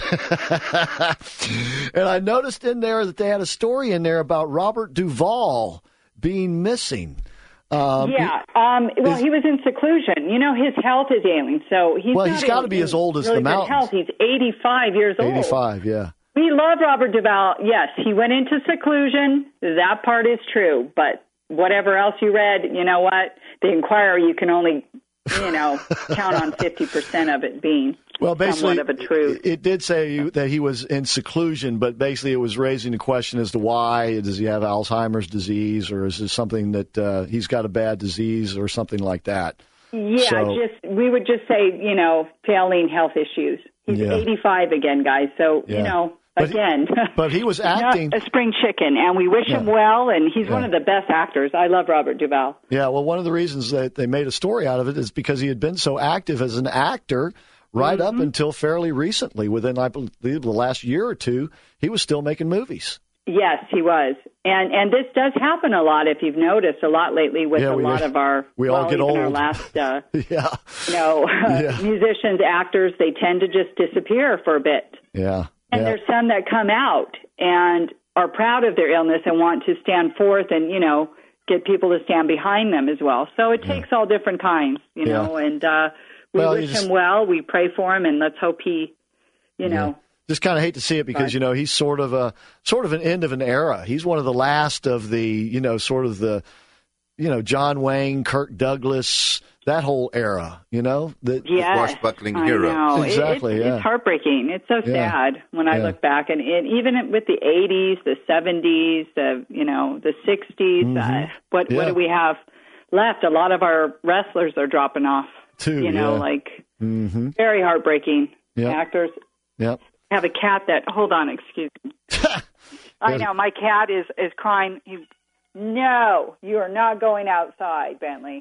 And I noticed in there that they had a story in there about Robert Duvall being missing. Um, yeah. Um, well, is- he was in seclusion. You know, his health is ailing, so he's Well, not he's gotta in- be in as old as really the good mountains. health. He's eighty-five years old. eighty-five, yeah. We love Robert Duvall. Yes, he went into seclusion. That part is true. But whatever else you read, you know what? The Inquirer, you can only, you know, count on fifty percent of it being Well, basically, somewhat of a truth. it did say that he was in seclusion, but basically it was raising the question as to why. Does he have Alzheimer's disease, or is this something that uh, he's got a bad disease or something like that? Yeah, So- just we would just say, you know, failing health issues. He's Yeah. eighty-five again, guys. So, Yeah. you know, But- again. but he was he's not acting- a spring chicken, and we wish him Yeah. well, and he's Yeah. one of the best actors. I love Robert Duvall. Yeah, well, one of the reasons that they made a story out of it is because he had been so active as an actor right Mm-hmm. up until fairly recently. Within, I believe, the last year or two, he was still making movies. Yes, he was. And and this does happen a lot, if you've noticed, a lot lately with yeah, a we, lot of our, we well, all get even old. our last, uh, yeah. you know, yeah. musicians, actors, they tend to just disappear for a bit. Yeah. And yeah. there's some that come out and are proud of their illness and want to stand forth and, you know, get people to stand behind them as well. So it takes yeah. all different kinds, you know, yeah. and uh, we well, wish just, him well. We pray for him, and let's hope he, you know. Yeah. Just kind of hate to see it because, right. you know, he's sort of a sort of an end of an era. He's one of the last of the, you know, sort of the, you know, John Wayne, Kirk Douglas, that whole era, you know. The, yes, the swashbuckling I hero. Know. Exactly, it, it's, yeah. It's heartbreaking. It's so yeah. sad when I yeah. look back. And it, even with the eighties, the seventies, the, you know, the sixties, mm-hmm. uh, what, yeah. what do we have left? A lot of our wrestlers are dropping off. Too, you know, yeah. like mm-hmm. very heartbreaking. Yep. Actors. Yep. I have a cat that, hold on, excuse me. I know, my cat is, is crying. He, no, you are not going outside, Bentley.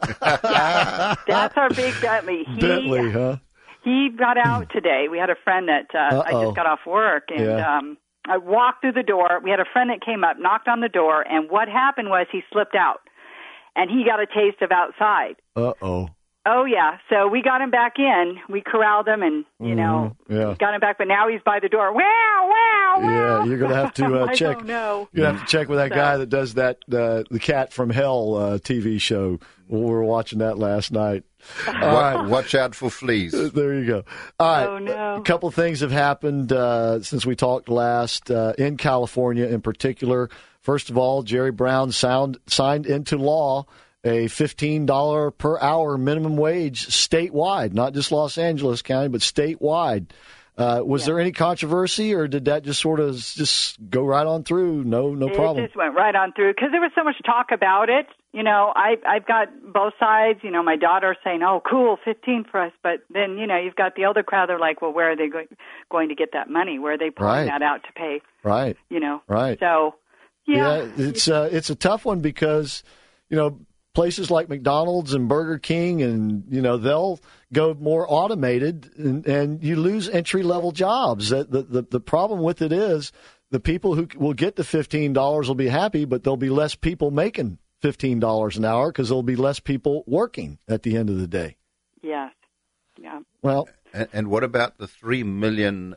That's our big Bentley. He, Bentley, huh? He got out today. We had a friend that, uh, I just got off work, and yeah. um, I walked through the door. We had a friend that came up, knocked on the door, and what happened was he slipped out, and he got a taste of outside. Uh-oh. Oh, yeah. So we got him back in. We corralled him and, you know, mm, yeah. got him back. But now he's by the door. Wow, wow, wow. Yeah, you're going to have to uh, I check. don't know. You're going to have to check with that so. guy that does that, uh, the Cat from Hell uh, T V show. We were watching that last night. All right. Watch out for fleas. There you go. All right. Oh, no. A couple of things have happened uh, since we talked last uh, in California in particular. First of all, Jerry Brown sound, signed into law a fifteen dollars per hour minimum wage statewide, not just Los Angeles County, but statewide. Uh, was yeah. there any controversy, or did that just sort of just go right on through? No, no it problem. It just went right on through because there was so much talk about it. You know, I, I've got both sides. You know, my daughter saying, oh, cool, fifteen for us. But then, you know, you've got the older crowd. They're like, well, where are they go- going to get that money? Where are they pulling right. that out to pay? Right. You know. Right. So, yeah. yeah it's, uh, it's a tough one because, you know, places like McDonald's and Burger King, and, you know, they'll go more automated, and, and you lose entry-level jobs. The, the, the problem with it is the people who will get the fifteen dollars will be happy, but there'll be less people making fifteen dollars an hour because there'll be less people working at the end of the day. Yes. Yeah. Well, and, and what about the three million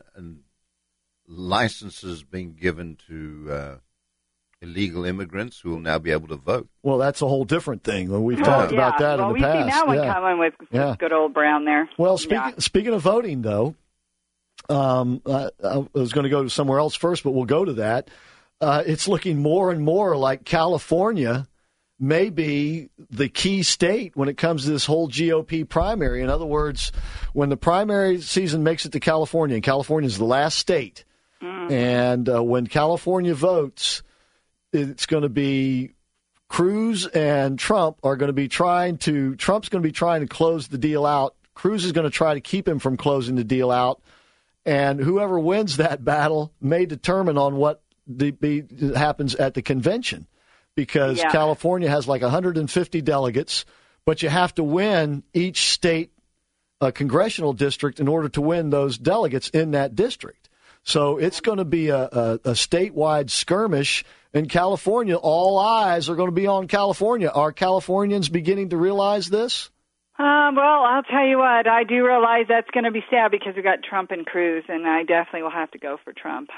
licenses being given to uh, illegal immigrants who will now be able to vote? Well, that's a whole different thing. We've oh, talked yeah. about that well, in the past. Well, we've seen that one yeah. coming with yeah. good old Brown there. Well, speaking yeah. speaking of voting, though, um, I, I was going to go to somewhere else first, but we'll go to that. Uh, it's looking more and more like California may be the key state when it comes to this whole G O P primary. In other words, when the primary season makes it to California, and California is the last state, mm. and uh, when California votes, it's going to be Cruz and Trump are going to be trying to, Trump's going to be trying to close the deal out. Cruz is going to try to keep him from closing the deal out. And whoever wins that battle may determine on what the, be, happens at the convention, because yeah. California has like one hundred fifty delegates, but you have to win each state uh, congressional district in order to win those delegates in that district. So it's going to be a, a, a statewide skirmish. In California, all eyes are going to be on California. Are Californians beginning to realize this? Um, well, I'll tell you what, I do realize that's going to be sad because we got Trump and Cruz, and I definitely will have to go for Trump.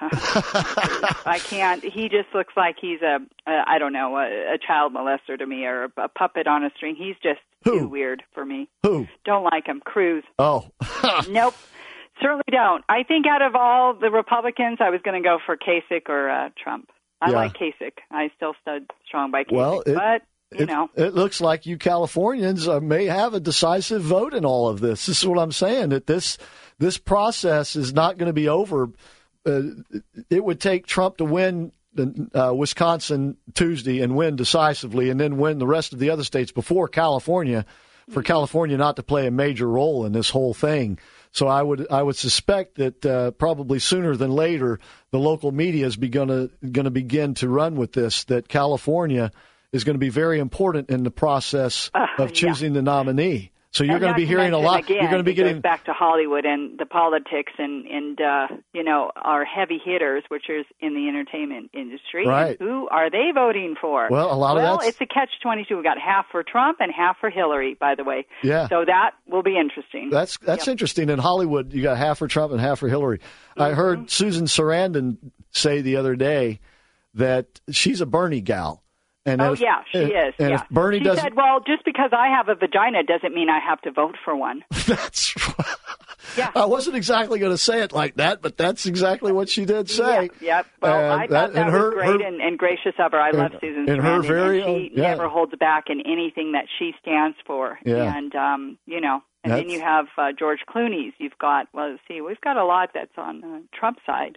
I can't. He just looks like he's a, a I don't know, a, a child molester to me, or a, a puppet on a string. He's just Who? too weird for me. Who? Don't like him. Cruz. Oh. Nope. Certainly don't. I think out of all the Republicans, I was going to go for Kasich or uh, Trump. I yeah. like Kasich. I still stood strong by Kasich. Well, it, but, you it, know. It looks like you Californians uh, may have a decisive vote in all of this. This is what I'm saying, that this this process is not going to be over. Uh, it would take Trump to win uh, Wisconsin Tuesday and win decisively, and then win the rest of the other states before California, for California not to play a major role in this whole thing. So I would I would suspect that uh, probably sooner than later, the local media is going to going to begin to run with this, that California is going to be very important in the process uh, of choosing yeah. the nominee. So you're And going to not be hearing mention, a lot. Again, you're going to be it goes getting back to Hollywood and the politics and and uh, you know our heavy hitters, which is in the entertainment industry. Right. And who are they voting for? Well, a lot of well, that's- it's a catch twenty-two. We got half for Trump and half for Hillary, by the way. Yeah. So that will be interesting. That's that's Yep. interesting. In Hollywood, you got half for Trump and half for Hillary. Mm-hmm. I heard Susan Sarandon say the other day that she's a Bernie gal. And oh if, yeah, she and, is. And yeah. if Bernie she doesn't, said, "Well, just because I have a vagina doesn't mean I have to vote for one." that's. Yeah. I wasn't exactly going to say it like that, but that's exactly what she did say. Yep. yep. Well, And I thought that, and was her- great her- and, and gracious of her. I and- love Susan and her Sarandon, very and she own- yeah. never holds back in anything that she stands for. Yeah. And um, you know, and then That's- you have uh, George Clooney's. You've got well, let's see, we've got a lot that's on uh, Trump's side.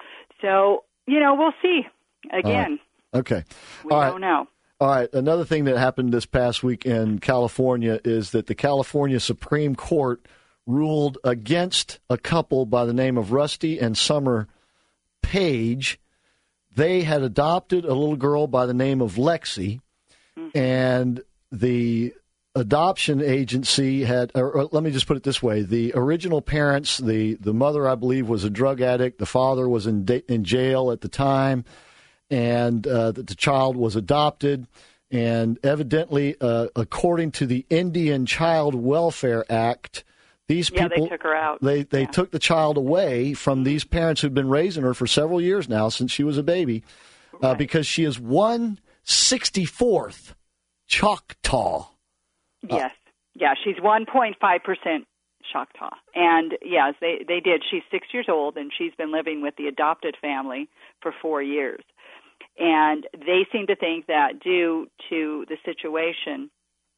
So you know, we'll see. Again, Okay. we All right. don't know. All right. Another thing that happened this past week in California is that the California Supreme Court ruled against a couple by the name of Rusty and Summer Page. They had adopted a little girl by the name of Lexi, Mm-hmm. and the adoption agency had, or, or let me just put it this way, the original parents, the, the mother, I believe, was a drug addict. The father was in, da- in jail at the time, and uh, that the child was adopted. And evidently, uh, according to the Indian Child Welfare Act, these Yeah, people they took her out. They they took the child away from these parents who'd been raising her for several years now, since she was a baby, uh, because she is one sixty-fourth Choctaw. Yes. Yeah, she's one point five percent Choctaw. And, yes, they, they did. She's six years old, and she's been living with the adopted family for four years. And they seem to think that due to the situation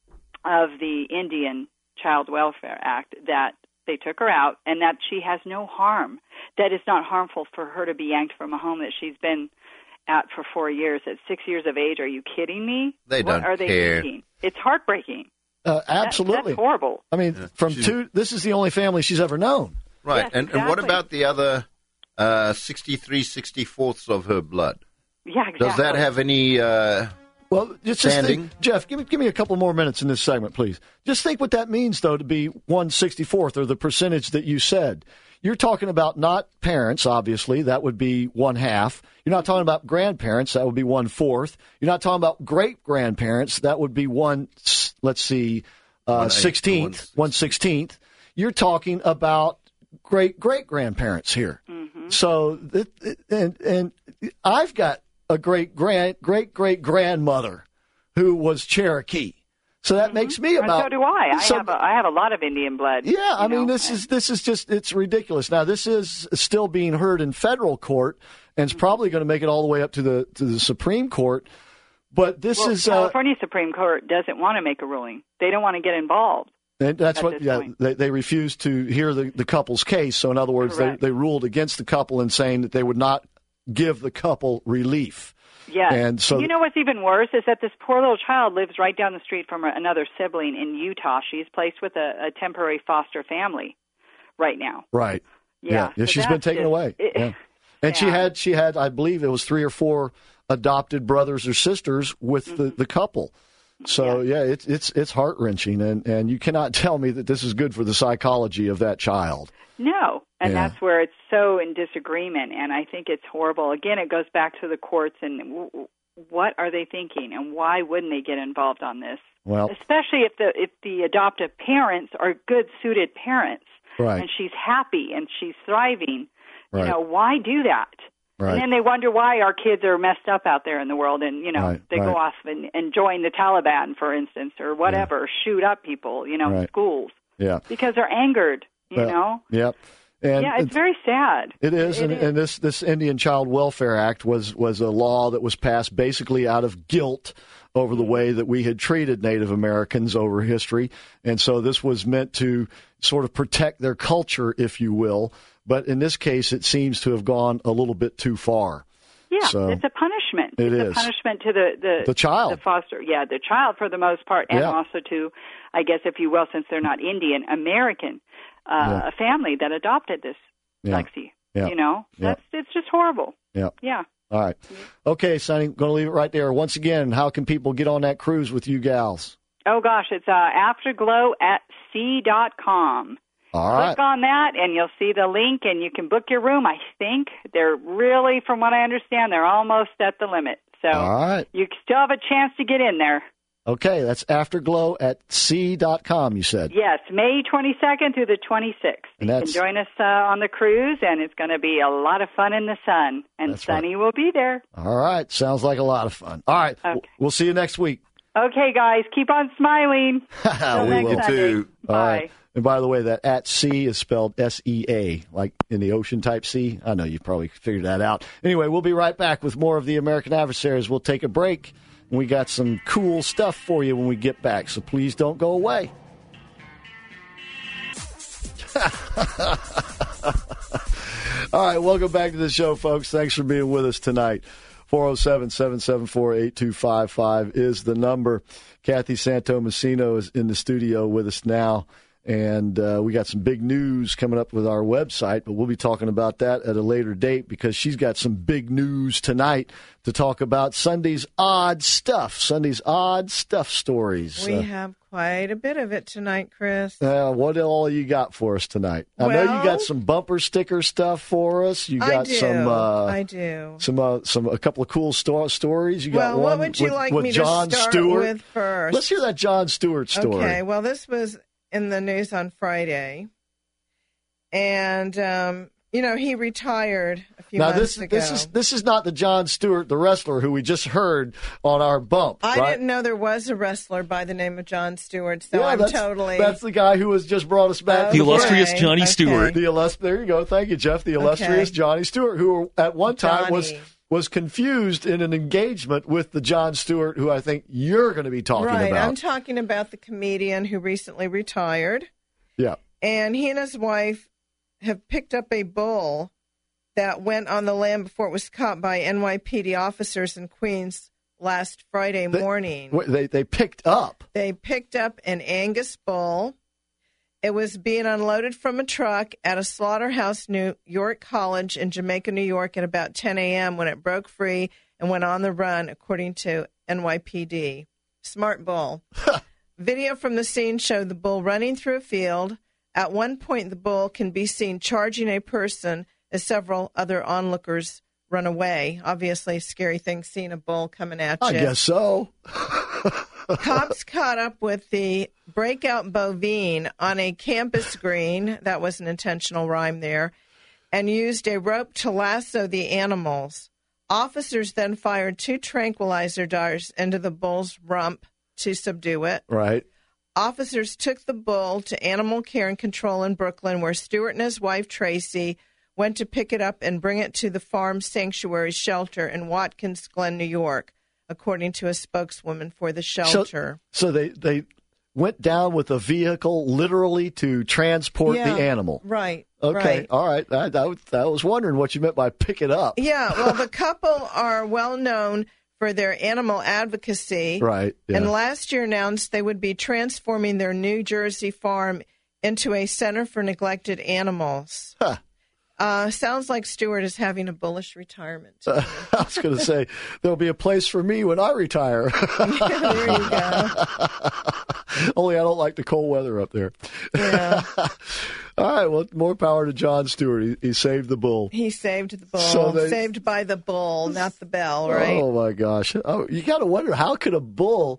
of the Indian Child Welfare Act that they took her out and that she has no harm, that it's not harmful for her to be yanked from a home that she's been at for four years at six years of age. Are you kidding me? They what don't are they care. thinking? It's heartbreaking. Uh, That- absolutely. that's horrible. I mean, from She's- two, this is the only family she's ever known. Right. Yes, and, and what exactly. about the other uh, sixty-three sixty-fourths of her blood? Yeah, exactly. Does that have any uh, Well, just, just standing? think, Jeff, give me give me a couple more minutes in this segment, please. Just think what that means, though, to be one sixty-fourth, or the percentage that you said. You're talking about not parents, obviously. That would be one half. You're not talking about grandparents. That would be one fourth. You're not talking about great grandparents. That would be one. Let's see, uh, One eighth to sixteenth, one sixteenth. You're talking about great great grandparents here. Mm-hmm. So, it, it- and and I've got a great grand great great grandmother who was Cherokee. So that makes me And about. so do I. I so- have a, I have a lot of Indian blood. yeah, I you mean, know, this and- is this is just it's ridiculous. Now, this is still being heard in federal court, and it's probably going to make it all the way up to the to the Supreme Court. But this well, is uh, California Supreme Court doesn't want to make a ruling. They don't want to get involved. and that's at what this yeah point. they they refused to hear the, the couple's case. So in other words, they, Correct. they ruled against the couple in saying that they would not give the couple relief. Yes. And so you know what's even worse is that this poor little child lives right down the street from another sibling in Utah. She's placed with a, a temporary foster family right now. right. Yeah, yeah, so she's been that's taken just- away. it- yeah. And she sad. had she had I believe it was three or four adopted brothers or sisters with Mm-hmm. the, the couple. So yeah, it's it's it's heart wrenching, and, and you cannot tell me that this is good for the psychology of that child. No, and Yeah. that's where it's so in disagreement, and I think it's horrible. Again, it goes back to the courts, and w- w- what are they thinking, and why wouldn't they get involved on this? Well, Especially if the if the adoptive parents are good suited parents, Right. and she's happy and she's thriving. Right. You know, why do that? Right. And then they wonder why our kids are messed up out there in the world, and you know Right, they right. go off and, and join the Taliban, for instance, or whatever, shoot up people, you know, in Right. schools yeah, because they're angered. You Well, know, yep. And yeah, it's very sad. It is, It and, is. and this this Indian Child Welfare Act was was a law that was passed basically out of guilt over the way that we had treated Native Americans over history, and so this was meant to sort of protect their culture, if you will. But in this case, it seems to have gone a little bit too far. Yeah, So, it's a punishment. it it's is. a punishment to the, the The child. the foster, yeah, the child for the most part, and Yeah. also to, I guess, if you will, since they're not Indian American, uh, Yeah. a family that adopted this Yeah. Lexi. Yeah. You know, Yeah. that's it's just horrible. Yeah. Yeah. All right. Okay, Sonny, going to leave it right there. Once again, how can people get on that cruise with you gals? Oh, gosh, it's uh, afterglow at sea dot com. All right. Click on that, and you'll see the link, and you can book your room. I think they're really, from what I understand, they're almost at the limit. So All right. you still have a chance to get in there. Okay, that's afterglow at sea dot com, you said. Yes, May twenty-second through the twenty-sixth. And you that's, can join us uh, on the cruise, and it's going to be a lot of fun in the sun. And Sunny right. will be there. All right, sounds like a lot of fun. All right, okay. We'll see you next week. Okay, guys, keep on smiling. we will too. All right. And by the way, that at sea is spelled S E A, like in the ocean type sea. I know you've probably figured that out. Anyway, we'll be right back with more of the American Adversaries. We'll take a break. We got some cool stuff for you when we get back, so please don't go away. All right, welcome back to the show, folks. Thanks for being with us tonight. four oh seven, seven seven four, eight two five five is the number. Kathy Santomassino is in the studio with us now. And uh, we got some big news coming up with our website, but we'll be talking about that at a later date because she's got some big news tonight to talk about Sunday's odd stuff, Sunday's odd stuff stories. We uh, have quite a bit of it tonight, Chris. Uh, what all you got for us tonight? I well, know you got some bumper sticker stuff for us. You got I do. some. Uh, I do. Some, uh, some, a couple of cool sto- stories. You got well, one what would you with, like with me John to start Stewart. with first? Let's hear that John Stewart story. Okay. Well, this was in the news on Friday, and um, you know he retired a few now, months this, ago. This is this is not the John Stewart, the wrestler who we just heard on our bump. I right? didn't know there was a wrestler by the name of John Stewart, so yeah, I'm that's, totally. That's the guy who has just brought us back. Okay. The illustrious Johnny okay. Stewart. The illust- There you go. Thank you, Jeff. The illustrious okay. Johnny Stewart, who at one time Johnny. was. was confused in an engagement with the John Stewart who I think you're going to be talking right, about. I'm talking about the comedian who recently retired. Yeah. And he and his wife have picked up a bull that went on the land before it was caught by N Y P D officers in Queens last Friday morning. They, they, they picked up? They picked up an Angus bull. It was being unloaded from a truck at a slaughterhouse, New York College in Jamaica, New York, at about ten a.m. when it broke free and went on the run, according to N Y P D. Smart bull. Video from the scene showed the bull running through a field. At one point, the bull can be seen charging a person as several other onlookers run away. Obviously, a scary thing seeing a bull coming at you. I guess so. Cops caught up with the breakout bovine on a campus green, that was an intentional rhyme there, and used a rope to lasso the animals. Officers then fired two tranquilizer darts into the bull's rump to subdue it. Right. Officers took the bull to Animal Care and Control in Brooklyn, where Stewart and his wife, Tracy, went to pick it up and bring it to the Farm Sanctuary Shelter in Watkins Glen, New York, according to a spokeswoman for the shelter. So, so they, they went down with a vehicle literally to transport yeah, the animal. Right. Okay. Right. All right. I, I, I was wondering what you meant by pick it up. Yeah. Well, the couple are well known for their animal advocacy. Right. Yeah. And last year announced they would be transforming their New Jersey farm into a center for neglected animals. Huh. Uh, sounds like Stewart is having a bullish retirement. Uh, I was going to say, there'll be a place for me when I retire. Yeah, there you go. Only I don't like the cold weather up there. Yeah. All right, well, more power to John Stewart. He, he saved the bull. He saved the bull. So they, saved by the bull, not the bell, right? Oh, my gosh. Oh, you got to wonder, how could a bull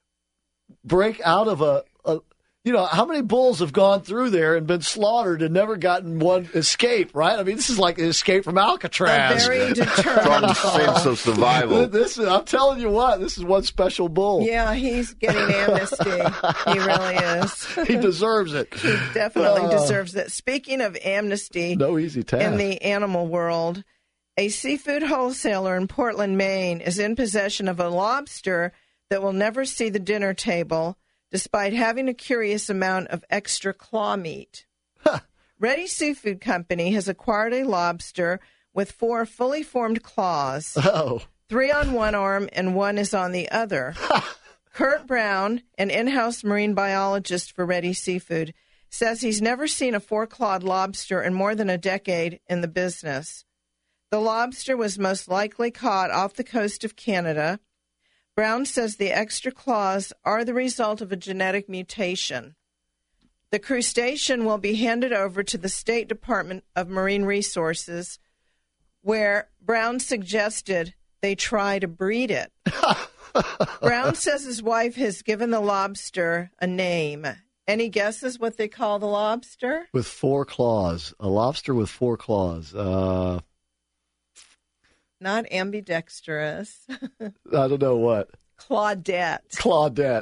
break out of a, a you know, how many bulls have gone through there and been slaughtered and never gotten one escape, right? I mean, this is like an escape from Alcatraz. A very determined sense of survival. This is, I'm telling you what, this is one special bull. Yeah, he's getting amnesty. He really is. He deserves it. He definitely Uh, deserves it. Speaking of amnesty, no easy task in the animal world, a seafood wholesaler in Portland, Maine, is in possession of a lobster that will never see the dinner table, despite having a curious amount of extra claw meat. Huh. Ready Seafood Company has acquired a lobster with four fully formed claws. Oh. Three on one arm and one is on the other. Kurt Brown, an in-house marine biologist for Ready Seafood, says he's never seen a four-clawed lobster in more than a decade in the business. The lobster was most likely caught off the coast of Canada. Brown says the extra claws are the result of a genetic mutation. The crustacean will be handed over to the State Department of Marine Resources, where Brown suggested they try to breed it. Brown says his wife has given the lobster a name. Any guesses what they call the lobster? With four claws. A lobster with four claws. Uh, Not ambidextrous. I don't know what. Claudette. Claudette.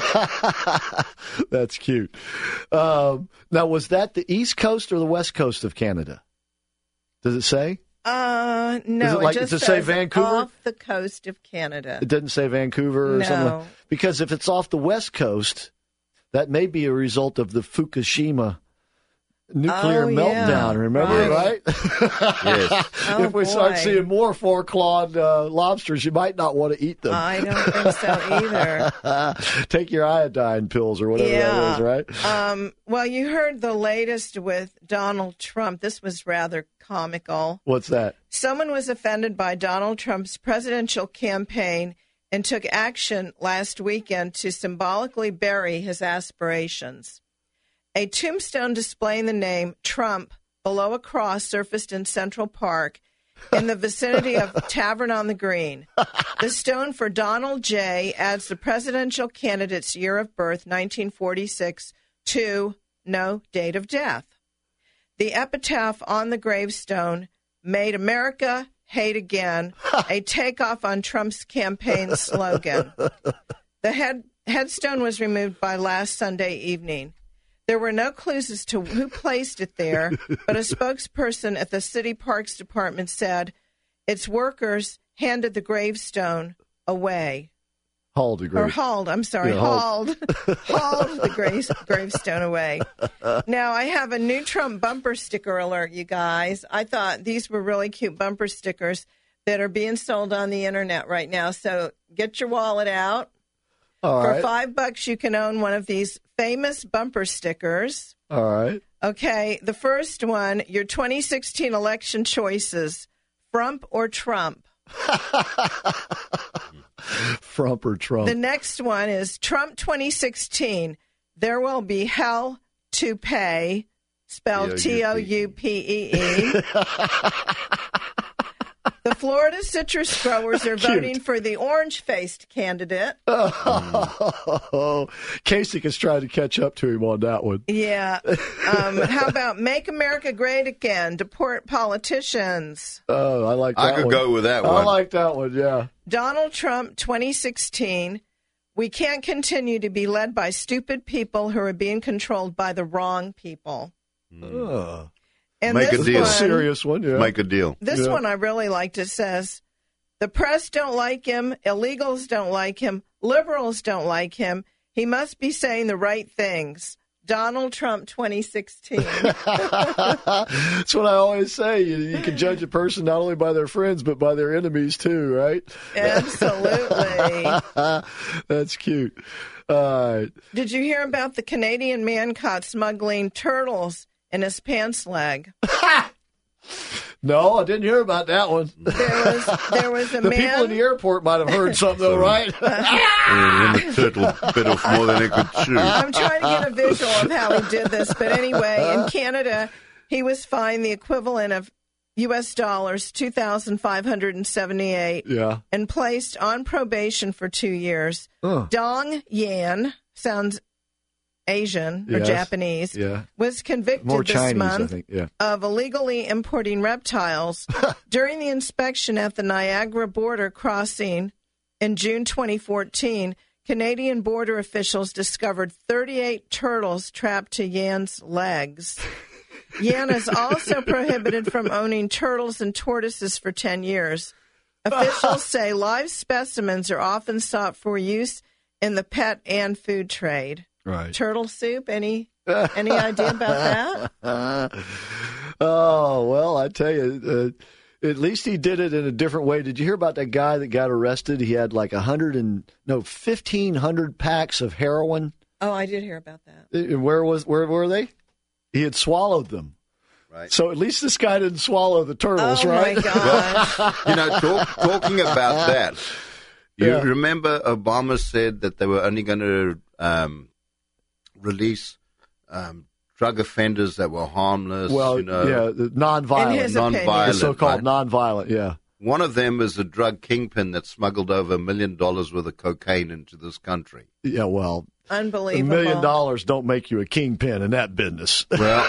That's cute. Um, now, was that the East Coast or the West Coast of Canada? Does it say? Uh, no. Is it like, it just does it says say Vancouver? Off the coast of Canada. It doesn't say Vancouver or No. something? Like, because if it's off the West Coast, that may be a result of the Fukushima nuclear Oh, yeah. meltdown. Remember, right? Yes. Oh, if we start boy. seeing more four-clawed uh, lobsters, you might not want to eat them. I don't think so either. Take your iodine pills or whatever Yeah. that is, right? Um, well, you heard the latest with Donald Trump. This was rather comical. What's that? Someone was offended by Donald Trump's presidential campaign and took action last weekend to symbolically bury his aspirations. A tombstone displaying the name Trump below a cross surfaced in Central Park in the vicinity of Tavern on the Green. The stone for Donald J. adds the presidential candidate's year of birth, nineteen forty-six, to no date of death. The epitaph on the gravestone, "Made America Hate Again," a takeoff on Trump's campaign slogan. The head, headstone was removed by last Sunday evening. There were no clues as to who placed it there, but a spokesperson at the City Parks Department said its workers handed the gravestone away. Hauled the Or grave. hauled, I'm sorry, Yeah, hauled. hauled. hauled the grave, gravestone away. Now, I have a new Trump bumper sticker alert, you guys. I thought these were really cute bumper stickers that are being sold on the internet right now. So get your wallet out. All For right. five bucks, you can own one of these famous bumper stickers. All right. Okay, the first one, your twenty sixteen election choices, Frump or Trump. Frump or Trump. The next one is Trump twenty sixteen, there will be hell to pay, spelled T O U P E E. The Florida citrus growers are Cute. voting for the orange-faced candidate. Oh, Kasich is trying to catch up to him on that one. Yeah. Um, how about Make America Great Again, deport politicians? Oh, I like that I could one. go with that I one. like that one, yeah. Donald Trump twenty sixteen, we can't continue to be led by stupid people who are being controlled by the wrong people. Uh, And Make this a deal. one, serious one, yeah. Make a deal. This Yeah. one I really liked. It says, the press don't like him, illegals don't like him, liberals don't like him. He must be saying the right things. Donald Trump twenty sixteen. That's what I always say. You, you can judge a person not only by their friends, but by their enemies, too, right? Absolutely. That's cute. All right. Did you hear about the Canadian man caught smuggling turtles in his pants leg? No, I didn't hear about that one. There was there was a The man. people in the airport might have heard something, though, right? And the turtle bit off more than it could chew. I'm trying to get a visual of how he did this, but anyway, in Canada, he was fined the equivalent of U S dollars two thousand five hundred seventy-eight Yeah. and placed on probation for two years. Uh. Dong Yan, sounds Asian or Yes. Japanese, Yeah. was convicted More this Chinese, month I think. Yeah. of illegally importing reptiles. During the inspection at the Niagara border crossing in June twenty fourteen, Canadian border officials discovered thirty-eight turtles trapped to Yan's legs. Yan is also prohibited from owning turtles and tortoises for ten years. Officials say live specimens are often sought for use in the pet and food trade. Right. Turtle soup, any any idea about that? Oh, well, I tell you, uh, at least he did it in a different way. Did you hear about that guy that got arrested? He had like a hundred and no fifteen hundred packs of heroin. Oh, I did hear about that. And where was where were they? He had swallowed them. Right. So at least this guy didn't swallow the turtles, Oh, right? my gosh. You know, talk, talking about that, You Yeah. remember Obama said that they were only going to um, release um, drug offenders that were harmless. Well, you know, yeah, the nonviolent, In his opinion. nonviolent, the so-called right? nonviolent. Yeah. One of them is a drug kingpin that smuggled over a million dollars worth of cocaine into this country. Yeah. Well, a Unbelievable. million dollars don't make you a kingpin in that business. Well,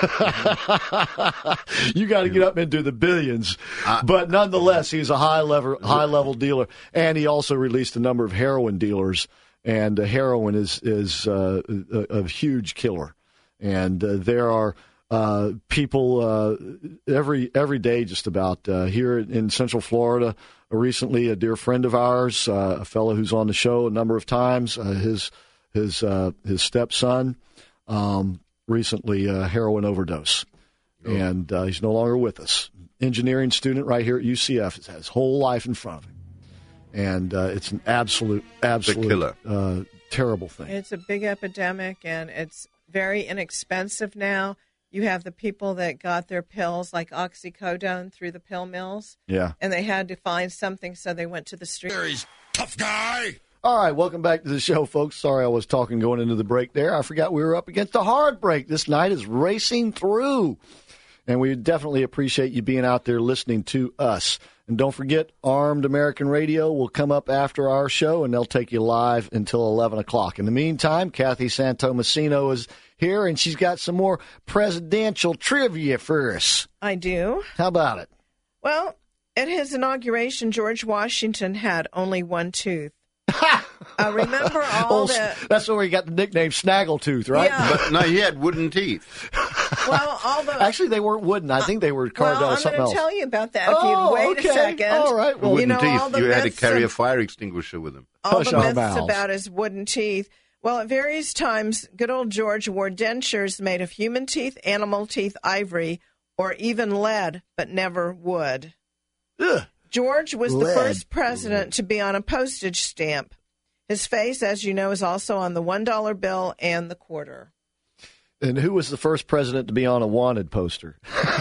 You got to get up into the billions. Uh, But nonetheless, he's a high level high level dealer, and he also released a number of heroin dealers. And uh, heroin is is uh, a, a huge killer, and uh, there are uh, people uh, every every day just about uh, here in Central Florida. Recently, a dear friend of ours, uh, a fellow who's on the show a number of times, uh, his his uh, his stepson um, recently uh, heroin overdose, oh. and uh, he's no longer with us. Engineering student right here at U C F, has his whole life in front of him, and uh, it's an absolute, absolute killer. Uh, terrible thing. It's a big epidemic, and it's very inexpensive now. You have the people that got their pills like oxycodone through the pill mills. Yeah. And they had to find something, so they went to the street. He's tough guy. All right, welcome back to the show, folks. Sorry I was talking going into the break there. I forgot we were up against a hard break. This night is racing through. And we definitely appreciate you being out there listening to us. And don't forget, Armed American Radio will come up after our show, and they'll take you live until eleven o'clock. In the meantime, Kathy Santomassino is here, and she's got some more presidential trivia for us. I do. How about it? Well, at his inauguration, George Washington had only one tooth. uh, remember all Oh, the... That's where he got the nickname Snaggletooth, right? Yeah. but no, he had wooden teeth. Well, all the... Actually, they weren't wooden. I think they were carved well, out of I'm something going else. to tell you about that if Oh, you'd wait okay. a second. All right. Well, Wooden you know, all teeth. the You had to myths carry of- a fire extinguisher with him. all Hush the our myths mouths. about his wooden teeth. Well, at various times, good old George wore dentures made of human teeth, animal teeth, ivory, or even lead, but never wood. Ugh. George was Lead. the first president to be on a postage stamp. His face, as you know, is also on the one dollar bill and the quarter. And who was the first president to be on a wanted poster?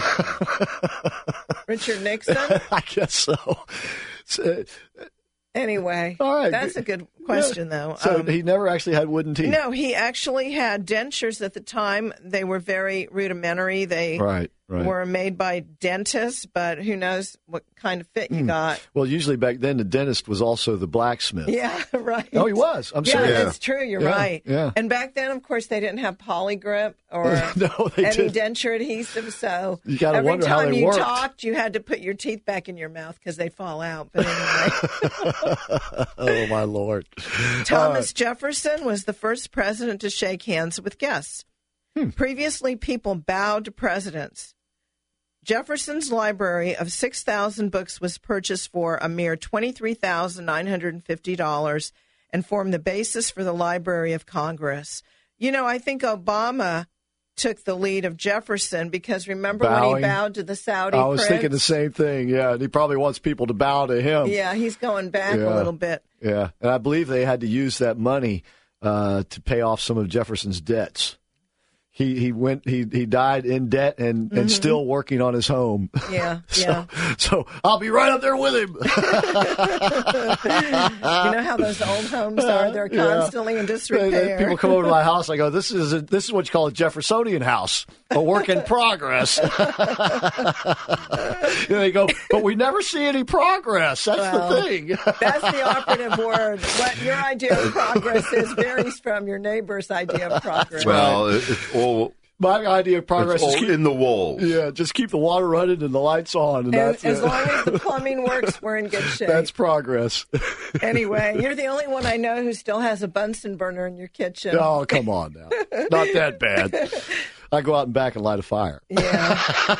Richard Nixon? I guess so. So, Anyway, All right. that's a good question, though. so Um, he never actually had wooden teeth. No, he actually had dentures at the time. They were very rudimentary. They Right, right. were made by dentists, but who knows what kind of fit you Hmm. got. Well, usually back then, the dentist was also the blacksmith. Yeah, right. Oh, he was. I'm yeah, serious. that's true. You're Yeah, right. yeah. And back then, of course, they didn't have polygrip or No, they any didn't. denture adhesive. So You gotta every wonder how time they you worked. talked, you had to put your teeth back in your mouth because they'd fall out. But anyway. Oh, my Lord. Thomas Jefferson was the first president to shake hands with guests. Hmm. Previously, people bowed to presidents. Jefferson's library of six thousand books was purchased for a mere twenty-three thousand nine hundred fifty dollars and formed the basis for the Library of Congress. You know, I think Obama took the lead of Jefferson because remember when Bowing. he bowed to the Saudi I was prince? thinking the same thing. Yeah, and he probably wants people to bow to him. Yeah, he's going back Yeah. a little bit. Yeah, and I believe they had to use that money uh, to pay off some of Jefferson's debts. He he went he he died in debt and, Mhm. and still working on his home. Yeah, so, yeah. So I'll be right up there with him. You know how those old homes are? They're Yeah. constantly in And disrepair. then people come over to my house. I go, "This is a, this is what you call a Jeffersonian house, a work in progress." And they go, "But we never see any progress." That's Well, the thing. That's the operative word. What your idea of progress is varies from your neighbor's idea of progress. Well, it- it's all My idea of progress it's is all keep, in the walls. yeah, just keep the water running and the lights on, and, And that's as it. long as the plumbing works, we're in good shape. That's progress. Anyway, you're the only one I know who still has a Bunsen burner in your kitchen. Oh, come on now. Not that bad. I go out and back and light a fire. Yeah.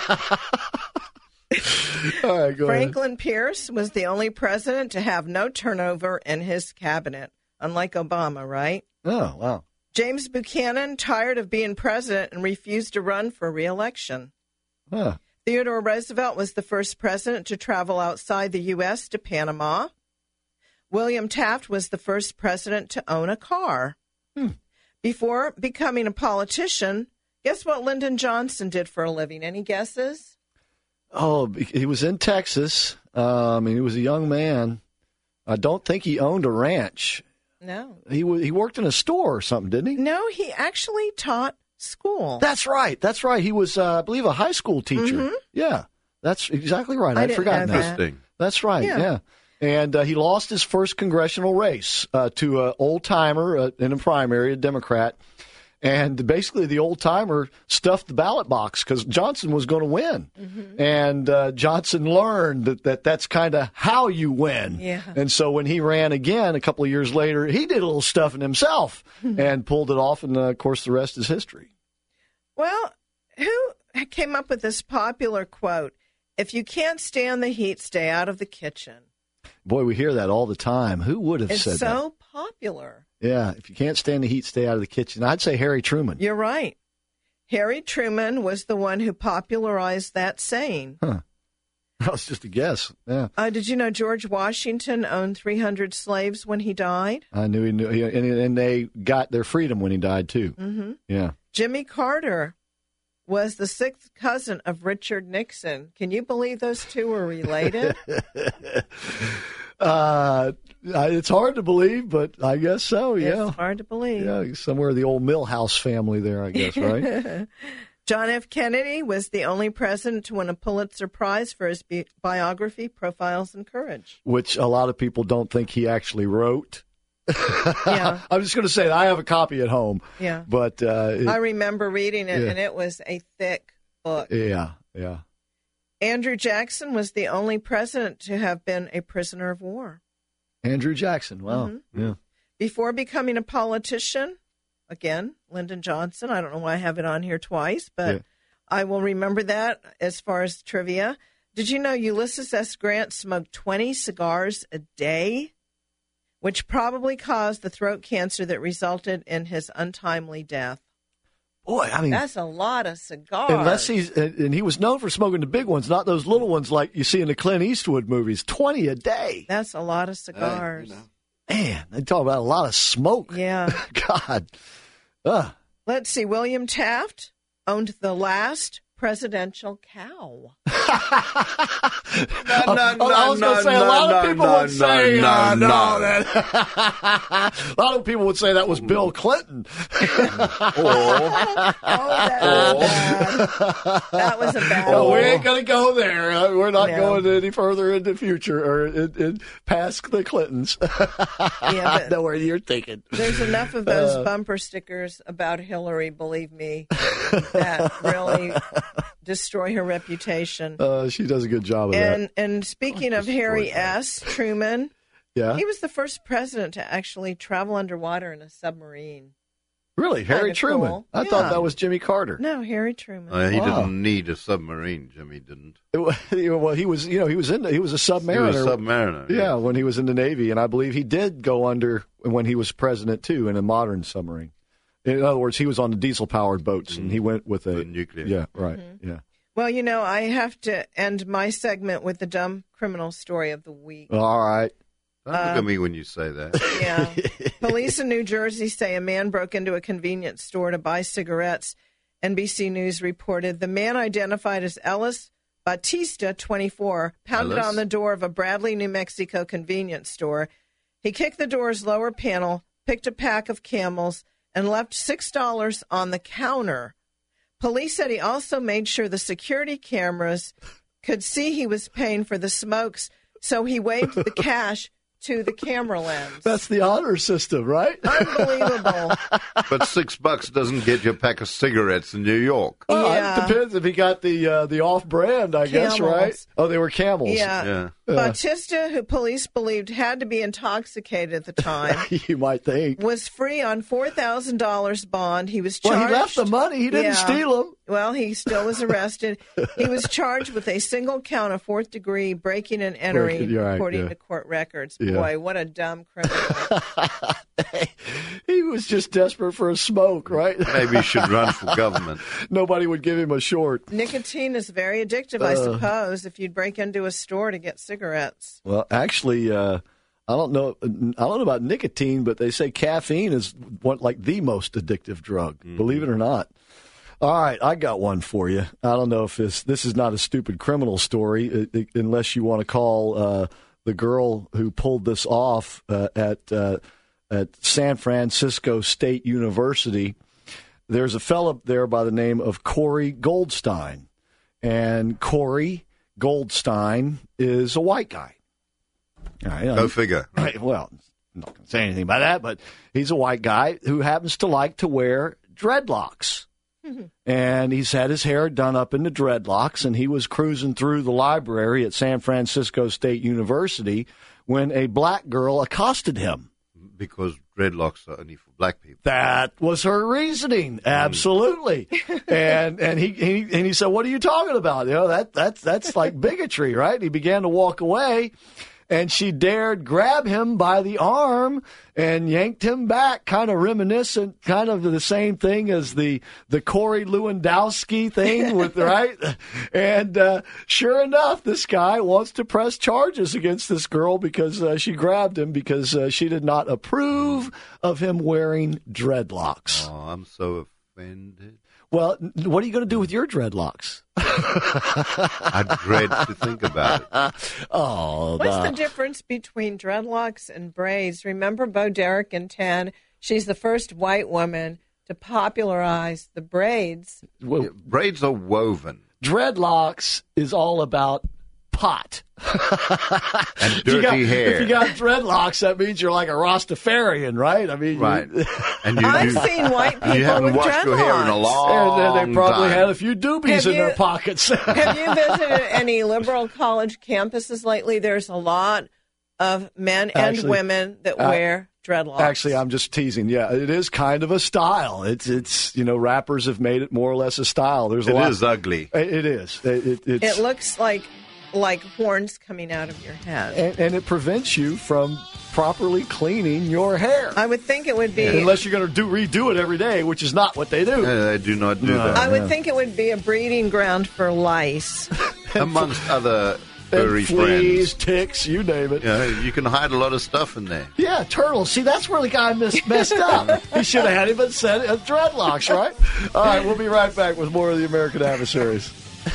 All right, go ahead. Franklin Pierce was the only president to have no turnover in his cabinet, unlike Obama, right? Oh, wow. James Buchanan, tired of being president and refused to run for re-election. Huh. Theodore Roosevelt was the first president to travel outside the U S to Panama. William Taft was the first president to own a car. Hmm. Before becoming a politician, guess what Lyndon Johnson did for a living? Any guesses? Oh, he was in Texas. Um, and he was a young man. I don't think he owned a ranch. No. He w- he worked in a store or something, didn't he? No, he actually taught school. That's right. That's right. He was, uh, I believe, a high school teacher. Mhm. Yeah, that's exactly right. I I'd didn't forgotten know that. that. That's right. Yeah. Yeah. And uh, he lost his first congressional race uh, to an old-timer uh, in a primary, a Democrat. And basically the old-timer stuffed the ballot box because Johnson was going to win. Mm-hmm. And uh, Johnson learned that, that that's kind of how you win. Yeah. And so when he ran again a couple of years later, he did a little stuffing himself and pulled it off. And, uh, of course, the rest is history. Well, who came up with this popular quote? If you can't stand the heat, stay out of the kitchen. Boy, we hear that all the time. Who would have It's said that? so popular. Yeah, if you can't stand the heat, stay out of the kitchen. I'd say Harry Truman. You're right. Harry Truman was the one who popularized that saying. Huh. That was just a guess. Yeah. Uh, did you know George Washington owned three hundred slaves when he died? I knew he knew. He, and, and they got their freedom when he died, too. Mm-hmm. Yeah. Jimmy Carter was the sixth cousin of Richard Nixon. Can you believe those two were related? uh, it's hard to believe, but I guess so, yeah. It's hard to believe. Yeah, somewhere the old Millhouse family there, I guess, right? John F. Kennedy was the only president to win a Pulitzer Prize for his bi- biography, Profiles in Courage. Which a lot of people don't think he actually wrote. Yeah. I'm just going to say that I have a copy at home. Yeah. But uh, it, I remember reading it, yeah. and it was a thick book. Yeah, yeah. Andrew Jackson was the only president to have been a prisoner of war. Andrew Jackson, wow. Mm-hmm. Yeah. Before becoming a politician, again, Lyndon Johnson. I don't know why I have it on here twice, but Yeah. I will remember that as far as trivia. Did you know Ulysses S. Grant smoked twenty cigars a day, which probably caused the throat cancer that resulted in his untimely death? Boy, I mean, That's a lot of cigars. unless he's, and and he was known for smoking the big ones, not those little ones like you see in the Clint Eastwood movies. twenty a day. That's a lot of cigars. Hey, you know. Man, they talk about a lot of smoke. Yeah. God. Ugh. Let's see. William Taft owned the last presidential cow. No, no, no, I was going to say, a lot of people would say, uh, no, that, a lot of people would say that was Bill Clinton. Oh, that was bad. That was a bad Well, we one. ain't going to go there. Uh, We're not No. going any further in the future or in, in, past the Clintons. Yeah, I know where you're thinking. There's enough of those Uh, bumper stickers about Hillary, believe me, that really destroy her reputation. Uh, she does a good job of And that. and speaking of Harry S. Truman, Yeah. he was the first president to actually travel underwater in a submarine. Really? Harry Kinda Truman? cool. I Yeah. thought that was Jimmy Carter. No, Harry Truman. Uh, he Wow. didn't need a submarine. Jimmy didn't. It wa- well, he was, you know, he was in, the, he was a submariner. He was a submariner. Yeah, when he was in the Navy, and I believe he did go under when he was president too in a modern submarine. In other words, he was on the diesel-powered boats, and he went with a With nuclear. Yeah, right. Mm-hmm. Yeah. Well, you know, I have to end my segment with the dumb criminal story of the week. All right. Don't look Um, at me when you say that. Yeah. Police in New Jersey say a man broke into a convenience store to buy cigarettes. N B C News reported the man, identified as Ellis Batista, twenty-four, pounded Ellis? on the door of a Bradley, New Mexico convenience store. He kicked the door's lower panel, picked a pack of Camels, and left six dollars on the counter. Police said he also made sure the security cameras could see he was paying for the smokes, so he waved the cash to the camera lens. That's the honor system, right? Unbelievable. But six bucks doesn't get you a pack of cigarettes in New York. Oh, Yeah. it depends if he got the uh, the off-brand, I guess, Camels. right? Oh, they were Camels. Yeah. Yeah. Batista, who police believed had to be intoxicated at the time, You might think. was free on four thousand dollars bond. He was charged. Well, he left the money. He didn't Yeah. steal them. Well, he still was arrested. He was charged with a single count of fourth degree breaking and entering, Breaking, you're right, according yeah. to court records. Yeah. Boy, what a dumb criminal. He was just desperate for a smoke, right? Maybe he should run for government. Nobody would give him a short. Nicotine is very addictive, I Uh. suppose, if you'd break into a store to get cigarettes. Well, actually, uh, I don't know. I don't know about nicotine, but they say caffeine is one like the most addictive drug. Mm-hmm. Believe it or not. All right, I got one for you. I don't know if this this is not a stupid criminal story, uh, uh, unless you want to call uh, the girl who pulled this off uh, at uh, at San Francisco State University. There's a fellow there by the name of Corey Goldstein, and Corey Goldstein is a white guy. All right, Go figure. Right, well, I'm not going to say anything about that, but he's a white guy who happens to like to wear dreadlocks. Mm-hmm. And he's had his hair done up into dreadlocks, and he was cruising through the library at San Francisco State University when a black girl accosted him. Because dreadlocks are only for black people. That was her reasoning, absolutely. and and he, he and he said, "What are you talking about? You know that that's that's like bigotry, right?" And he began to walk away. And she dared grab him by the arm and yanked him back, kind of reminiscent, kind of the same thing as the the Corey Lewandowski thing, with right. And uh, sure enough, this guy wants to press charges against this girl because uh, she grabbed him because uh, she did not approve of him wearing dreadlocks. Oh, I'm so offended. Well, what are you going to do with your dreadlocks? I dread to think about it. Oh, what's the... the difference between dreadlocks and braids? Remember Bo Derek and ten? She's the first white woman to popularize the braids. Well, braids are woven. Dreadlocks is all about pot. And dirty got, hair. If you got dreadlocks, that means you're like a Rastafarian, right? I mean, right. You, and you, I've you, seen white people you haven't with washed dreadlocks. your hair in a long and then they probably time. had a few doobies Have in you- their pockets. Have you visited any liberal college campuses lately? There's a lot of men and Actually, women that uh, wear dreadlocks. Actually, I'm just teasing. Yeah, it is kind of a style. It's, it's you know, rappers have made it more or less a style. There's a It lot. is ugly. It, it is. It, it, it's, It looks like like horns coming out of your head. and, and it prevents you from properly cleaning your hair. I would think it would be. Unless you're going to do redo it every day, which is not what they do. No, they do not do No. that. I would think it would be a breeding ground for lice. Amongst other And furry fleas, friends. ticks, you name it. You know, you can hide a lot of stuff in there. Yeah, turtles. See, that's where the guy mis- messed up. He should have had him said uh, dreadlocks, right? All right, we'll be right back with more of the American Adversaries.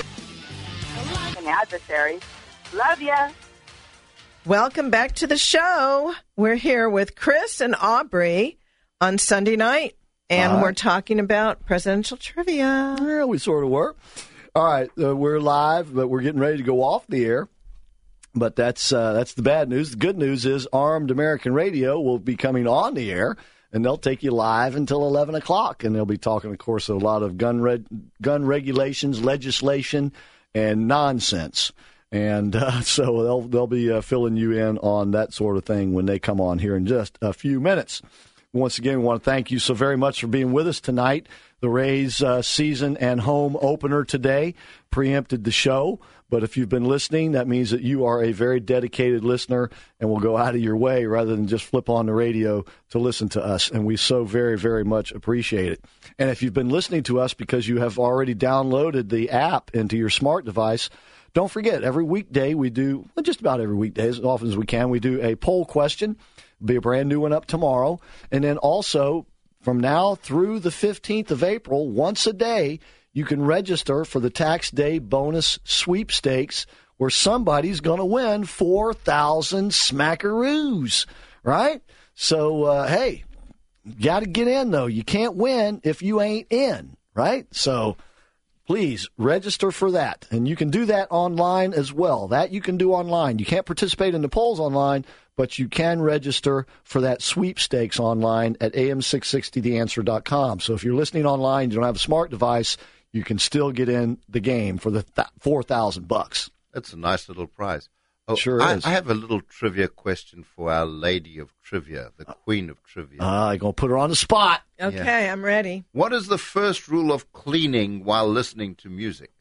An adversary. Love ya. Welcome back to the show. We're here with Chris and Aubrey on Sunday night, and Hi. we're talking about presidential trivia. Yeah, we sort of were. All right, uh, we're live, but we're getting ready to go off the air. But that's uh, that's the bad news. The good news is Armed American Radio will be coming on the air, and they'll take you live until eleven o'clock. And they'll be talking, of course, a lot of gun re- gun regulations, legislation, and nonsense. And uh, so they'll they'll be uh, filling you in on that sort of thing when they come on here in just a few minutes. Once again, we want to thank you so very much for being with us tonight. The Rays uh, season and home opener today preempted the show. But if you've been listening, that means that you are a very dedicated listener and will go out of your way rather than just flip on the radio to listen to us. And we so very, very much appreciate it. And if you've been listening to us because you have already downloaded the app into your smart device, don't forget, every weekday we do, well, just about every weekday, as often as we can, we do a poll question. There'll be a brand new one up tomorrow. And then also, from now through the fifteenth of April, once a day, you can register for the Tax Day Bonus Sweepstakes, where somebody's going to win four thousand smackaroos, right? So, uh, hey, got to get in, though. You can't win if you ain't in, right? So please register for that. And you can do that online as well. That you can do online. You can't participate in the polls online, but you can register for that sweepstakes online at A M six sixty the answer dot com. So if you're listening online, you don't have a smart device, you can still get in the game for the th- four thousand bucks. That's a nice little prize. Oh, Sure I, is. I have a little trivia question for our Lady of Trivia, the Queen of Trivia. Ah, uh, you're going to put her on the spot. Okay, I'm ready. What is the first rule of cleaning while listening to music?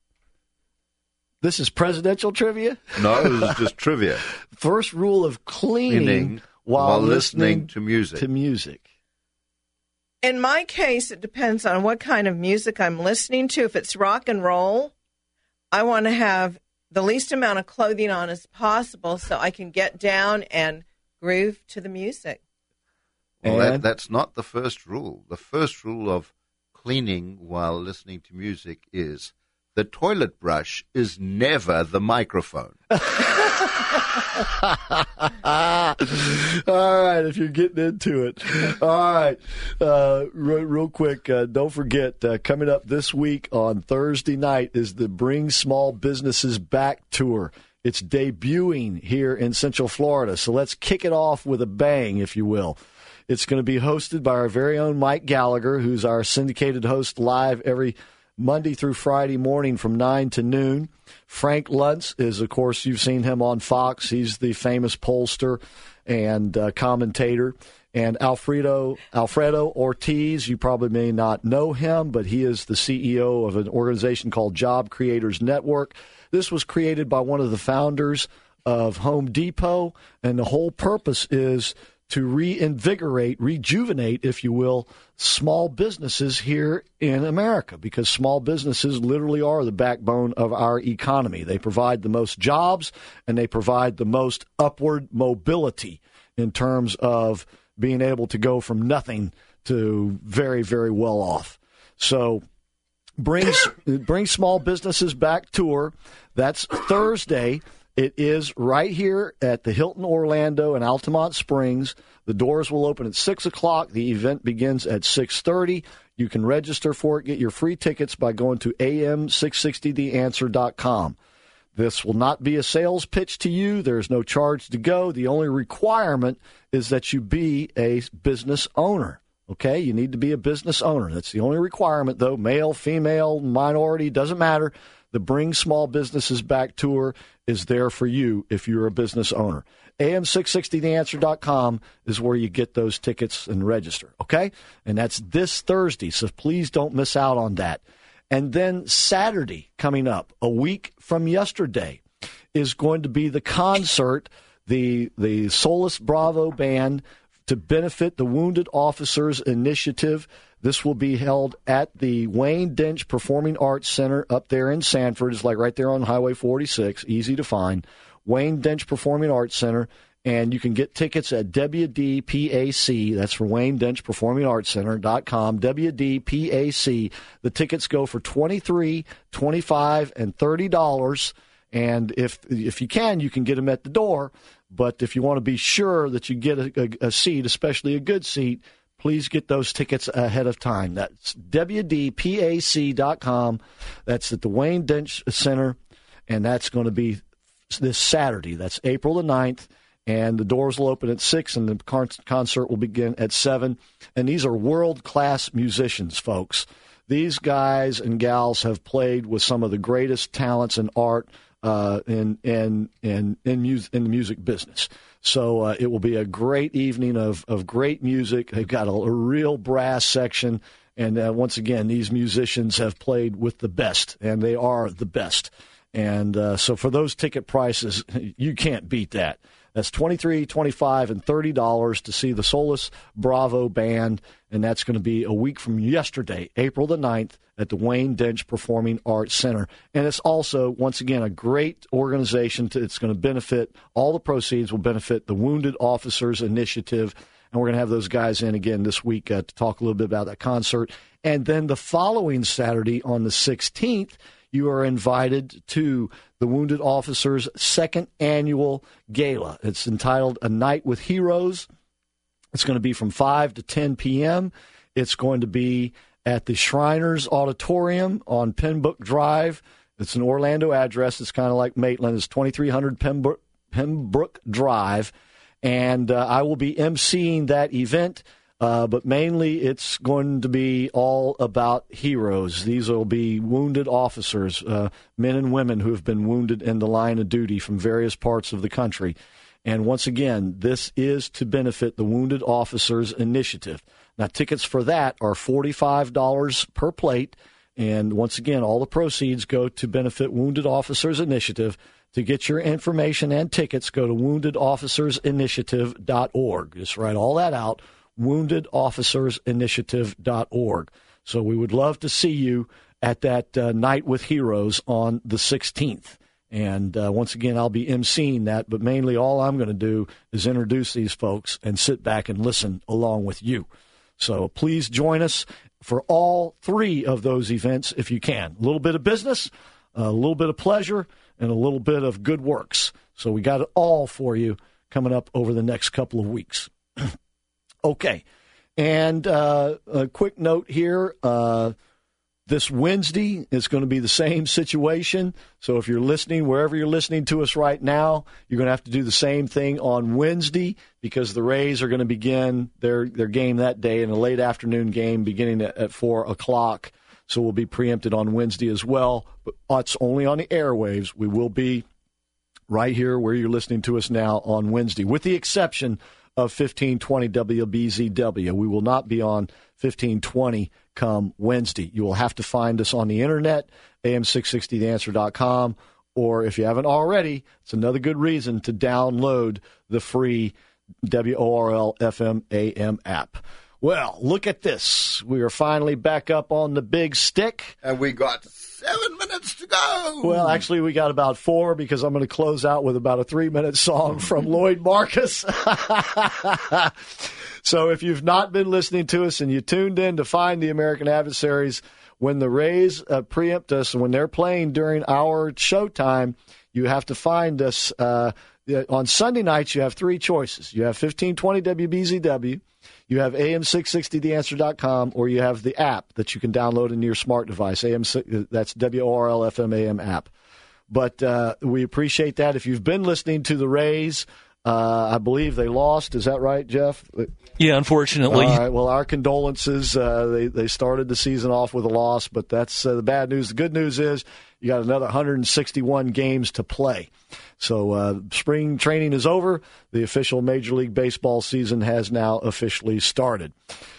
This is presidential trivia? No, this is just trivia. First rule of cleaning, Cleaning while, while listening, listening to music. To music. In my case, it depends on what kind of music I'm listening to. If it's rock and roll, I want to have the least amount of clothing on as possible so I can get down and groove to the music. Well, that, And- that's not the first rule. The first rule of cleaning while listening to music is the toilet brush is never the microphone. All right, if you're getting into it. All right, uh, real, real quick, uh, don't forget, uh, coming up this week on Thursday night is the Bring Small Businesses Back Tour. It's debuting here in Central Florida, so let's kick it off with a bang, if you will. It's going to be hosted by our very own Mike Gallagher, who's our syndicated host live every Monday through Friday morning from nine to noon. Frank Luntz is, of course, you've seen him on Fox. He's the famous pollster and uh, commentator. And Alfredo Alfredo Ortiz, you probably may not know him, but he is the C E O of an organization called Job Creators Network. This was created by one of the founders of Home Depot, and the whole purpose is to reinvigorate, rejuvenate, if you will, small businesses here in America, because small businesses literally are the backbone of our economy. They provide the most jobs, and they provide the most upward mobility in terms of being able to go from nothing to very, very well off. So bring, bring Small Businesses Back tour. That's Thursday. It is right here at the Hilton Orlando in Altamont Springs. The doors will open at six o'clock. The event begins at six thirty. You can register for it, get your free tickets by going to A M six sixty the answer dot com. This will not be a sales pitch to you. There's no charge to go. The only requirement is that you be a business owner. Okay? You need to be a business owner. That's the only requirement, though. Male, female, minority, doesn't matter. The Bring Small Businesses Back tour is there for you if you're a business owner. A M six sixty the answer dot com is where you get those tickets and register, okay? And that's this Thursday, so please don't miss out on that. And then Saturday coming up, a week from yesterday, is going to be the concert, the, the Solis Bravo Band, to benefit the Wounded Officers Initiative. This will be held at the Wayne Dench Performing Arts Center up there in Sanford. It's like right there on Highway forty-six, easy to find. Wayne Dench Performing Arts Center, and you can get tickets at W D P A C. That's for Wayne Dench Performing Arts Center dot com. W D P A C. The tickets go for twenty-three dollars, twenty-five dollars, and thirty dollars. And if if you can, you can get them at the door. But if you want to be sure that you get a, a, a seat, especially a good seat, please get those tickets ahead of time. That's W D P A C dot com. That's at the Wayne Dench Center, and that's going to be this Saturday. That's April the ninth, and the doors will open at six, and the con- concert will begin at seven. And these are world-class musicians, folks. These guys and gals have played with some of the greatest talents in art uh, in, in, in, in, mus- in the music business. So uh, it will be a great evening of, of great music. They've got a, a real brass section. And uh, once again, these musicians have played with the best, and they are the best. And uh, so for those ticket prices, you can't beat that. That's twenty-three dollars, twenty-five dollars, and thirty dollars to see the Solis Bravo Band, and that's going to be a week from yesterday, April the ninth, at the Wayne Dench Performing Arts Center. And it's also, once again, a great organization. To, it's going to benefit, all the proceeds will benefit the Wounded Officers Initiative, and we're going to have those guys in again this week uh, to talk a little bit about that concert. And then the following Saturday on the sixteenth, you are invited to the Wounded Officers' second annual gala. It's entitled A Night with Heroes. It's going to be from five to ten p.m. It's going to be at the Shriners Auditorium on Pembroke Drive. It's an Orlando address. It's kind of like Maitland. It's twenty-three hundred Pembroke, Pembroke Drive. And uh, I will be emceeing that event. Uh, but mainly it's going to be all about heroes. These will be wounded officers, uh, men and women who have been wounded in the line of duty from various parts of the country. And once again, this is to benefit the Wounded Officers Initiative. Now, tickets for that are forty-five dollars per plate. And once again, all the proceeds go to benefit Wounded Officers Initiative. To get your information and tickets, go to wounded officers initiative dot org. Just write all that out. wounded officers initiative dot org. So we would love to see you at that uh, Night with Heroes on the sixteenth. And uh, once again, I'll be emceeing that, but mainly all I'm going to do is introduce these folks and sit back and listen along with you. So please join us for all three of those events if you can. A little bit of business, a little bit of pleasure, and a little bit of good works. So we got it all for you coming up over the next couple of weeks. Okay. And uh, a quick note here. Uh, this Wednesday is going to be the same situation. So if you're listening, wherever you're listening to us right now, you're going to have to do the same thing on Wednesday because the Rays are going to begin their, their game that day in a late afternoon game beginning at, at four o'clock. So we'll be preempted on Wednesday as well. But it's only on the airwaves. We will be right here where you're listening to us now on Wednesday, with the exception of fifteen twenty W B Z W. We will not be on fifteen twenty come Wednesday. You will have to find us on the internet, A M six sixty the answer dot com, or if you haven't already, it's another good reason to download the free W O R L F M A M app. Well, look at this. We are finally back up on the big stick. And we got seven minutes to go. Well, actually, we got about four because I'm going to close out with about a three-minute song from Lloyd Marcus. So if you've not been listening to us and you tuned in to find the American Adversaries, when the Rays uh, preempt us and when they're playing during our showtime, you have to find us. Uh, on Sunday nights, you have three choices. You have fifteen twenty W B Z W. You have A M six sixty the answer dot com, or you have the app that you can download into your smart device. A M that's W O R L F M A M app. But uh, we appreciate that. If you've been listening to the Rays, uh, I believe they lost. Is that right, Jeff? Yeah, unfortunately. All right. Well, our condolences. Uh, they they started the season off with a loss, but that's uh, the bad news. The good news is you got another one hundred sixty-one games to play. So uh, spring training is over. The official Major League Baseball season has now officially started.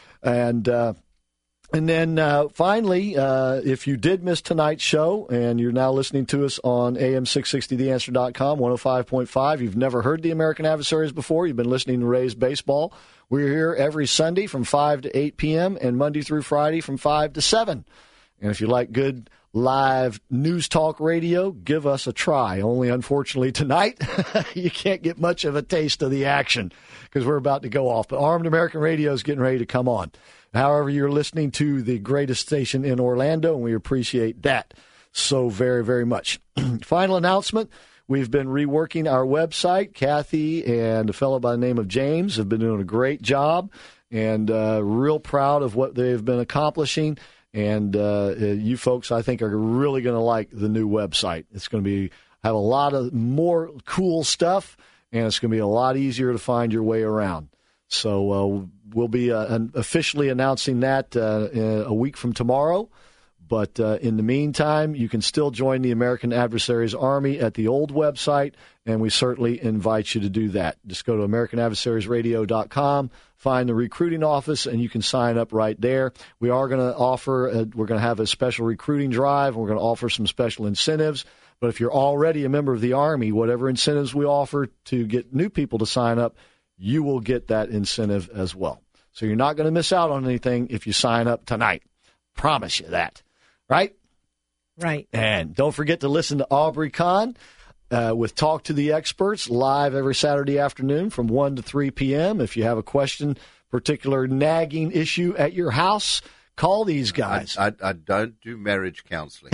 And uh, and then uh, finally, uh, if you did miss tonight's show and you're now listening to us on A M six sixty the answer dot com, one oh five point five, you've never heard the American Adversaries before, you've been listening to Rays Baseball. We're here every Sunday from five to eight p.m. and Monday through Friday from five to seven. And if you like good live news talk radio, give us a try. Only, unfortunately, tonight, you can't get much of a taste of the action because we're about to go off. But Armed American Radio is getting ready to come on. However, you're listening to the greatest station in Orlando, and we appreciate that so very, very much. Final announcement. We've been reworking our website. Kathy and a fellow by the name of James have been doing a great job, and uh, real proud of what they've been accomplishing. And uh, you folks, I think, are really going to like the new website. It's going to be have a lot of more cool stuff, and it's going to be a lot easier to find your way around. So uh, we'll be uh, officially announcing that uh, in a week from tomorrow. But uh, in the meantime, you can still join the American Adversaries Army at the old website, and we certainly invite you to do that. Just go to American Adversaries Radio dot com, find the recruiting office, and you can sign up right there. We are going to offer, a, we're going to have a special recruiting drive, and we're going to offer some special incentives. But if you're already a member of the Army, whatever incentives we offer to get new people to sign up, you will get that incentive as well. So you're not going to miss out on anything if you sign up tonight. Promise you that. Right? Right. And don't forget to listen to Aubrey Kahn uh, with Talk to the Experts live every Saturday afternoon from one to three p.m. If you have a question, particular nagging issue at your house, call these guys. I, I, I don't do marriage counseling.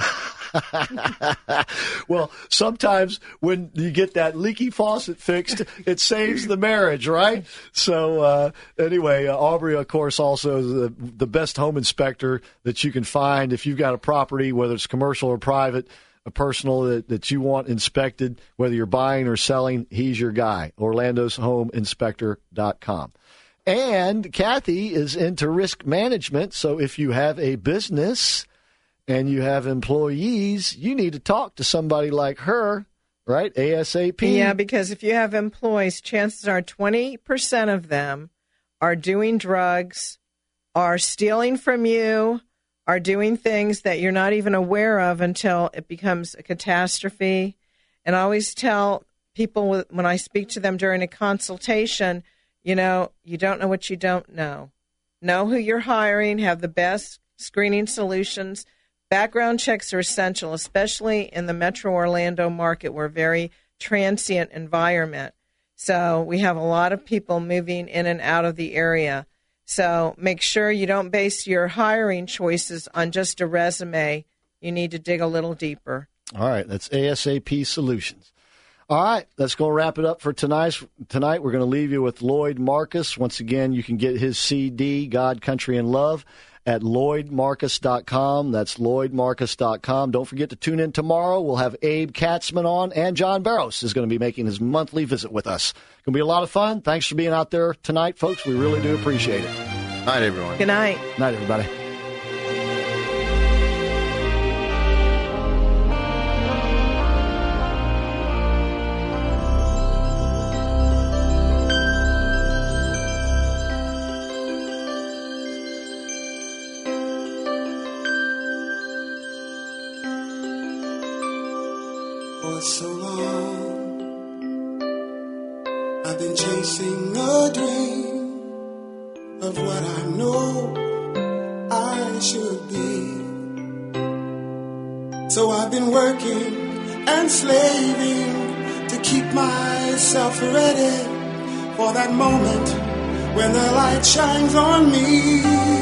Well, sometimes when you get that leaky faucet fixed, it saves the marriage, right? So uh, anyway, uh, Aubrey, of course, also is the, the best home inspector that you can find. If you've got a property, whether it's commercial or private, a personal that, that you want inspected, whether you're buying or selling, he's your guy. Orlando's Home Inspector dot com. And Kathy is into risk management, so if you have a business and you have employees, you need to talk to somebody like her, right? ASAP. Yeah, because if you have employees, chances are twenty percent of them are doing drugs, are stealing from you, are doing things that you're not even aware of until it becomes a catastrophe. And I always tell people when I speak to them during a consultation, you know, you don't know what you don't know. Know who you're hiring, have the best screening solutions. Background checks are essential, especially in the Metro Orlando market. We're a very transient environment. So we have a lot of people moving in and out of the area. So make sure you don't base your hiring choices on just a resume. You need to dig a little deeper. All right, that's ASAP Solutions. All right, that's going to wrap it up for tonight. Tonight, we're going to leave you with Lloyd Marcus. Once again, you can get his C D, God, Country, and Love, at lloyd marcus dot com. That's lloyd marcus dot com. Don't forget to tune in tomorrow. We'll have Abe Katzman on, and John Barros is going to be making his monthly visit with us. It's going to be a lot of fun. Thanks for being out there tonight, folks. We really do appreciate it. Night, everyone. Good night. Night, everybody. For so long, I've been chasing a dream of what I know I should be. So I've been working and slaving to keep myself ready for that moment when the light shines on me.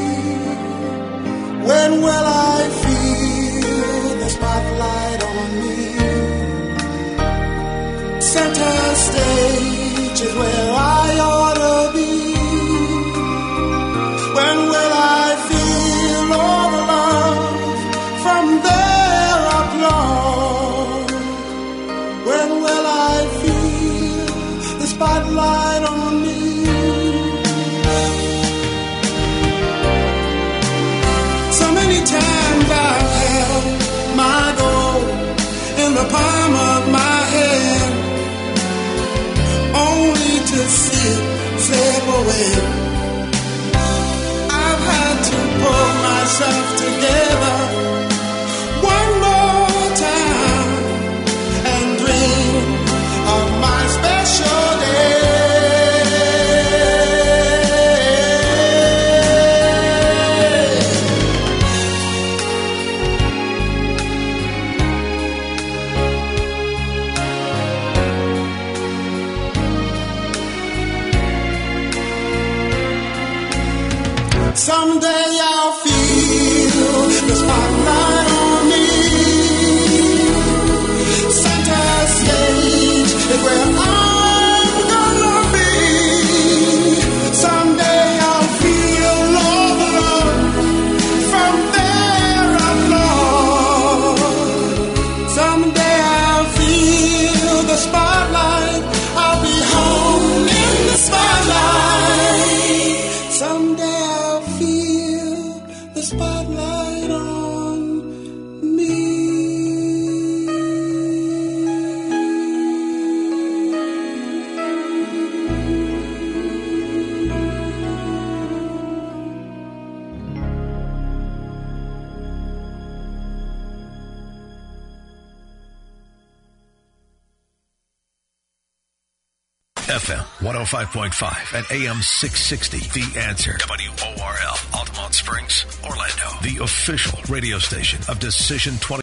When will I feel the spotlight on me? Center stage is where I ought to be. When will I feel all the love from their applause? When will I feel the spotlight on me? So many times I've held my goal in the palm of my hand, only to see it slip away. I've had to pull myself together one more time and dream of my special day. Someday I'll feel the spotlight on me. Center stage is where I'm gonna be. Someday I'll feel all the love from their applause. Someday I'll feel the spotlight. I'll be home in the spotlight. Someday spotlight on me. F M one oh five point five and A M six sixty. The Answer. W O R L. Altamont Springs, Orlando. The official radio station of Decision twenty.